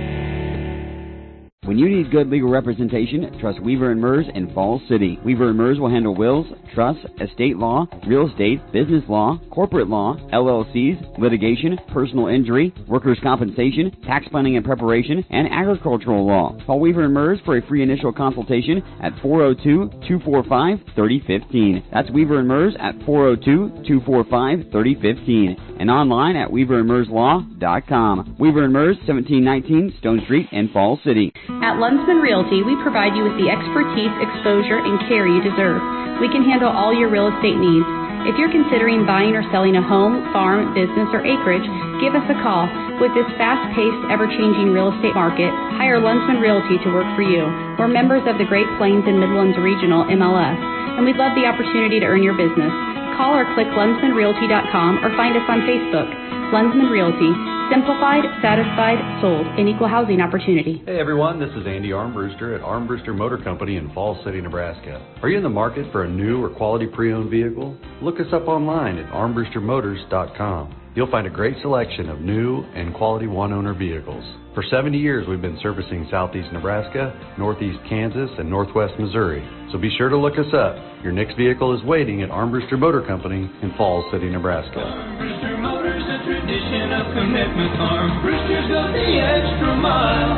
R: When you need good legal representation, trust Weaver & Mers in Falls City. Weaver & Mers will handle wills, trusts, estate law, real estate, business law, corporate law, LLCs, litigation, personal injury, workers' compensation, tax planning and preparation, and agricultural law. Call Weaver & Mers for a free initial consultation at 402-245-3015. That's Weaver & Mers at 402-245-3015 and online at weaverandmerslaw.com. Weaver & Mers, 1719 Stone Street in Falls City.
U: At Lunsman Realty, we provide you with the expertise, exposure, and care you deserve. We can handle all your real estate needs. If you're considering buying or selling a home, farm, business, or acreage, give us a call. With this fast-paced, ever-changing real estate market, hire Lunsman Realty to work for you. We're members of the Great Plains and Midlands Regional MLS, and we'd love the opportunity to earn your business. Call or click LunsmanRealty.com or find us on Facebook. Lunsman Realty. Simplified, satisfied, sold. An equal housing opportunity.
C: Hey everyone, this is Andy Armbruster at Armbruster Motor Company in Falls City, Nebraska. Are you in the market for a new or quality pre-owned vehicle? Look us up online at armbrustermotors.com. You'll find a great selection of new and quality one-owner vehicles. For 70 years, we've been servicing southeast Nebraska, northeast Kansas, and northwest Missouri. So be sure to look us up. Your next vehicle is waiting at Armbruster Motor Company in Falls City, Nebraska.
V: Armbruster Motors, a tradition of commitment. Armbruster's got the extra mile.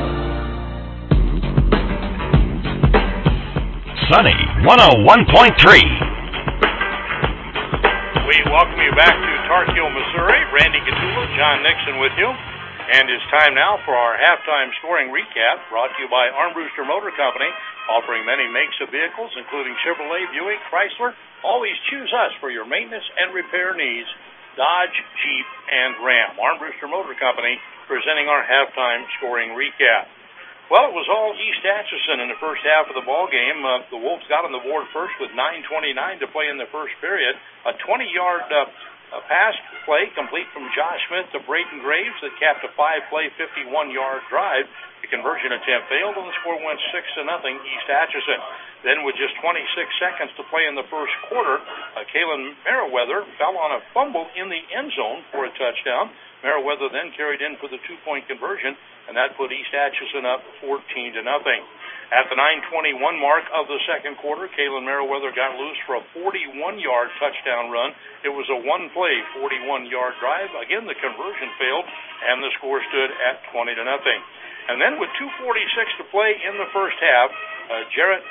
E: Sunny 101.3.
K: We welcome you back to Tar Heel, Missouri. Randy Gatula, John Nixon with you. And it's time now for our halftime scoring recap, brought to you by Armbruster Motor Company, offering many makes of vehicles, including Chevrolet, Buick, Chrysler. Always choose us for your maintenance and repair needs. Dodge, Jeep, and Ram. Armbruster Motor Company presenting our halftime scoring recap. Well, it was all East Atchison in the first half of the ball game. The Wolves got on the board first with 9:29 to play in the first period. A 20-yard pass play complete from Josh Smith to Braden Graves that capped a 5-play, 51-yard drive. The conversion attempt failed, and the score went 6-0 East Atchison. Then, with just 26 seconds to play in the first quarter, Kalen Merriweather fell on a fumble in the end zone for a touchdown. Merriweather then carried in for the 2-point conversion, and that put East Atchison up 14-0. At the 9:21 mark of the second quarter, Kalen Merriweather got loose for a 41-yard touchdown run. It was a one-play, 41-yard drive. Again, the conversion failed, and the score stood at 20-0. And then with 2:46 to play in the first half, Jarrett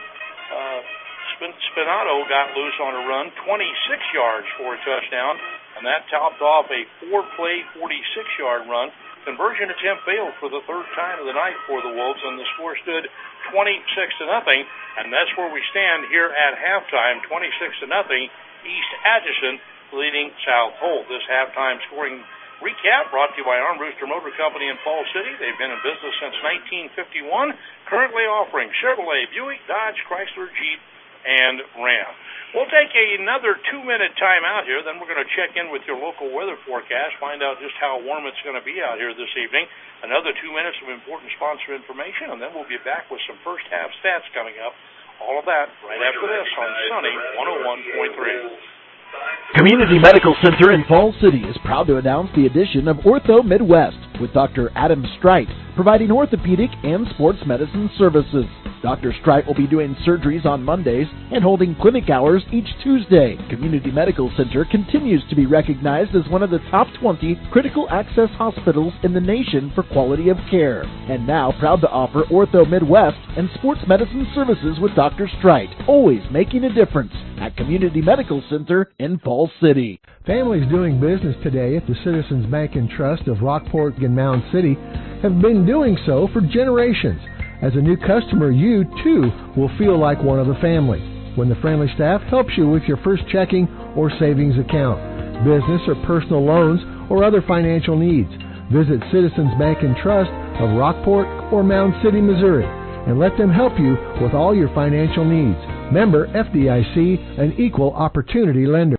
K: Spinato got loose on a run, 26 yards for a touchdown, and that topped off a 4-play, 46-yard run. Conversion attempt failed for the third time of the night for the Wolves, and the score stood 26-0, and that's where we stand here at halftime, 26-0, East Atchison leading South Holt. This halftime scoring recap brought to you by Armbruster Motor Company in Falls City. They've been in business since 1951, currently offering Chevrolet, Buick, Dodge, Chrysler, Jeep, and Ram. We'll take another 2-minute time out here, then we're going to check in with your local weather forecast, find out just how warm it's going to be out here this evening. Another 2 minutes of important sponsor information, and then we'll be back with some first half stats coming up. All of that right after this on Sunny 101.3.
N: Community Medical Center in Falls City is proud to announce the addition of Ortho Midwest with Dr. Adam Streit, providing orthopedic and sports medicine services. Dr. Streit will be doing surgeries on Mondays and holding clinic hours each Tuesday. Community Medical Center continues to be recognized as one of the top 20 critical access hospitals in the nation for quality of care. And now proud to offer Ortho Midwest and sports medicine services with Dr. Streit, always making a difference at Community Medical Center in Falls City.
D: Families doing business today at the Citizens Bank and Trust of Rockport and Mound City have been doing so for generations. As a new customer, you, too, will feel like one of the family when the friendly staff helps you with your first checking or savings account, business or personal loans, or other financial needs. Visit Citizens Bank and Trust of Rockport or Mound City, Missouri, and let them help you with all your financial needs. Member FDIC, an equal opportunity lender.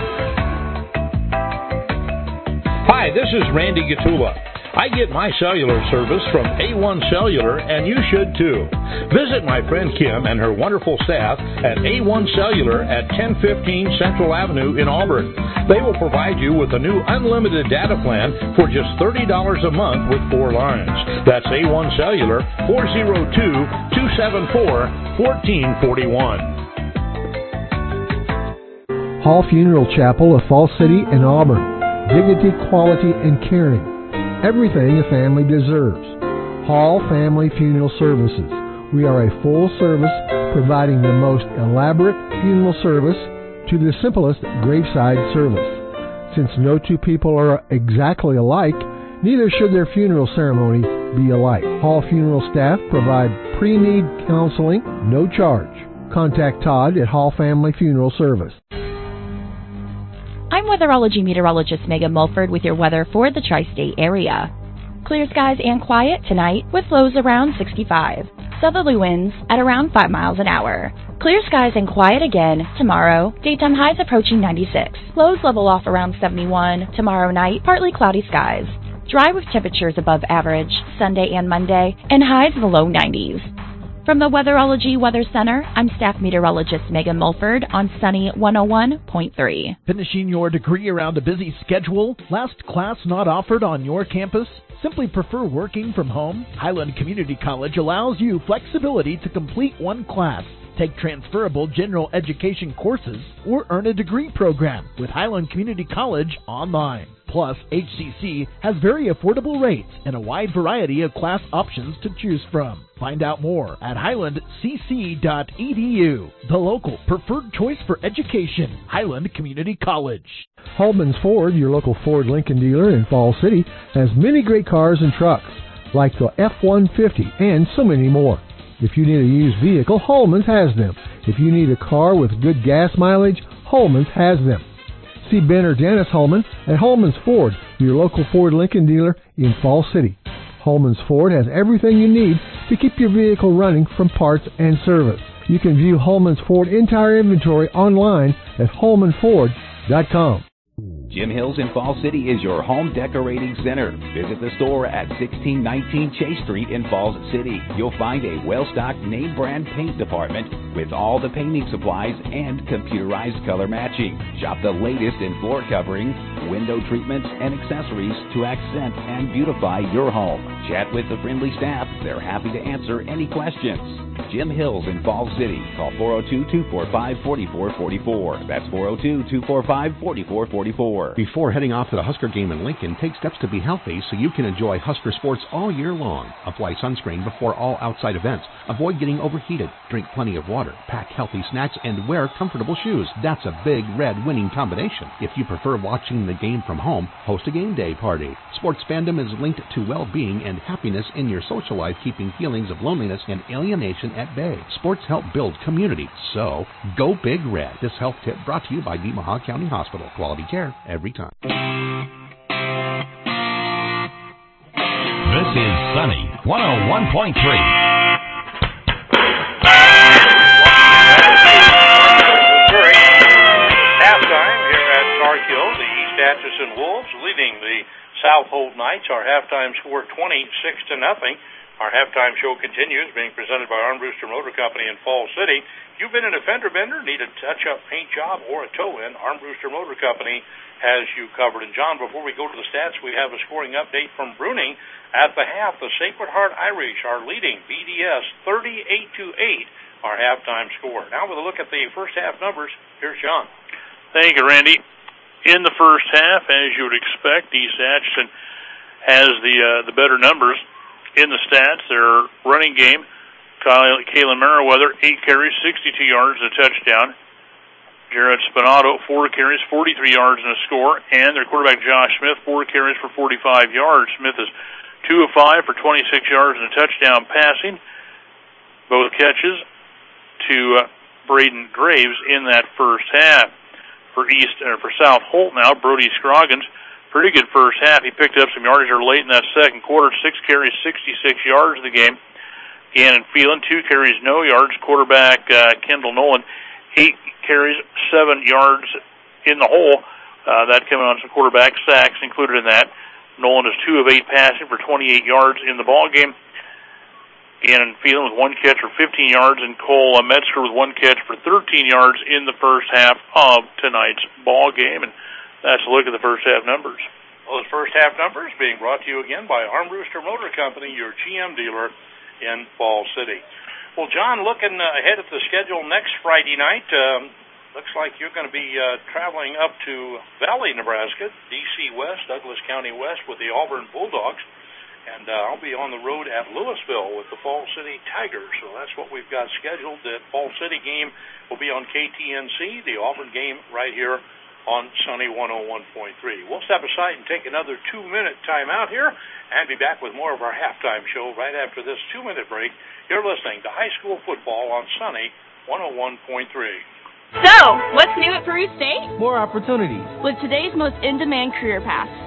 W: Hi, this is Randy Gatula. I get my cellular service from A1 Cellular, and you should too. Visit my friend Kim and her wonderful staff at A1 Cellular at 1015 Central Avenue in Auburn. They will provide you with a new unlimited data plan for just $30 a month with 4 lines. That's A1 Cellular, 402-274-1441.
D: Hall Funeral Chapel of Falls City and Auburn. Dignity, quality, and caring. Everything a family deserves. Hall Family Funeral Services. We are a full service providing the most elaborate funeral service to the simplest graveside service. Since no two people are exactly alike, neither should their funeral ceremony be alike. Hall Funeral staff provide pre-need counseling, no charge. Contact Todd at Hall Family Funeral Service.
X: I'm weatherology meteorologist Megan Mulford with your weather for the tri-state area.
A: Clear skies and quiet tonight with lows around 65. Southerly winds at around 5 miles an hour. Clear skies and quiet again tomorrow. Daytime highs approaching 96. Lows level off around 71. Tomorrow night, partly cloudy skies. Dry with temperatures above average Sunday and Monday, and highs in the low 90s. From the Weatherology Weather Center, I'm staff meteorologist Megan Mulford on Sunny 101.3.
N: Finishing your degree around a busy schedule? Last class not offered on your campus? Simply prefer working from home? Highland Community College allows you flexibility to complete one class, take transferable general education courses, or earn a degree program with Highland Community College online. Plus, HCC has very affordable rates and a wide variety of class options to choose from. Find out more at highlandcc.edu, the local preferred choice for education, Highland Community College.
D: Holman's Ford, your local Ford Lincoln dealer in Falls City, has many great cars and trucks, like the F-150 and so many more. If you need a used vehicle, Holman's has them. If you need a car with good gas mileage, Holman's has them. See Ben or Janice Holman at Holman's Ford, your local Ford Lincoln dealer in Falls City. Holman's Ford has everything you need to keep your vehicle running from parts and service. You can view Holman's Ford entire inventory online at holmanford.com.
G: Jim Hills in Falls City is your home decorating center. Visit the store at 1619 Chase Street in Falls City. You'll find a well-stocked name brand paint department with all the painting supplies and computerized color matching. Shop the latest in floor coverings, window treatments, and accessories to accent and beautify your home. Chat with the friendly staff. They're happy to answer any questions. Jim Hills in Falls City. Call 402-245-4444. That's 402-245-4444.
I: Before heading off to the Husker game in Lincoln, take steps to be healthy so you can enjoy Husker sports all year long. Apply sunscreen before all outside events. Avoid getting overheated. Drink plenty of water. Pack healthy snacks and wear comfortable shoes. That's a big red winning combination. If you prefer watching the game from home, host a game day party. Sports fandom is linked to well-being and happiness in your social life, keeping feelings of loneliness and alienation at bay. Sports help build community, so go Big Red. This health tip brought to you by Nemaha County Hospital. Quality care every time.
E: This is Sunny 101.3.
K: Halftime here at Stark Hill, the East Atchison Wolves leading the Southold Knights. Our halftime score 26-0. Our halftime show continues, being presented by Armbruster Motor Company in Falls City. If you've been an fender bender, need a touch-up paint job or a tow-in, Armbruster Motor Company has you covered. And John, before we go to the stats, we have a scoring update from Bruning. At the half, the Sacred Heart Irish are leading BDS 38-8, our halftime score. Now with a look at the first half numbers, here's John.
F: Thank you, Randy. In the first half, as you would expect, East Atchison has the better numbers. In the stats, their running game, Kayla Merriweather, 8 carries, 62 yards and a touchdown. Jared Spinato, 4 carries, 43 yards and a score. And their quarterback, Josh Smith, 4 carries for 45 yards. Smith is 2 of 5 for 26 yards and a touchdown passing. Both catches to Braden Graves in that first half. For South Holt now, Brody Scroggins, pretty good first half. He picked up some yardage late in that second quarter. 6 carries, 66 yards in the game. Gannon Phelan, 2 carries, no yards. Quarterback Kendall Nolan, 8 carries, 7 yards in the hole. That coming on some quarterback sacks included in that. Nolan is 2 of 8 passing for 28 yards in the ball game. Gannon Phelan with 1 catch for 15 yards, and Cole Metzger with 1 catch for 13 yards in the first half of tonight's ball game. And that's a look at the first half numbers.
K: Those first half numbers being brought to you again by Armbruster Motor Company, your GM dealer in Falls City. Well, John, looking ahead at the schedule next Friday night, looks like you're going to be traveling up to Valley, Nebraska, D.C. West, Douglas County West with the Auburn Bulldogs. And I'll be on the road at Louisville with the Falls City Tigers. So that's what we've got scheduled. The Falls City game will be on KTNC, the Auburn game right here on Sunny 101.3. We'll step aside and take another 2-minute timeout here and be back with more of our halftime show right after this 2-minute break. You're listening to high school football on Sunny 101.3.
X: So, what's new at Peru State?
D: More opportunities.
X: With today's most in-demand career paths,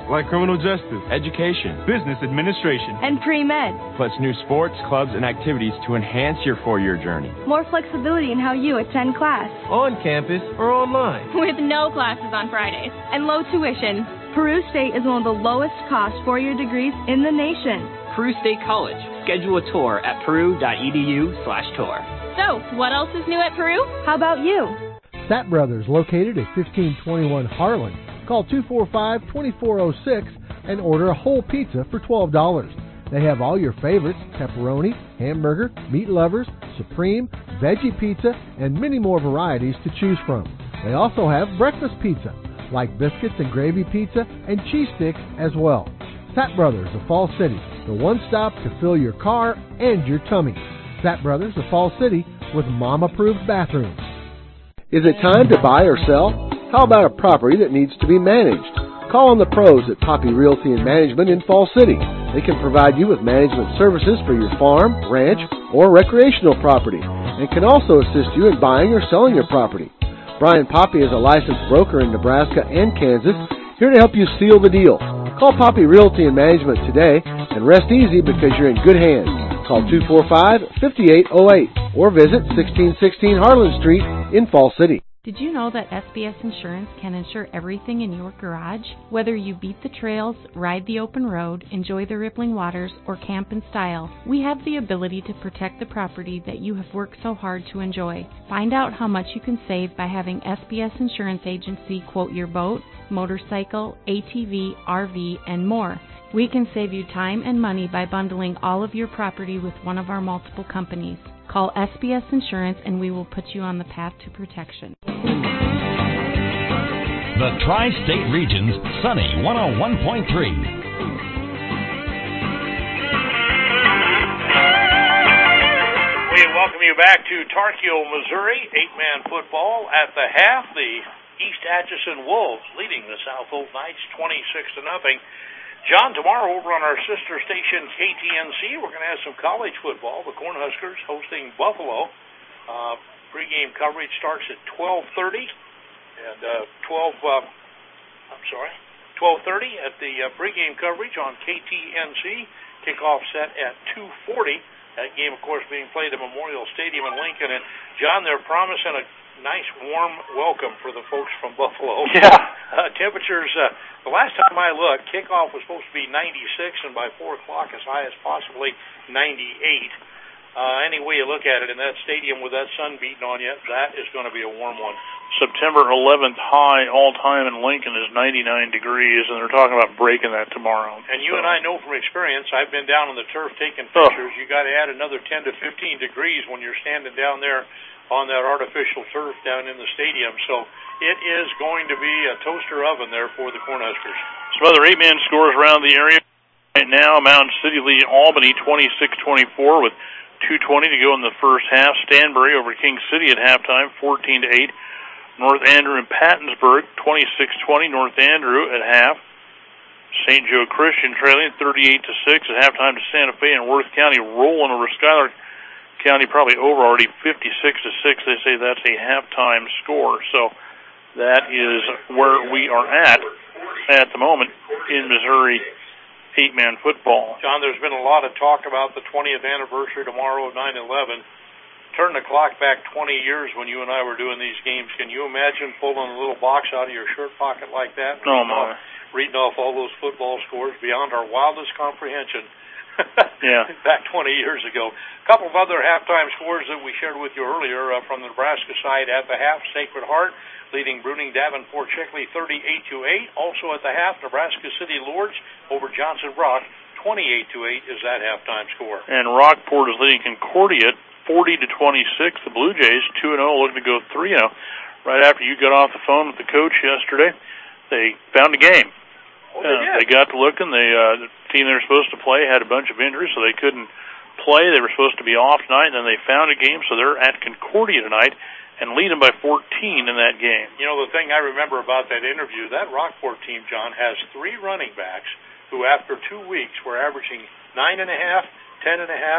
J: like criminal justice, education, business administration,
L: and pre-med.
J: plus new sports, clubs, and activities to enhance your four-year journey.
L: More flexibility in how you attend class.
J: On campus or online.
L: With no classes on Fridays. And low tuition. Peru State is one of the lowest cost four-year degrees in the nation.
M: Peru State College. Schedule a tour at peru.edu/tour.
L: So, what else is new at Peru? How about you?
D: Sat Brothers, located at 1521 Harlan. Call 245-2406 and order a whole pizza for $12. They have all your favorites: pepperoni, hamburger, meat lovers, supreme, veggie pizza, and many more varieties to choose from. They also have breakfast pizza, like biscuits and gravy pizza and cheese sticks as well. Sat Brothers of Falls City, the one stop to fill your car and your tummy. Sat Brothers of Falls City with mom-approved bathrooms.
X: Is it time to buy or sell? How about a property that needs to be managed? Call on the pros at Poppy Realty and Management in Falls City. They can provide you with management services for your farm, ranch, or recreational property, and can also assist you in buying or selling your property. Brian Poppy is a licensed broker in Nebraska and Kansas, here to help you seal the deal. Call Poppy Realty and Management today and rest easy because you're in good hands. Call 245-5808 or visit 1616 Harlan Street in Falls City.
H: Did you know that SBS Insurance can insure everything in your garage? Whether you beat the trails, ride the open road, enjoy the rippling waters, or camp in style, we have the ability to protect the property that you have worked so hard to enjoy. Find out how much you can save by having SBS Insurance Agency quote your boat, motorcycle, ATV, RV, and more. We can save you time and money by bundling all of your property with one of our multiple companies. Call SBS Insurance and we will put you on the path to protection.
E: The Tri-State Region's Sunny 101.3.
K: We welcome you back to Tarkio, Missouri. 8-man football at the half. The East Atchison Wolves leading the South Oak Knights 26-0. John, tomorrow over on our sister station KTNC, we're going to have some college football. The Cornhuskers hosting Buffalo. Pre-game coverage starts at 12:30 and 12:30 at the pre-game coverage on KTNC. Kickoff set at 2:40. That game, of course, being played at Memorial Stadium in Lincoln. And John, they're promising a nice warm welcome for the folks from Buffalo.
F: Yeah.
K: Temperatures, the last time I looked, kickoff was supposed to be 96, and by 4 o'clock as high as possibly 98. Any way you look at it, in that stadium with that sun beating on you, that is going to be a warm one.
F: September 11th high all-time in Lincoln is 99 degrees, and they're talking about breaking that tomorrow.
K: And you and I know from experience, I've been down on the turf taking pictures, you got to add another 10 to 15 degrees when you're standing down there on that artificial turf down in the stadium. So it is going to be a toaster oven there for the Cornhuskers.
F: Some other 8-man scores around the area right now. Mountain City leading Albany 26-24 with 2:20 to go in the first half. Stanbury over King City at halftime, 14-8. North Andrew and Pattonsburg, 26-20. North Andrew at half. St. Joe Christian trailing 38-6 at halftime to Santa Fe, and Worth County rolling over Schuyler County, probably over already, 56-6. They say that's a halftime score. So that is where we are at the moment in Missouri 8-man football.
K: John, there's been a lot of talk about the 20th anniversary tomorrow of 9/11. Turn the clock back 20 years when you and I were doing these games. Can you imagine pulling a little box out of your shirt pocket like that?
F: Oh, my.
K: Reading off all those football scores beyond our wildest comprehension.
F: Yeah.
K: Back 20 years ago. A couple of other halftime scores that we shared with you earlier from the Nebraska side at the half. Sacred Heart leading Bruning Davenport Chickley 38-8. Also at the half, Nebraska City Lourdes over Johnson Brock 28-8 is that halftime score.
F: And Rockport is leading Concordia 40-26. The Blue Jays 2-0, looking to go 3-0. Right after you got off the phone with the coach yesterday, they found a game. They got to looking. The team they were supposed to play had a bunch of injuries, so they couldn't play. They were supposed to be off tonight, and then they found a game, so they're at Concordia tonight and leading by 14 in that game.
K: You know, the thing I remember about that interview, that Rockport team, John, has 3 running backs who, after 2 weeks, were averaging 9.5, 10.5,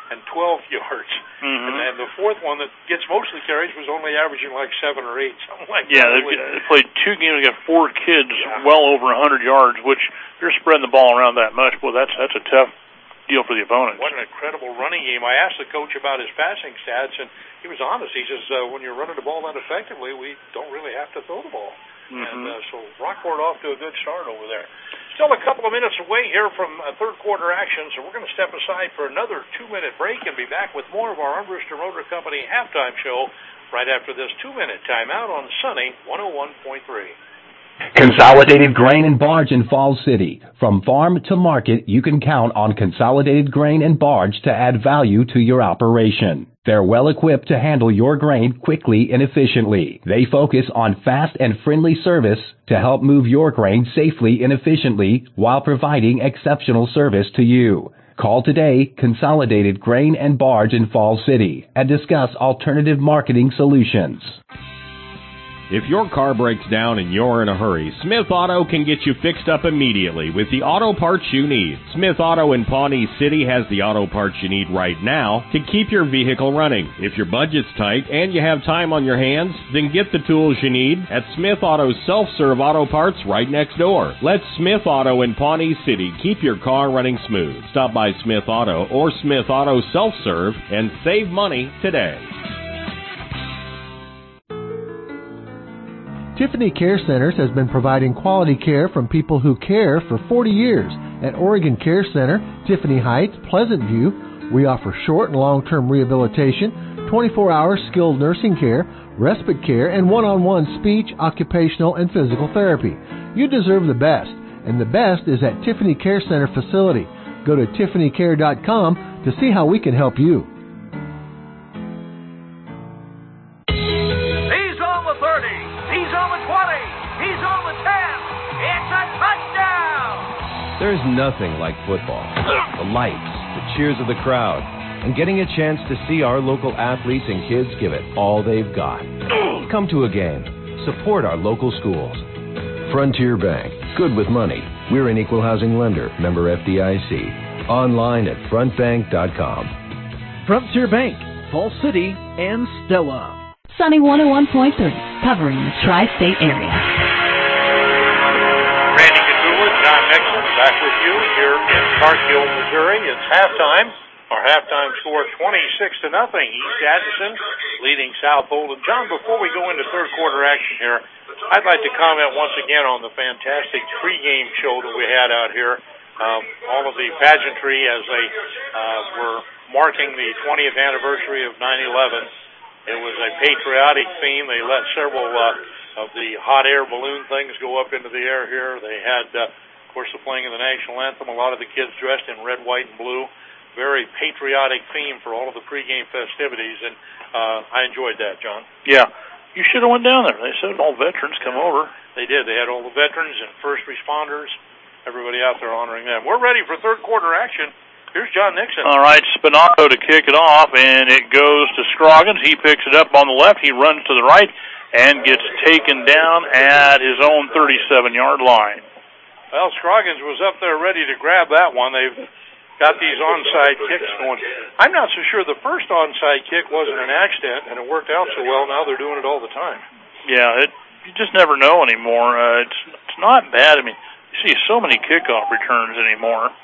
K: and 12 yards. And then the fourth one that gets most of the carries was only averaging like 7 or 8, something like that.
F: Yeah, they played 2 games. They got 4 kids well over 100 yards, which if you're spreading the ball around that much, well, that's a tough deal for the opponent.
K: What an incredible running game. I asked the coach about his passing stats, and he was honest. He says, when you're running the ball that effectively, we don't really have to throw the ball. And so Rockport off to a good start over there. Still a couple of minutes away here from third quarter action, so we're going to step aside for another 2-minute break and be back with more of our Armbruster Motor Company halftime show right after this 2-minute timeout on Sunny 101.3.
G: Consolidated Grain and Barge in Falls City. From farm to market, you can count on Consolidated Grain and Barge to add value to your operation. They're well equipped to handle your grain quickly and efficiently. They focus on fast and friendly service to help move your grain safely and efficiently while providing exceptional service to you. Call today, Consolidated Grain and Barge in Falls City, and discuss alternative marketing solutions.
J: If your car breaks down and you're in a hurry, Smith Auto can get you fixed up immediately with the auto parts you need. Smith Auto in Pawnee City has the auto parts you need right now to keep your vehicle running. If your budget's tight and you have time on your hands, then get the tools you need at Smith Auto's self-serve auto parts right next door. Let Smith Auto in Pawnee City keep your car running smooth. Stop by Smith Auto or Smith Auto Self-Serve and save money today.
D: Tiffany Care Centers has been providing quality care from people who care for 40 years. At Oregon Care Center, Tiffany Heights, Pleasant View, we offer short and long-term rehabilitation, 24-hour skilled nursing care, respite care, and one-on-one speech, occupational, and physical therapy. You deserve the best, and the best is at Tiffany Care Center facility. Go to tiffanycare.com to see how we can help you.
V: He's on the 30. He's on the 20. He's on the 10. It's a touchdown.
O: There's nothing like football. The lights, the cheers of the crowd, and getting a chance to see our local athletes and kids give it all they've got. Come to a game. Support our local schools. Frontier Bank. Good with money. We're an equal housing lender. Member FDIC. Online at frontbank.com.
N: Frontier Bank, Falls City, and Stella.
P: Sunny 101.3, covering the tri-state area.
K: Randy Catula, John Nixon, back with you here in Parkville, Missouri. It's halftime. Our halftime score 26-0. East Atchison leading South Holden. John, before we go into third quarter action here, I'd like to comment once again on the fantastic pregame show that we had out here. All of the pageantry as they were marking the 20th anniversary of 9/11. It was a patriotic theme. They let several of the hot air balloon things go up into the air here. They had, of course, the playing of the national anthem. A lot of the kids dressed in red, white, and blue. Very patriotic theme for all of the pregame festivities, and I enjoyed that, John.
F: Yeah. You should have went down there. They said all veterans come over.
K: They did. They had all the veterans and first responders, everybody out there honoring them. We're ready for third quarter action. Here's John Nixon.
F: All right, Spinato to kick it off, and it goes to Scroggins. He picks it up on the left. He runs to the right and gets taken down at his own 37-yard line.
K: Well, Scroggins was up there ready to grab that one. They've got these onside kicks going. I'm not so sure the first onside kick wasn't an accident, and it worked out so well. Now they're doing it all the time.
F: Yeah, you just never know anymore. It's not bad. I mean, you see so many kickoff returns anymore.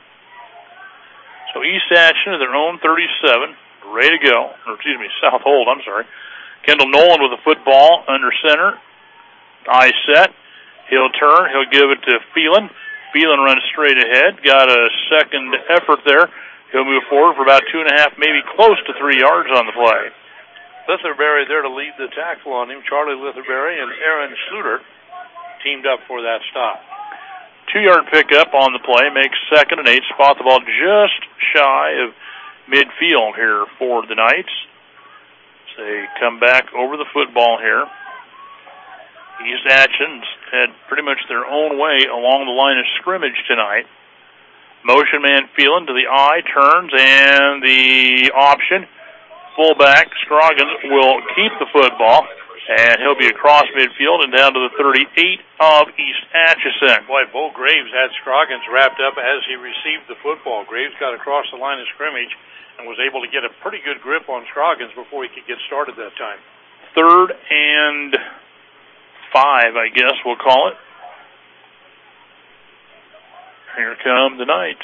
F: So East Atchison at their own 37, ready to go. Or, excuse me, South Hold, I'm sorry. Kendall Nolan with the football under center. Eye set. He'll turn. He'll give it to Phelan. Phelan runs straight ahead. Got a second effort there. He'll move forward for about 2.5, maybe close to 3 yards on the play.
K: Litherberry there to lead the tackle on him. Charlie Litherberry and Aaron Schluter teamed up for that stop.
F: 2-yard pickup on the play, makes 2nd and 8. Spot the ball just shy of midfield here for the Knights. So they come back over the football here. East Atchison's had pretty much their own way along the line of scrimmage tonight. Motion man Phelan to the eye, turns, and the option. Fullback Scroggins will keep the football. And he'll be across midfield and down to the 38 of East Atchison.
K: Boy, Bo Graves had Scroggins wrapped up as he received the football. Graves got across the line of scrimmage and was able to get a pretty good grip on Scroggins before he could get started that time.
F: 3rd and 5, I guess we'll call it. Here come the Knights.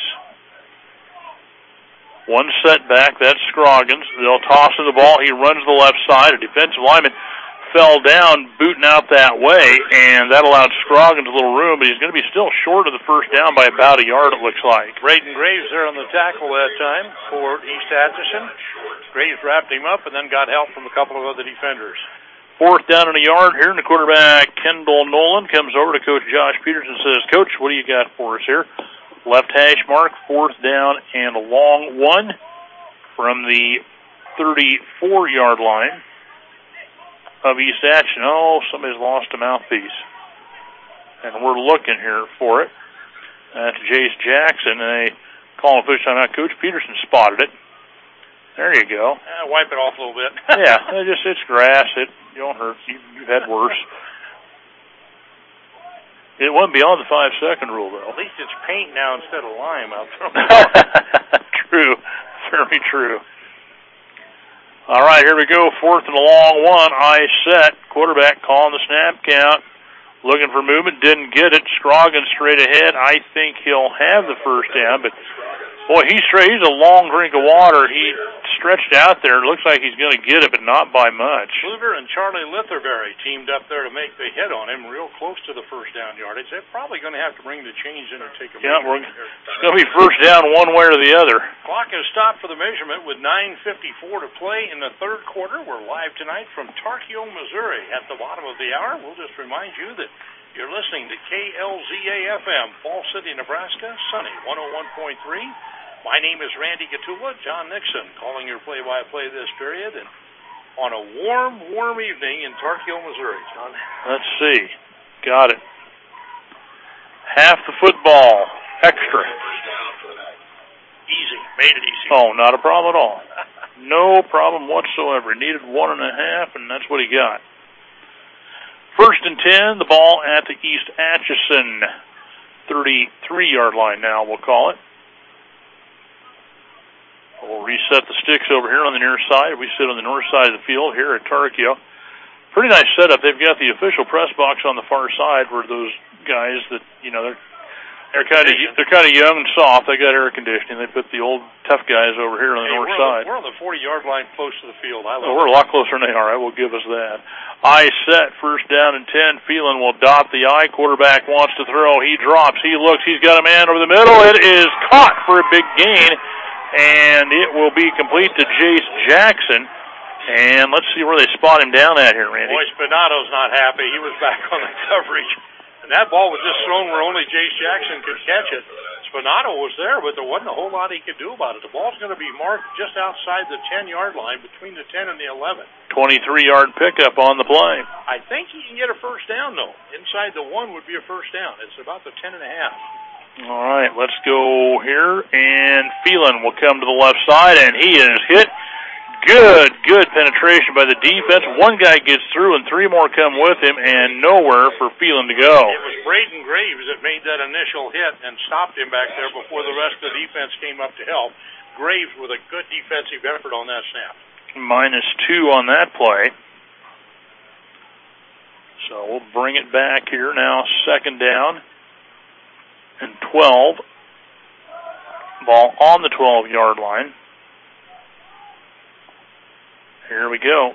F: One setback, that's Scroggins. They'll toss him the ball. He runs to the left side. A defensive lineman fell down, booting out that way, and that allowed Scroggins a little room, but he's going to be still short of the first down by about a yard, it looks like.
K: Braden Graves there on the tackle that time for East Atchison. Graves wrapped him up and then got help from a couple of other defenders.
F: 4th down and a yard here, and the quarterback, Kendall Nolan, comes over to Coach Josh Peterson and says, Coach, what do you got for us here? Left hash mark, 4th down and a long one from the 34-yard line of East Atchison. Oh, somebody's lost a mouthpiece. And we're looking here for it. That's Jace Jackson, and they call him fish timeout. Coach Peterson spotted it. There you go.
K: Wipe it off a little bit.
F: Yeah, it's grass. You don't hurt. You've had worse. It went beyond the 5-second rule, though.
K: At least it's paint now instead of lime out there.
F: True. Very true. All right, here we go. 4th and a long one. I set. Quarterback calling the snap count. Looking for movement. Didn't get it. Scroggins straight ahead. I think he'll have the first down, but boy, he's a long drink of water. He stretched out there. It looks like he's going to get it, but not by much.
K: Kluger and Charlie Litherberry teamed up there to make the hit on him real close to the first down yardage. They're probably going to have to bring the change in and take a measurement.
F: It's going to be first down one way or the other.
K: Clock is stopped for the measurement with 9:54 to play in the third quarter. We're live tonight from Tarkio, Missouri. At the bottom of the hour, we'll just remind you that you're listening to KLZA-FM, Falls City, Nebraska, Sunny 101.3. My name is Randy Gatula. John Nixon calling your play-by-play this period, and on a warm evening in Tarkio, Missouri, John.
F: Let's see. Got it. Half the football. Extra.
K: Easy. Made it easy.
F: Oh, not a problem at all. No problem whatsoever. Needed 1.5, and that's what he got. 1st and 10, the ball at the East Atchison 33-yard line now, we'll call it. We'll reset the sticks over here on the near side. We sit on the north side of the field here at Tarkio. Pretty nice setup. They've got the official press box on the far side where those guys that, they're kind of young and soft. They got air conditioning. They put the old tough guys over here on the north side.
K: We're on the 40-yard line close to the field.
F: We're a lot closer than they are. I will give us that. I set, 1st down and 10. Phelan will dot the I. Quarterback wants to throw. He drops. He looks. He's got a man over the middle. It is caught for a big gain, and it will be complete to Jace Jackson. And let's see where they spot him down at here, Randy.
K: Boy, Spinato's not happy. He was back on the coverage. And that ball was just thrown where only Jace Jackson could catch it. Spinato was there, but there wasn't a whole lot he could do about it. The ball's going to be marked just outside the 10-yard line, between the 10 and the 11.
F: 23-yard pickup on the play.
K: I think he can get a first down, though. Inside the 1 would be a first down. It's about the 10.5.
F: All right, let's go here, and Phelan will come to the left side, and he is hit. Good penetration by the defense. One guy gets through, and 3 more come with him, and nowhere for Phelan to go.
K: It was Braden Graves that made that initial hit and stopped him back there before the rest of the defense came up to help. Graves with a good defensive effort on that snap.
F: -2 on that play. So we'll bring it back here now. 2nd down and 12. Ball on the 12-yard line. Here we go.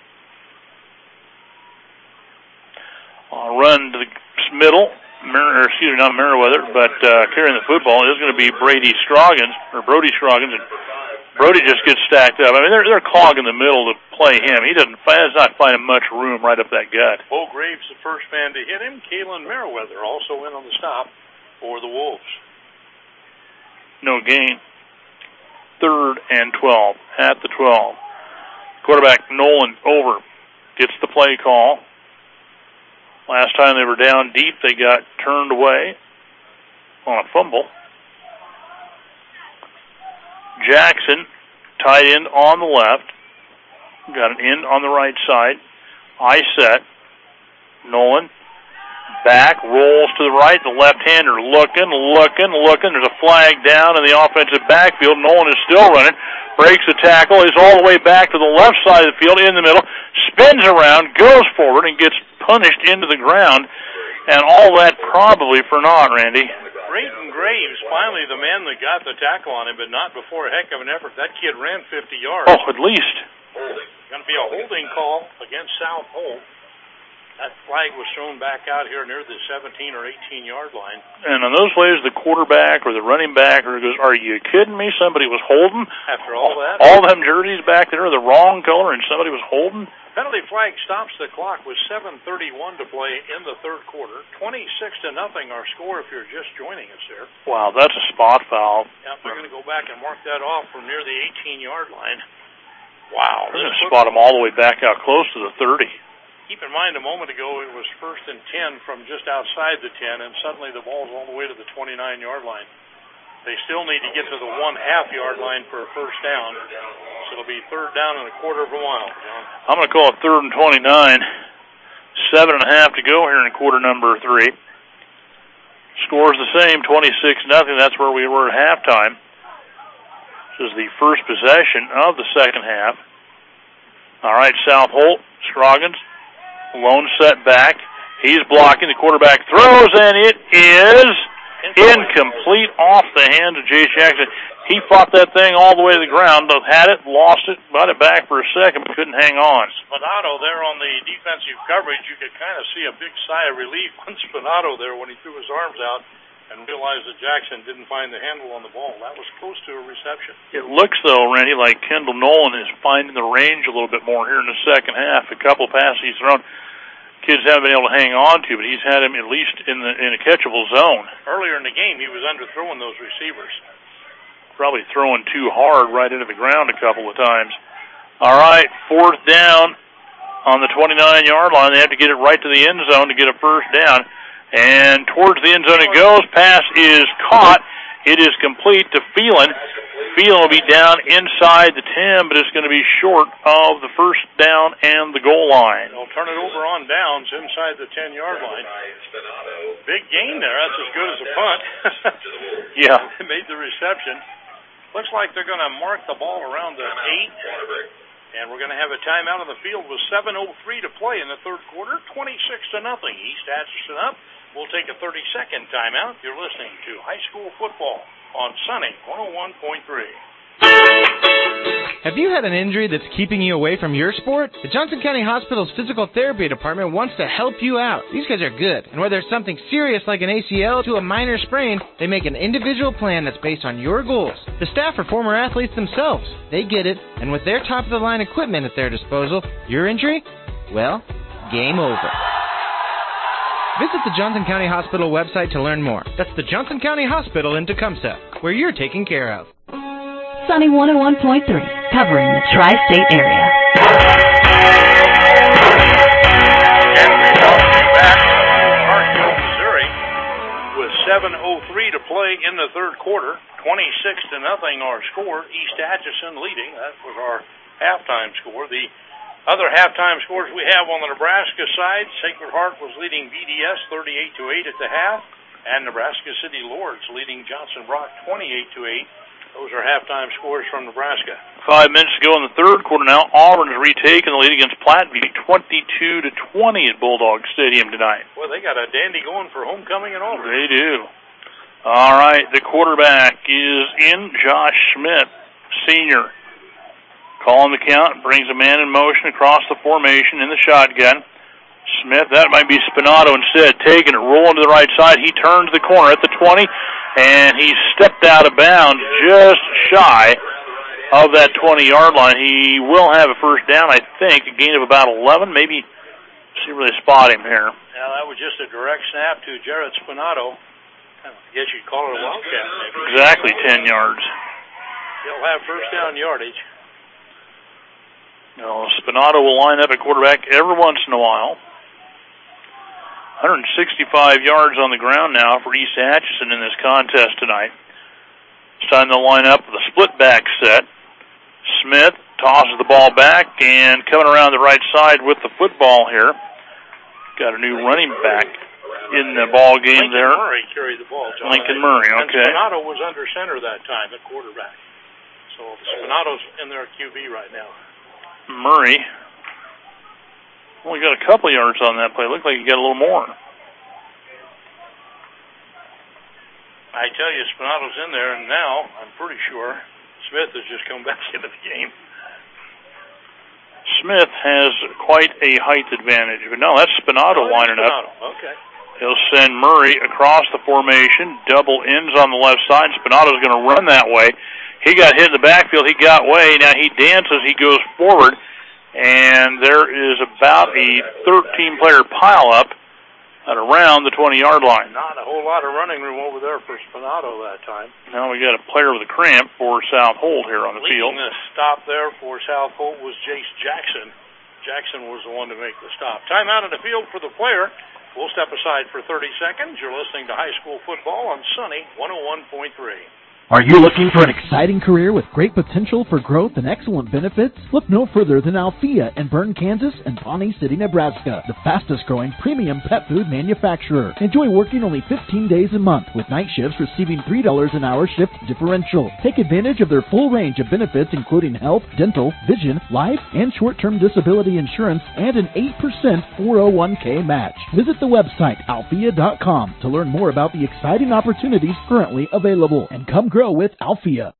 F: I'll run to the middle. Not Meriwether, but carrying the football is going to be Brody Scroggins, and Brody just gets stacked up. I mean, they're clogging the middle to play him. He does not finding much room right up that gut.
K: Bo Graves, the first man to hit him. Kalen Meriwether also in on the stop for the Wolves.
F: No gain. 3rd and 12 at the 12. Quarterback Nolan over, gets the play call. Last time they were down deep, they got turned away on a fumble. Jackson, tight end on the left, got an end on the right side. High set. Nolan back, rolls to the right. The left-hander looking. There's a flag down in the offensive backfield. Nolan is still running. Breaks the tackle. He's all the way back to the left side of the field in the middle. Spins around, goes forward, and gets punished into the ground. And all that probably for naught, Randy.
K: Brayton Graves, finally the man that got the tackle on him, but not before a heck of an effort. That kid ran 50 yards.
F: Oh, at least.
K: Going to be a holding call against South Holt. That flag was thrown back out here near the 17 or 18-yard line.
F: And on those plays, the quarterback or the running back goes, "Are you kidding me? Somebody was holding?"
K: After all that?
F: All them jerseys back there are the wrong color and somebody was holding?
K: Penalty flag stops the clock with 7:31 to play in the third quarter. 26-0 our score if you're just joining us there.
F: Wow, that's a spot foul.
K: Yeah, they're going to go back and mark that off from near the 18-yard line. Wow.
F: They're going to spot him all the way back out close to the 30.
K: Keep in mind, a moment ago, it was 1st and 10 from just outside the 10, and suddenly the ball's all the way to the 29-yard line. They still need to get to the 1/2-yard line for a first down, so it'll be 3rd down and a quarter of a mile.
F: I'm going to call it 3rd and 29. 7.5 to go here in quarter number 3. Score's the same, 26-0. That's where we were at halftime. This is the first possession of the second half. All right, South Holt, Scroggins. Lone set back. He's blocking. The quarterback throws, and it is incomplete off the hand of Jay Jackson. He fought that thing all the way to the ground, but had it, lost it, got it back for a second, but couldn't hang on.
K: Spinato there on the defensive coverage, you could kind of see a big sigh of relief on Spinato there when he threw his arms out and realized that Jackson didn't find the handle on the ball. That was close to a reception.
F: It looks, though, Randy, like Kendall Nolan is finding the range a little bit more here in the second half. A couple of passes he's thrown, kids haven't been able to hang on to, but he's had him at least in a catchable zone.
K: Earlier in the game, he was underthrowing those receivers.
F: Probably throwing too hard right into the ground a couple of times. All right, 4th down on the 29-yard line. They have to get it right to the end zone to get a first down. And towards the end zone it goes. Pass is caught. It is complete to Phelan. Phelan will be down inside the 10, but it's going to be short of the first down and the goal line.
K: They'll turn it over on downs inside the 10-yard line. Big gain there. That's as good as a punt.
F: Yeah.
K: They made the reception. Looks like they're going to mark the ball around the 8. And we're going to have a timeout on the field with 7:03 to play in the third quarter. 26-0. East Atchison up. We'll take a 30-second timeout. You're listening to High School Football on Sunny 101.3.
B: Have you had an injury that's keeping you away from your sport? The Johnson County Hospital's Physical Therapy Department wants to help you out. These guys are good, and whether it's something serious like an ACL to a minor sprain, they make an individual plan that's based on your goals. The staff are former athletes themselves. They get it, and with their top-of-the-line equipment at their disposal, your injury? Well, game over. Visit the Johnson County Hospital website to learn more. That's the Johnson County Hospital in Tecumseh, where you're taken care of.
P: Sunny 101.3, covering the tri-state area.
K: And we welcome you back to Parkville, Missouri, with 7:03 to play in the third quarter. 26-0 our score. East Atchison leading. That was our halftime score. The other halftime scores we have on the Nebraska side, Sacred Heart was leading BDS 38-8 at the half, and Nebraska City Lords leading Johnson Brock 28-8. Those are halftime scores from Nebraska.
F: 5 minutes to go in the third quarter now. Auburn has retaken the lead against Platteview 22-20 at Bulldog Stadium tonight.
K: Well, they got a dandy going for homecoming in Auburn.
F: They do. All right, the quarterback is in, Josh Schmidt, senior. Calling the count, brings a man in motion across the formation in the shotgun. Smith, that might be Spinato instead, taking it, rolling to the right side. He turns the corner at the 20, and he stepped out of bounds just shy of that 20-yard line. He will have a first down, I think, a gain of about 11, maybe. See where they spot him here.
K: Yeah, that was just a direct snap to Jared Spinato. I guess you'd call it a wildcat, maybe.
F: Exactly 10 yards.
K: He'll have first down yardage.
F: No, Spinato will line up at quarterback every once in a while. 165 yards on the ground now for East Atchison in this contest tonight. It's time to line up with a split back set. Smith tosses the ball back, and coming around the right side with the football here. Got a new running back in the ball game there.
K: Lincoln Murray carried the ball, John.
F: Lincoln Murray, okay.
K: And Spinato was under center that time, the quarterback. So Spinato's in their QB right now.
F: Murray only got a couple yards on that play. Looked like he got a little more.
K: I tell you, Spinato's in there, and now I'm pretty sure Smith has just come back into the game.
F: Smith has quite a height advantage, but no, that's Spinato lining up.
K: Okay.
F: He'll send Murray across the formation, double ends on the left side. Spinato's going to run that way. He got hit in the backfield. He got away. Now he dances. He goes forward, and there is about a 13-player pileup at around the 20-yard line.
K: Not a whole lot of running room over there for Spinato that time.
F: Now we got a player with a cramp for South Holt here on the field.
K: The stop there for South Holt was Jace Jackson. Jackson was the one to make the stop. Timeout in the field for the player. We'll step aside for 30 seconds. You're listening to high school football on Sunny 101.3.
N: Are you looking for an exciting career with great potential for growth and excellent benefits? Look no further than Althea in Bern, Kansas and Pawnee City, Nebraska, the fastest growing premium pet food manufacturer. Enjoy working only 15 days a month with night shifts receiving $3 an hour shift differential. Take advantage of their full range of benefits including health, dental, vision, life, and short-term disability insurance and an 8% 401k match. Visit the website althea.com to learn more about the exciting opportunities currently available and come grow with Althea.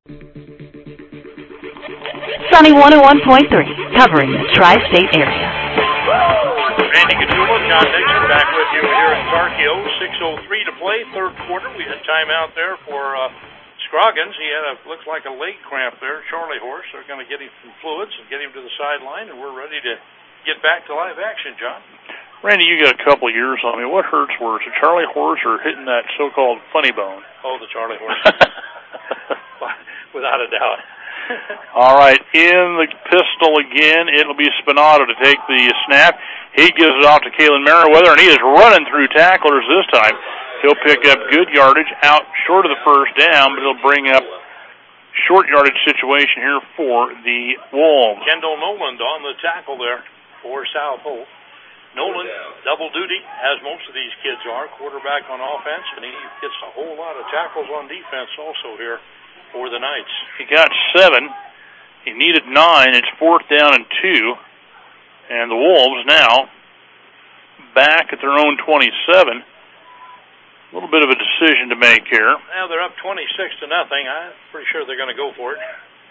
P: Sunny 101.3, covering the tri-state area.
K: Randy Gatula, John Nixon back with you here in Tarkio. 6:03 to play, third quarter. We had time out there for Scroggins. He had looks like a leg cramp there. Charlie Horse. They're going to get him some fluids and get him to the sideline, and we're ready to get back to live action, John.
F: Randy, you got a couple of years on me. What hurts worse, a Charlie Horse or hitting that so-called funny bone?
K: Oh, the Charlie Horse. Without a doubt.
F: All right, in the pistol again, it'll be Spinato to take the snap. He gives it off to Kalen Merriweather, and he is running through tacklers this time. He'll pick up good yardage out short of the first down, but he'll bring up short yardage situation here for the Wolves.
K: Kendall Noland on the tackle there for South Holt. Nolan, double duty, as most of these kids are, quarterback on offense, and he gets a whole lot of tackles on defense also here for the Knights.
F: He got 7. He needed 9. It's 4th down and 2. And the Wolves now back at their own 27. A little bit of a decision to make here.
K: Now they're up 26-0. I'm pretty sure they're going to go for it.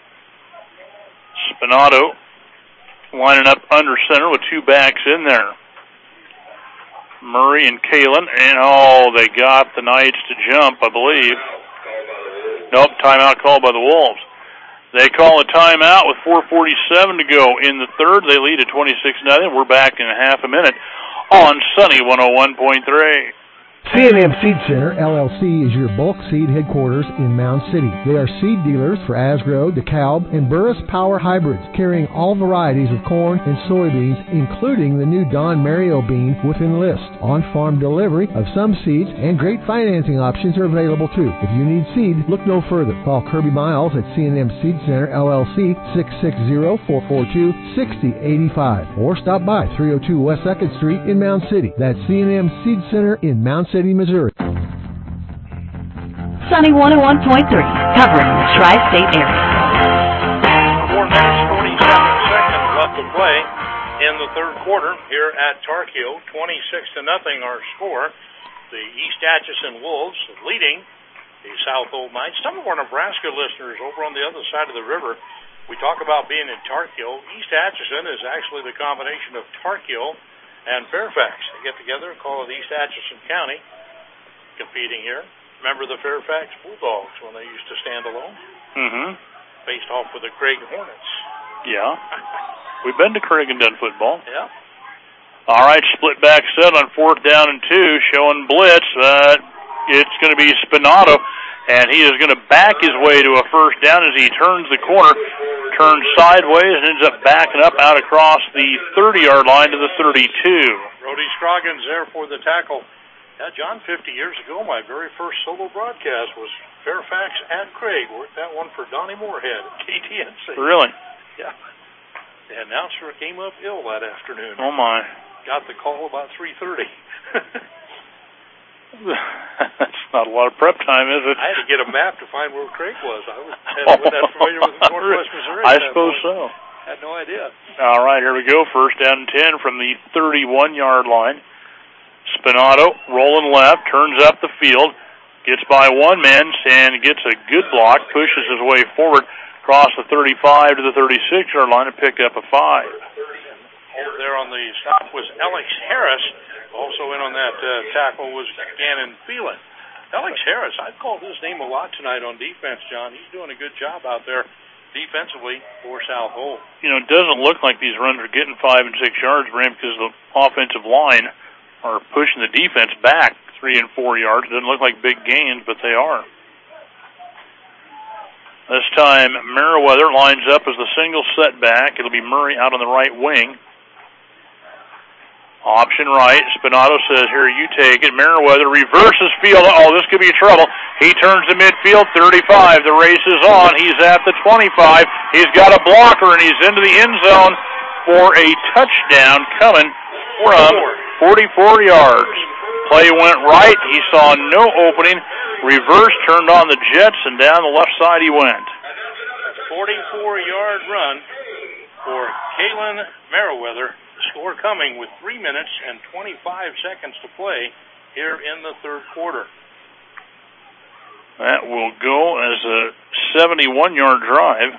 F: Spinato lining up under center with two backs in there. Murray and Kalen, and they got the Knights to jump, I believe. Nope, timeout called by the Wolves. They call a timeout with 4:47 to go in the third. They lead at 26-0. We're back in half a minute on Sunny 101.3.
D: C&M Seed Center, LLC, is your bulk seed headquarters in Mound City. They are seed dealers for Asgrow, DeKalb, and Burris Power hybrids, carrying all varieties of corn and soybeans, including the new Don Mario bean with Enlist. On-farm delivery of some seeds and great financing options are available too. If you need seed, look no further. Call Kirby Miles at C&M Seed Center, LLC, 660-442-6085, or stop by 302 West 2nd Street in Mound City. That's C&M Seed Center in Mound City, Missouri.
P: Sunny 101.3, covering the tri-state area.
K: 4 minutes, 47 seconds left to play in the third quarter here at Tarkio. 26-0 our score. The East Atchison Wolves leading the South Holt Knights. Some of our Nebraska listeners over on the other side of the river, we talk about being in Tarkio. East Atchison is actually the combination of Tarkio and Fairfax. They get together and call it East Atchison County competing here. Remember the Fairfax Bulldogs when they used to stand alone?
F: Mm-hmm.
K: Faced off with the Craig Hornets.
F: Yeah. We've been to Craig and done football.
K: Yeah.
F: All right, split back set on 4th down and 2, showing blitz. It's going to be Spinato, and he is going to back his way to a first down as he turns the corner, turns sideways, and ends up backing up out across the 30-yard line to the 32.
K: Brody Scroggins there for the tackle. Yeah, John, 50 years ago, my very first solo broadcast was Fairfax and Craig. Worked that one for Donnie Moorhead at KTNC.
F: Really?
K: Yeah. The announcer came up ill that afternoon.
F: Oh, my.
K: Got the call about 3:30.
F: That's not a lot of prep time, is it?
K: I had to get a map to find where Craig was. I wasn't that familiar with Northwest Missouri.
F: I suppose so.
K: Had no idea.
F: All right, here we go. First down and 10 from the 31-yard line. Spinato rolling left, turns up the field, gets by one man and gets a good block, pushes his way forward, across the 35 to the 36-yard line and pick up a 5.
K: Over there on the stop was Alex Harris. Also in on that tackle was Gannon Phelan. Alex Harris, I've called his name a lot tonight on defense, John. He's doing a good job out there defensively for South Holt.
F: You know, it doesn't look like these runs are getting 5 and 6 yards, Bram, because the offensive line are pushing the defense back 3 and 4 yards. It doesn't look like big gains, but they are. This time, Meriwether lines up as the single setback. It'll be Murray out on the right wing. Option right. Spinato says, here, you take it. Meriwether reverses field. Oh, this could be trouble. He turns to midfield, 35. The race is on. He's at the 25. He's got a blocker, and he's into the end zone for a touchdown coming from 44 yards. Play went right. He saw no opening. Reverse, turned on the jets, and down the left side he went.
K: 44-yard run for Kalen Meriwether. Score coming with 3 minutes and 25 seconds to play here in the third quarter.
F: That will go as a 71-yard drive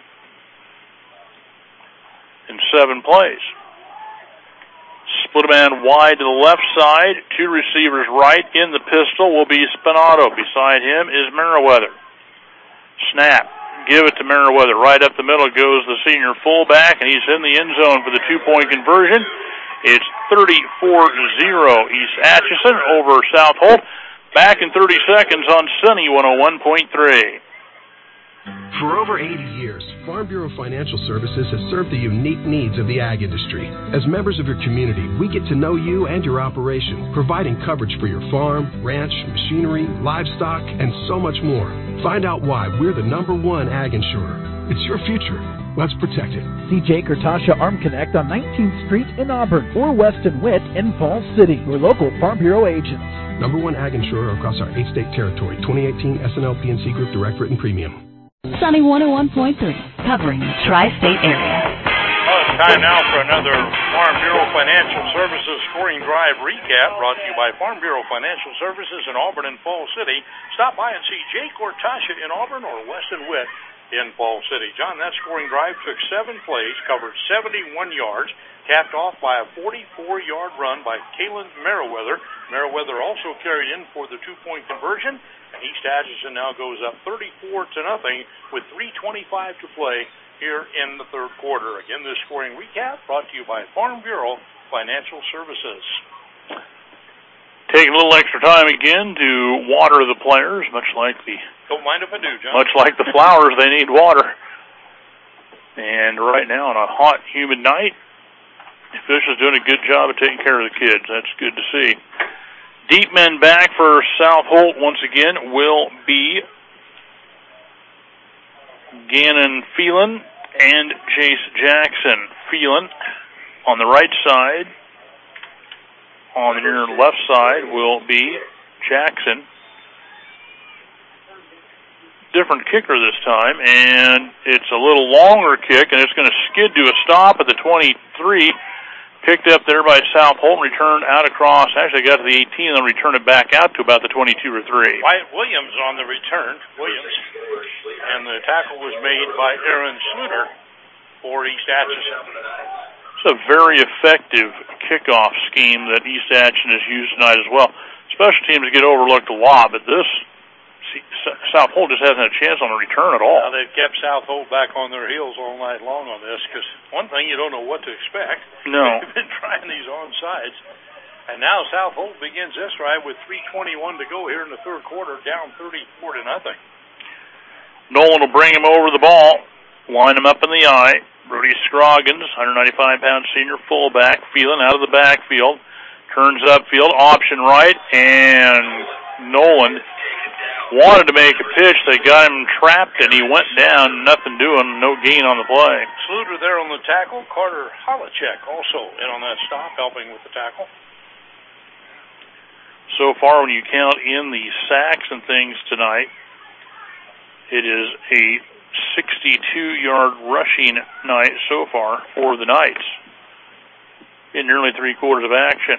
F: in 7 plays. Split a man wide to the left side. 2 receivers right. In the pistol will be Spinato. Beside him is Meriwether. Snap. Give it to Meriwether. Right up the middle goes the senior fullback, and he's in the end zone for the 2-point conversion. It's 34-0 East Atchison over South Holt. Back in 30 seconds on Sunny 101.3.
Q: For over 80 years, Farm Bureau Financial Services has served the unique needs of the ag industry. As members of your community, we get to know you and your operation, providing coverage for your farm, ranch, machinery, livestock, and so much more. Find out why we're the #1 ag insurer. It's your future. Let's protect it.
N: See Jake or Tasha Arm Connect on 19th Street in Auburn or Weston Witt in Falls City, your local Farm Bureau agents.
Q: #1 ag insurer across our 8-state territory. 2018 SNL PNC Group Direct Written Premium.
P: Sunny 101.3, covering the tri-state area.
K: Well, it's time now for another Farm Bureau Financial Services scoring drive recap brought to you by Farm Bureau Financial Services in Auburn and Falls City. Stop by and see Jake or Tasha in Auburn or Weston Witt in Falls City. John, that scoring drive took 7 plays, covered 71 yards, capped off by a 44-yard run by Kalen Meriwether. Meriwether also carried in for the 2-point conversion. East Atchison now goes up 34-0 with 3:25 to play here in the third quarter. Again, this scoring recap brought to you by Farm Bureau Financial Services.
F: Taking a little extra time again to water the players, much like the
K: Don't mind if I do, John.
F: Much like the flowers, they need water. And right now, on a hot, humid night, the officials doing a good job of taking care of the kids. That's good to see. Deep men back for South Holt once again will be Gannon Phelan and Chase Jackson. Phelan on the right side. On the near left side will be Jackson. Different kicker this time, and it's a little longer kick, and it's going to skid to a stop at the 23. Picked up there by South Holt, returned out across, actually got to the 18, and then returned it back out to about the 22 or 3.
K: Wyatt Williams on the return, and the tackle was made by Aaron Sluter for East Atchison.
F: It's a very effective kickoff scheme that East Atchison has used tonight as well. Special teams get overlooked a lot, but this, South Holt just hasn't had a chance on a return at all.
K: Now they've kept South Holt back on their heels all night long on this, because one thing, you don't know what to expect.
F: No.
K: They've been trying these onsides. And now South Holt begins this drive with 3:21 to go here in the third quarter, down 34-0.
F: Nolan will bring him over the ball, line him up in the eye. Brody Scroggins, 195-pound senior fullback, feeling out of the backfield, turns upfield, option right, and Nolan wanted to make a pitch. They got him trapped, and he went down, nothing doing, no gain on the play.
K: Sluter there on the tackle. Carter Holacek also in on that stop, helping with the tackle.
F: So far, when you count in the sacks and things tonight, it is a 62-yard rushing night so far for the Knights in nearly 3/4 of action.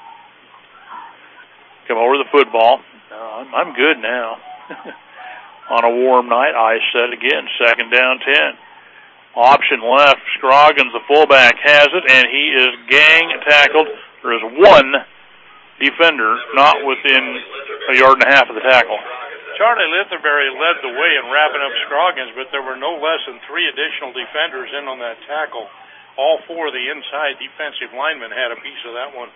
F: Come over the football. I'm good now. On a warm night, I set again. 2nd down, 10. Option left. Scroggins, the fullback, has it, and he is gang tackled. There is one defender not within a yard and a half of the tackle.
K: Charlie Litherberry led the way in wrapping up Scroggins, but there were no less than 3 additional defenders in on that tackle. All 4 of the inside defensive linemen had a piece of that one.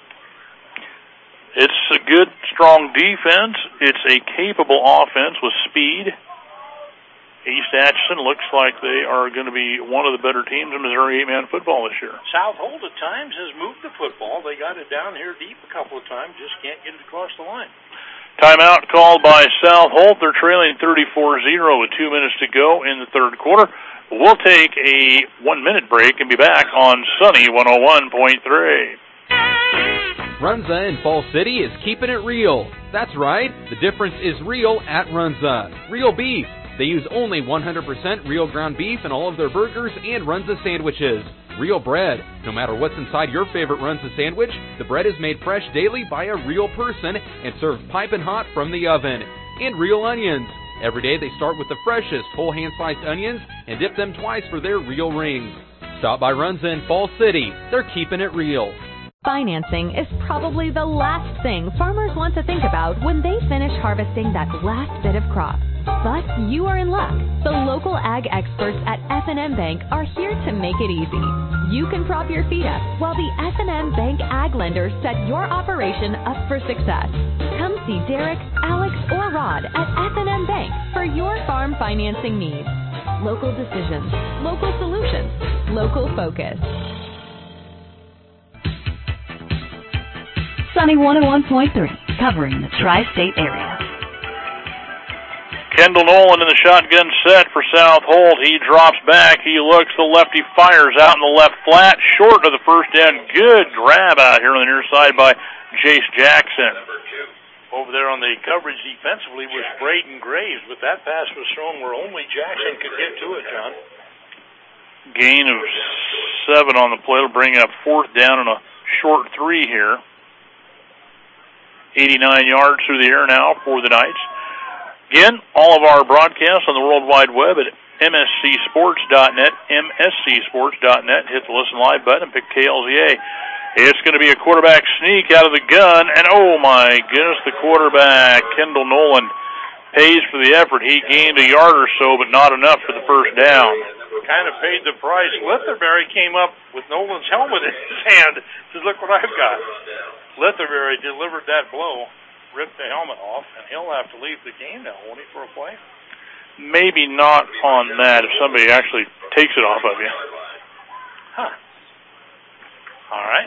F: It's a good, strong defense. It's a capable offense with speed. East Atchison looks like they are going to be one of the better teams in Missouri 8-man football this year.
K: South Holt at times has moved the football. They got it down here deep a couple of times, just can't get it across the line.
F: Timeout called by South Holt. They're trailing 34-0 with 2 minutes to go in the 3rd quarter. We'll take a 1-minute break and be back on Sunny 101.3.
R: Runza in Fall City is keeping it real. That's right, the difference is real at Runza. Real beef. They use only 100% real ground beef in all of their burgers and Runza sandwiches. Real bread. No matter what's inside your favorite Runza sandwich, the bread is made fresh daily by a real person and served piping hot from the oven. And real onions. Every day they start with the freshest whole hand-sliced onions and dip them twice for their real rings. Stop by Runza in Fall City. They're keeping it real.
S: Financing is probably the last thing farmers want to think about when they finish harvesting that last bit of crop. But you are in luck. The local ag experts at F&M Bank are here to make it easy. You can prop your feet up while the F&M Bank ag lenders set your operation up for success. Come see Derek, Alex, or Rod at F&M Bank for your farm financing needs. Local decisions, local solutions, local focus.
P: Sunny 101.3, covering the tri-state area.
F: Kendall Nolan in the shotgun set for South Holt. He drops back. He looks. The lefty fires out in the left flat, short of the first down. Good grab out here on the near side by Jace Jackson.
K: Over there on the coverage defensively was Braden Graves, but that pass was thrown where only Jackson could get to it, John.
F: Gain of 7 on the play. It'll bring up 4th down and a short 3 here. 89 yards through the air now for the Knights. Again, all of our broadcasts on the World Wide Web at mscsports.net, mscsports.net. Hit the Listen Live button and pick KLZA. It's going to be a quarterback sneak out of the gun, and oh my goodness, the quarterback, Kendall Nolan, pays for the effort. He gained a yard or so, but not enough for the first down.
K: Kind of paid the price. Litherberry came up with Nolan's helmet in his hand. Says, look what I've got. Litherberry delivered that blow, ripped the helmet off, and he'll have to leave the game now, won't he, for a play?
F: Maybe not on that if somebody actually takes it off of you.
K: Huh. All right.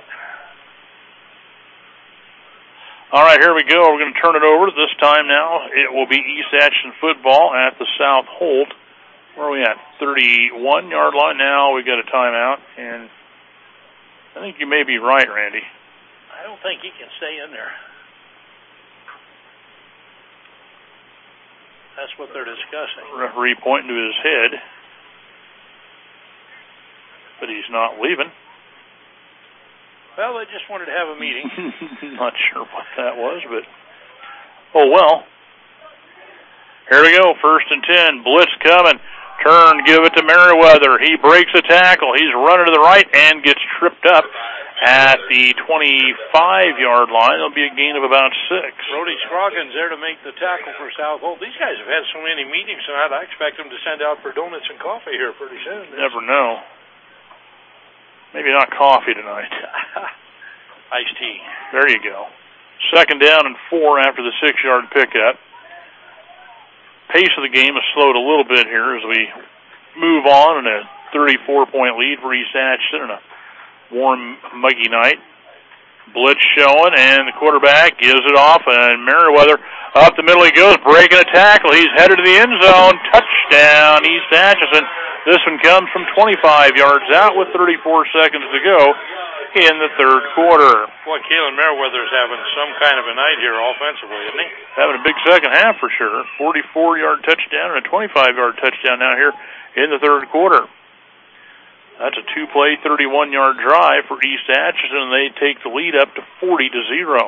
F: All right, here we go. We're going to turn it over. This time now it will be East Atchison football at the South Holt. Where are we at? 31-yard line now. We got a timeout, and I think you may be right, Randy.
K: I don't think he can stay in there. That's what they're discussing.
F: Referee pointing to his head, but he's not leaving.
K: Well, they just wanted to have a meeting.
F: Not sure what that was, but oh well. Here we go, 1st and 10. Blitz coming. Turn, give it to Merriweather. He breaks a tackle. He's running to the right and gets tripped up at the 25-yard line. There'll be a gain of about 6.
K: Brody Scroggins there to make the tackle for South Holt. These guys have had so many meetings tonight, I expect them to send out for donuts and coffee here pretty soon.
F: Never know. Maybe not coffee tonight.
K: Iced tea.
F: There you go. 2nd down and 4 after the 6-yard pickup. Pace of the game has slowed a little bit here as we move on in a 34-point lead for East Atchison and a warm, muggy night. Blitz showing, and the quarterback gives it off, and Merriweather Up the middle he goes, breaking a tackle. He's headed to the end zone. Touchdown, East Atchison. This one comes from 25 yards out with 34 seconds to go in the third quarter.
K: Boy, Kalen Merriweather's having some kind of a night here offensively, isn't he?
F: Having a big second half for sure. 44-yard touchdown and a 25-yard touchdown now here in the third quarter. That's a two-play, 31-yard drive for East Atchison, and they take the lead up to 40-0.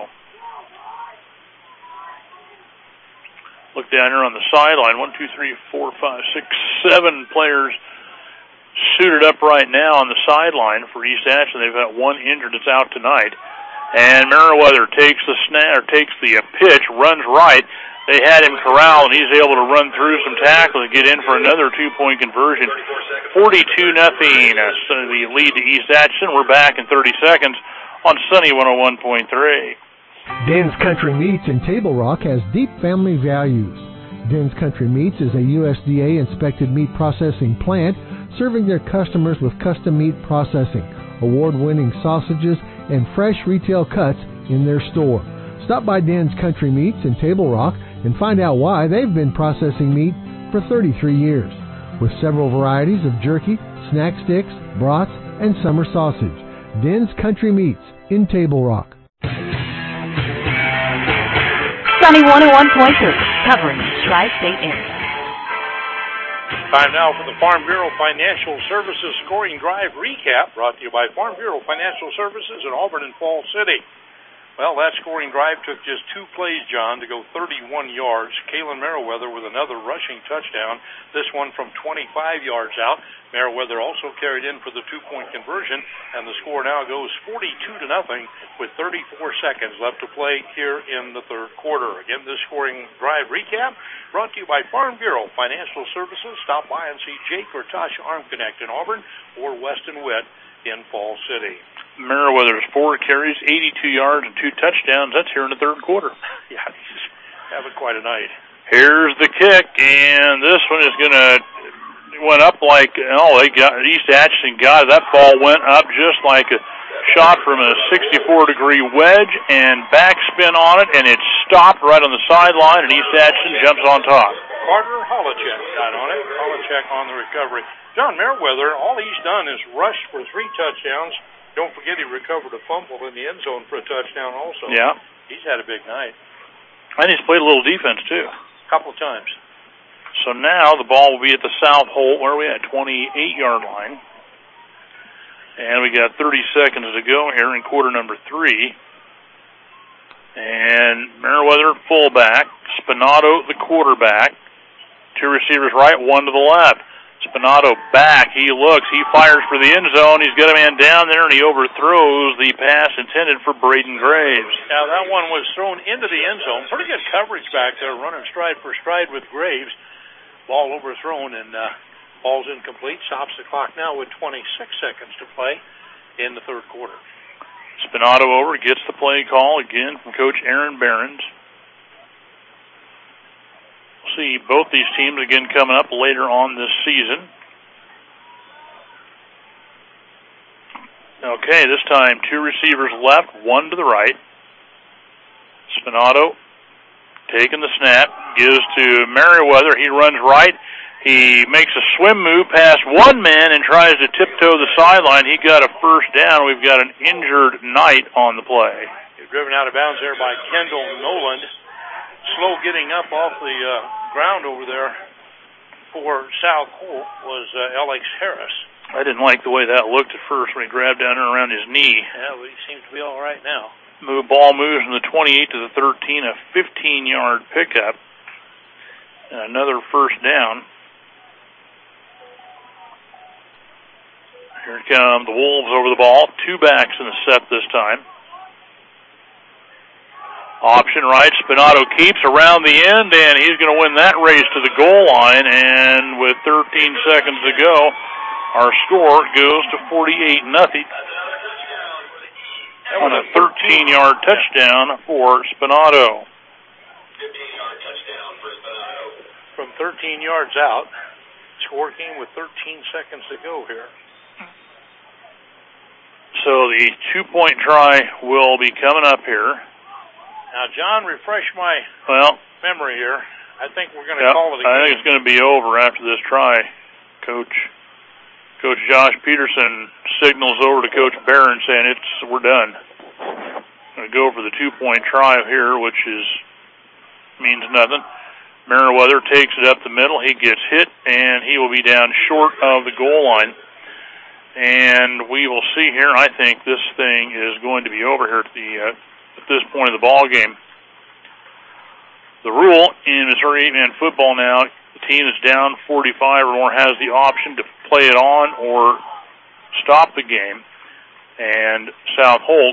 F: Look down here on the sideline. 1, 2, 3, 4, 5, 6, 7 players suited up right now on the sideline for East Atchison. They've got one injured that's out tonight. And Merriweather takes the pitch, runs right. They had him corralled, and he's able to run through some tackles and get in for another two-point conversion. 42-0. So the lead to East Atchison. We're back in 30 seconds on Sunny 101.3.
D: Den's Country Meats in Table Rock has deep family values. Den's Country Meats is a USDA-inspected meat processing plant serving their customers with custom meat processing, award-winning sausages, and fresh retail cuts in their store. Stop by Den's Country Meats in Table Rock and find out why they've been processing meat for 33 years. With several varieties of jerky, snack sticks, brats, and summer sausage. Den's Country Meats in Table Rock.
P: Sunny 101.3, covering the Tri-State area.
K: Time now for the Farm Bureau Financial Services Scoring Drive Recap, brought to you by Farm Bureau Financial Services in Auburn and Fall City. Well, that scoring drive took just 2 plays, John, to go 31 yards. Kalen Merriweather with another rushing touchdown, this one from 25 yards out. Merriweather also carried in for the 2-point conversion, and the score now goes 42-0 with 34 seconds left to play here in the third quarter. Again, this scoring drive recap brought to you by Farm Bureau Financial Services. Stop by and see Jake or Tasha Arm Connect in Auburn or Weston Witt in Fall City.
F: Merriweather's 4 carries, 82 yards, and 2 touchdowns. That's here in the third quarter.
K: Yeah, he's having quite a night.
F: Here's the kick, and this one is going to went up like, East Atchison got it. That ball went up just like a shot from a 64-degree wedge and backspin on it, and it stopped right on the sideline, and East Atchison jumps on top.
K: Carter Holochek got on it. Holochek on the recovery. John Merriweather, all he's done is rush for 3 touchdowns. Don't forget he recovered a fumble in the end zone for a touchdown also.
F: Yeah.
K: He's had a big night.
F: And he's played a little defense, too.
K: A couple of times.
F: So now the ball will be at the south hole, where are we at, 28-yard line. And we got 30 seconds to go here in quarter number 3. And Merriweather fullback, Spinato the quarterback, 2 receivers right, 1 to the left. Spinato back, he looks, he fires for the end zone, he's got a man down there, and he overthrows the pass intended for Braden Graves.
K: Now that one was thrown into the end zone. Pretty good coverage back there, running stride for stride with Graves. Ball overthrown, and ball's incomplete. Stops the clock now with 26 seconds to play in the third quarter.
F: Spinato over, gets the play call again from Coach Aaron Behrens. See both these teams again coming up later on this season. Okay, this time 2 receivers left, 1 to the right. Spinato taking the snap, gives to Merriweather. He runs right. He makes a swim move past 1 man and tries to tiptoe the sideline. He got a first down. We've got an injured Knight on the play.
K: He's driven out of bounds there by Kendall Noland. Slow getting up off the ground over there for South Holt was Alex Harris.
F: I didn't like the way that looked at first when he grabbed down there around his knee.
K: Yeah, well, he seems to be all right now.
F: Ball moves from the 28 to the 13, a 15-yard pickup. And another first down. Here come the Wolves over the ball. 2 backs in the set this time. Option right, Spinato keeps around the end, and he's going to win that race to the goal line. And with 13 seconds to go, our score goes to 48-0 on a 13-yard touchdown for Spinato.
K: From 13 yards out, score came with 13 seconds to go here.
F: So the 2-point try will be coming up here.
K: Now, John, refresh my memory here. I think we're going to call it a game.
F: I think it's going to be over after this try. Coach Josh Peterson signals over to Coach Barron saying we're done. Going to go for the 2-point try here, which means nothing. Merriweather takes it up the middle. He gets hit, and he will be down short of the goal line. And we will see here. I think this thing is going to be over here at this point of the ball game. The rule in Missouri 8-man football now, the team is down 45 or more has the option to play it on or stop the game. And South Holt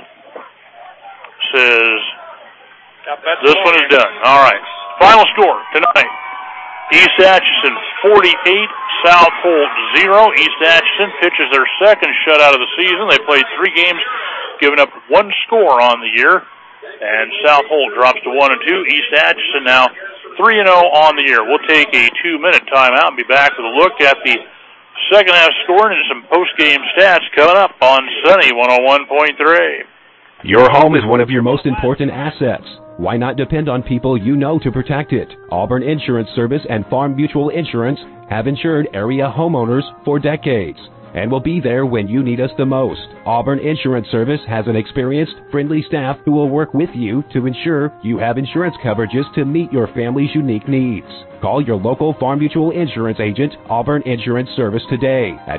F: says this one is done. All right. Final score tonight. East Atchison 48, South Holt 0. East Atchison pitches their second shutout of the season. They played 3 games, giving up 1 score on the year. And South Holt drops to 1-2. East Atchison now 3-0 on the year. We'll take a 2-minute timeout and be back with a look at the second half scoring and some post-game stats coming up on Sunny 101.3.
I: Your home is one of your most important assets. Why not depend on people you know to protect it? Auburn Insurance Service and Farm Mutual Insurance have insured area homeowners for decades and will be there when you need us the most. Auburn Insurance Service has an experienced, friendly staff who will work with you to ensure you have insurance coverages to meet your family's unique needs. Call your local Farm Mutual Insurance agent, Auburn Insurance Service, today at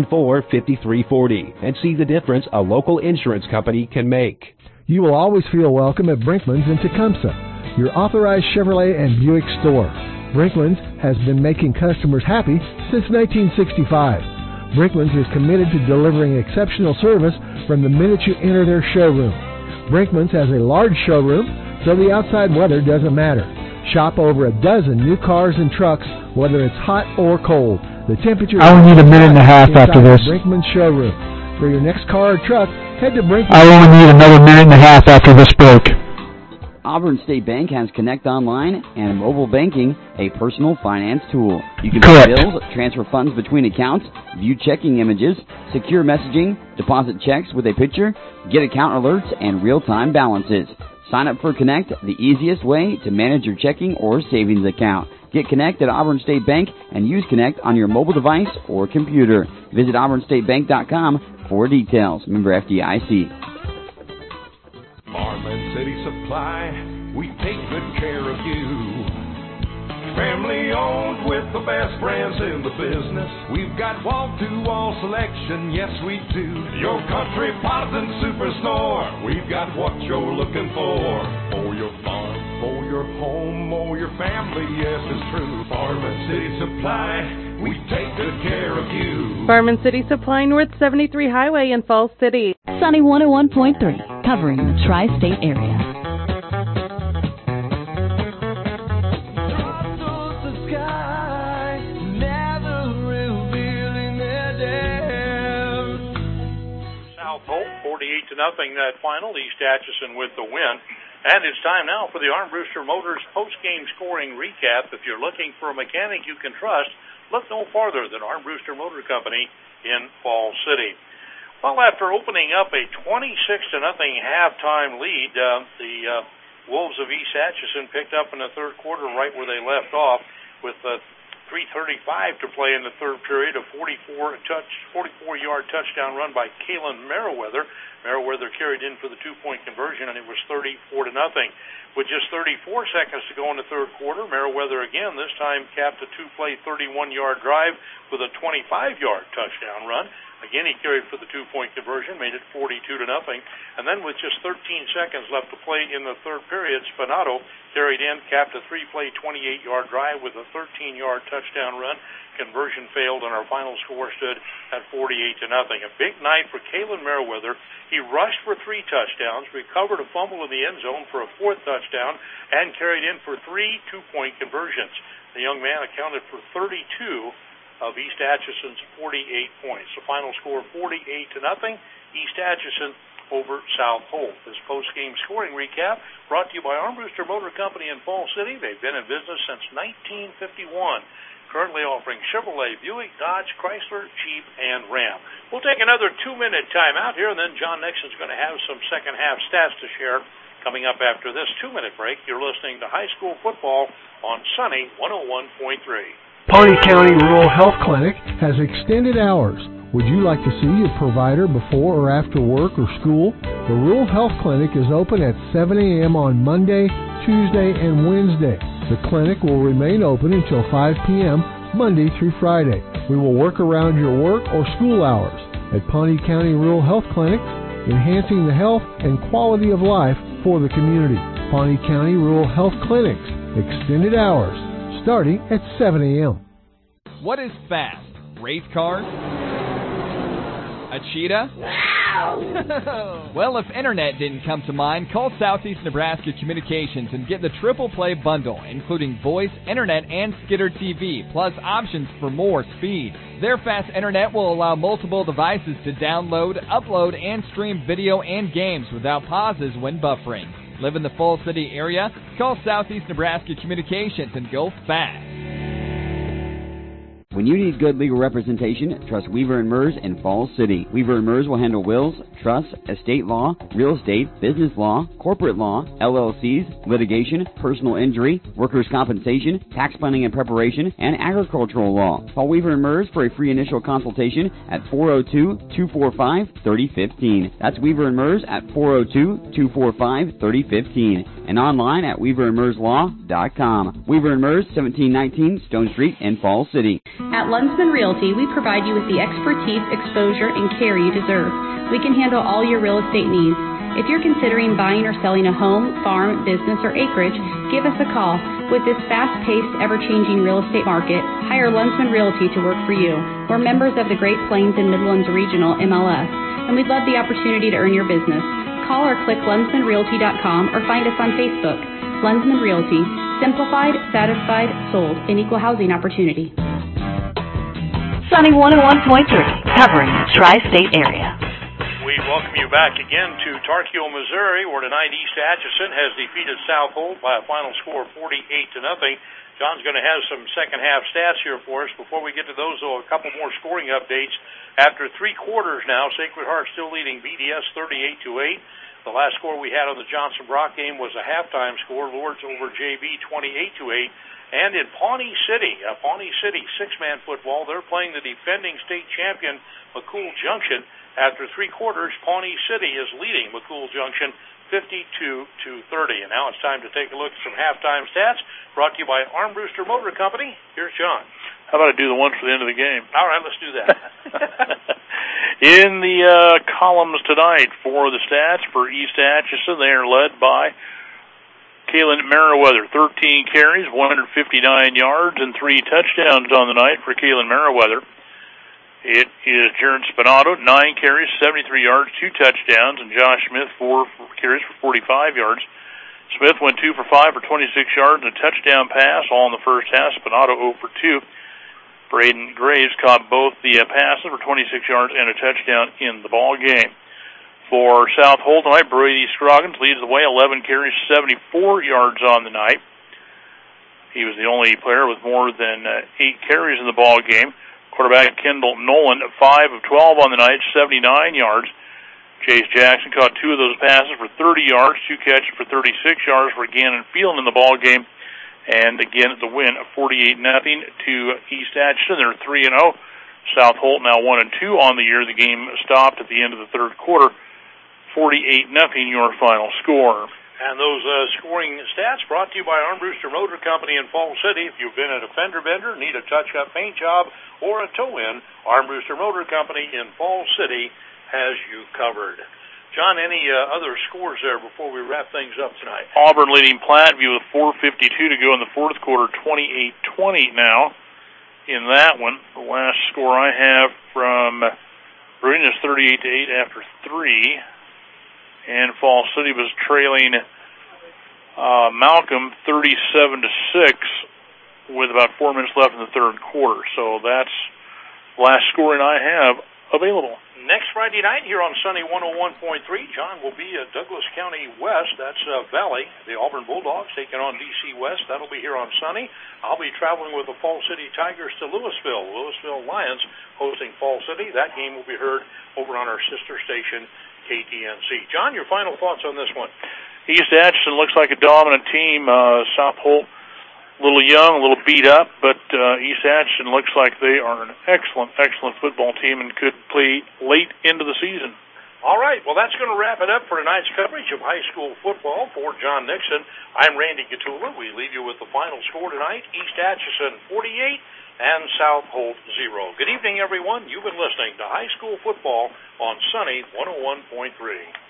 I: 274-5340 and see the difference a local insurance company can make.
D: You will always feel welcome at Brinkman's in Tecumseh, your authorized Chevrolet and Buick store. Brinkman's has been making customers happy since 1965. Brinkman's is committed to delivering exceptional service from the minute you enter their showroom. Brinkman's has a large showroom, so the outside weather doesn't matter. Shop over a dozen new cars and trucks, whether it's hot or cold. The temperature.
C: I will need a minute and a half after this.
D: Brinkman's showroom. For your next car or truck, head to Brinkman's.
C: I only need another minute and a half after this break.
T: Auburn State Bank has Connect Online and mobile banking, a personal finance tool. You can
C: Correct.
T: pay bills, transfer funds between accounts, view checking images, secure messaging, deposit checks with a picture, get account alerts, and real-time balances. Sign up for Connect, the easiest way to manage your checking or savings account. Get Connect at Auburn State Bank and use Connect on your mobile device or computer. Visit auburnstatebank.com for details. Member FDIC.
U: Marlin City Supply, we take good care of you. Family owned with the best brands in the business. We've got wall-to-wall selection, yes we do. Your country Potiton Superstore, we've got what you're looking for. For your farm, for your home, or your family, yes it's true. Marlin City Supply, we take good care of you.
W: Farm City Supply, North 73 Highway in Falls City.
P: Sunny 101.3, covering the tri-state area.
K: South Holt 48-0 that final. East Atchison with the win. And it's time now for the Armbruster Motors post-game scoring recap. If you're looking for a mechanic you can trust, look no farther than Armbruster Motor Company in Falls City. Well, after opening up a 26-0 halftime lead, the Wolves of East Atchison picked up in the third quarter right where they left off with 3:35 to play in the third period. A 44-yard touchdown run by Kalen Merriweather. Merriweather carried in for the 2-point conversion, and it was 34-0. With just 34 seconds to go in the third quarter, Merriweather again this time capped a 2-play 31-yard drive with a 25-yard touchdown run. Again, he carried for the 2-point conversion, made it 42-0. And then with just 13 seconds left to play in the third period, Spinato carried in, capped a 3-play 28-yard drive with a 13-yard touchdown run. Conversion failed, and our final score stood at 48-0. A big night for Kalen Merriweather. He rushed for 3 touchdowns, recovered a fumble in the end zone for a 4th touchdown, and carried in for 3 2-point conversions. The young man accounted for 32 of East Atchison's 48 points. The final score 48-0. East Atchison over South Holt. This post-game scoring recap brought to you by Armbruster Motor Company in Falls City. They've been in business since 1951. Currently offering Chevrolet, Buick, Dodge, Chrysler, Jeep, and Ram. We'll take another 2-minute timeout here, and then John Nixon's going to have some second-half stats to share Coming up after this 2-minute break, you're listening to high school football on Sunny 101.3.
D: Pawnee County Rural Health Clinic has extended hours. Would you like to see your provider before or after work or school? The Rural Health Clinic is open at 7 a.m. on Monday, Tuesday, and Wednesday. The clinic will remain open until 5 p.m. Monday through Friday. We will work around your work or school hours. At Pawnee County Rural Health Clinic, enhancing the health and quality of life for the community. Pawnee County Rural Health Clinics, extended hours, starting at 7 a.m.
A: What is fast? Race cars? A cheetah? Well, if internet didn't come to mind, call Southeast Nebraska Communications and get the triple play bundle, including voice, internet, and Skidder TV, plus options for more speed. Their fast internet will allow multiple devices to download, upload, and stream video and games without pauses when buffering. Live in the Falls City area? Call Southeast Nebraska Communications and go fast.
T: When you need good legal representation, trust Weaver & Mers in Falls City. Weaver & Mers will handle wills, trusts, estate law, real estate, business law, corporate law, LLCs, litigation, personal injury, workers' compensation, tax planning and preparation, and agricultural law. Call Weaver & Mers for a free initial consultation at 402-245-3015. That's Weaver & Mers at 402-245-3015 and online at weaverandmerslaw.com. Weaver & Mers, 1719 Stone Street in Falls City.
L: At Lunsman Realty, we provide you with the expertise, exposure, and care you deserve. We can handle all your real estate needs. If you're considering buying or selling a home, farm, business, or acreage, give us a call. With this fast-paced, ever-changing real estate market, hire Lunsman Realty to work for you. We're members of the Great Plains and Midlands Regional MLS, and we'd love the opportunity to earn your business. Call or click lunsmanrealty.com or find us on Facebook. Lunsman Realty. Simplified, satisfied, sold, an equal housing opportunity.
P: Sunny 101.3, covering the tri-state area.
K: We welcome you back again to Tarkio, Missouri, where tonight East Atchison has defeated South Holt by a final score of 48-0. John's going to have some second-half stats here for us. Before we get to those, though, a couple more scoring updates. After 3 quarters now, Sacred Heart still leading BDS 38-8. The last score we had on the Johnson-Brock game was a halftime score, Lourdes over JB 28-8. And in Pawnee City, 6-man football, they're playing the defending state champion, McCool Junction. After 3 quarters, Pawnee City is leading McCool Junction 52-30. And now it's time to take a look at some halftime stats brought to you by Armbruster Motor Company. Here's John.
F: How about I do the one for the end of the game?
K: All right, let's do that.
F: In the columns tonight for the stats for East Atchison, they are led by Kaylin Merriweather, 13 carries, 159 yards, and 3 touchdowns on the night for Kaylin Merriweather. It is Jared Spinato, 9 carries, 73 yards, 2 touchdowns, and Josh Smith, 4 carries for 45 yards. Smith went 2 for 5 for 26 yards and a touchdown pass, all in the first half. Spinato 0 for 2. Braden Graves caught both the passes for 26 yards and a touchdown in the ball game. For South Holt tonight, Brady Scroggins leads the way, 11 carries, 74 yards on the night. He was the only player with more than 8 carries in the ball game. Quarterback Kendall Nolan, 5 of 12 on the night, 79 yards. Chase Jackson caught 2 of those passes for 30 yards, 2 catches for 36 yards for Gannon Field in the ball game. And again, the win of 48-0 to East Atchison. They're 3-0. South Holt now 1-2 on the year. The game stopped at the end of the third quarter. 48-0 your final score.
K: And those scoring stats brought to you by Armbruster Motor Company in Falls City. If you've been at a fender bender, need a touch-up paint job, or a tow-in, Armbruster Motor Company in Falls City has you covered. John, any other scores there before we wrap things up tonight?
F: Auburn leading Platteview with 4:52 to go in the fourth quarter, 28-20 now in that one. The last score I have from Bruin is 38-8 after 3. And Falls City was trailing Malcolm 37-6 with about 4 minutes left in the third quarter. So that's the last scoring I have available.
K: Next Friday night here on Sunny 101.3, John will be at Douglas County West. That's Valley. The Auburn Bulldogs taking on DC West. That'll be here on Sunny. I'll be traveling with the Falls City Tigers to Louisville. Louisville Lions hosting Falls City. That game will be heard over on our sister station, KTNC. John, your final thoughts on this one?
F: East Atchison looks like a dominant team. South Holt, a little young, a little beat up, but East Atchison looks like they are an excellent, excellent football team and could play late into the season.
K: All right, well, that's going to wrap it up for tonight's coverage of high school football. For John Nixon, I'm Randy Gatula. We leave you with the final score tonight, East Atchison 48 and South Holt 0. Good evening, everyone. You've been listening to high school football on Sunny 101.3.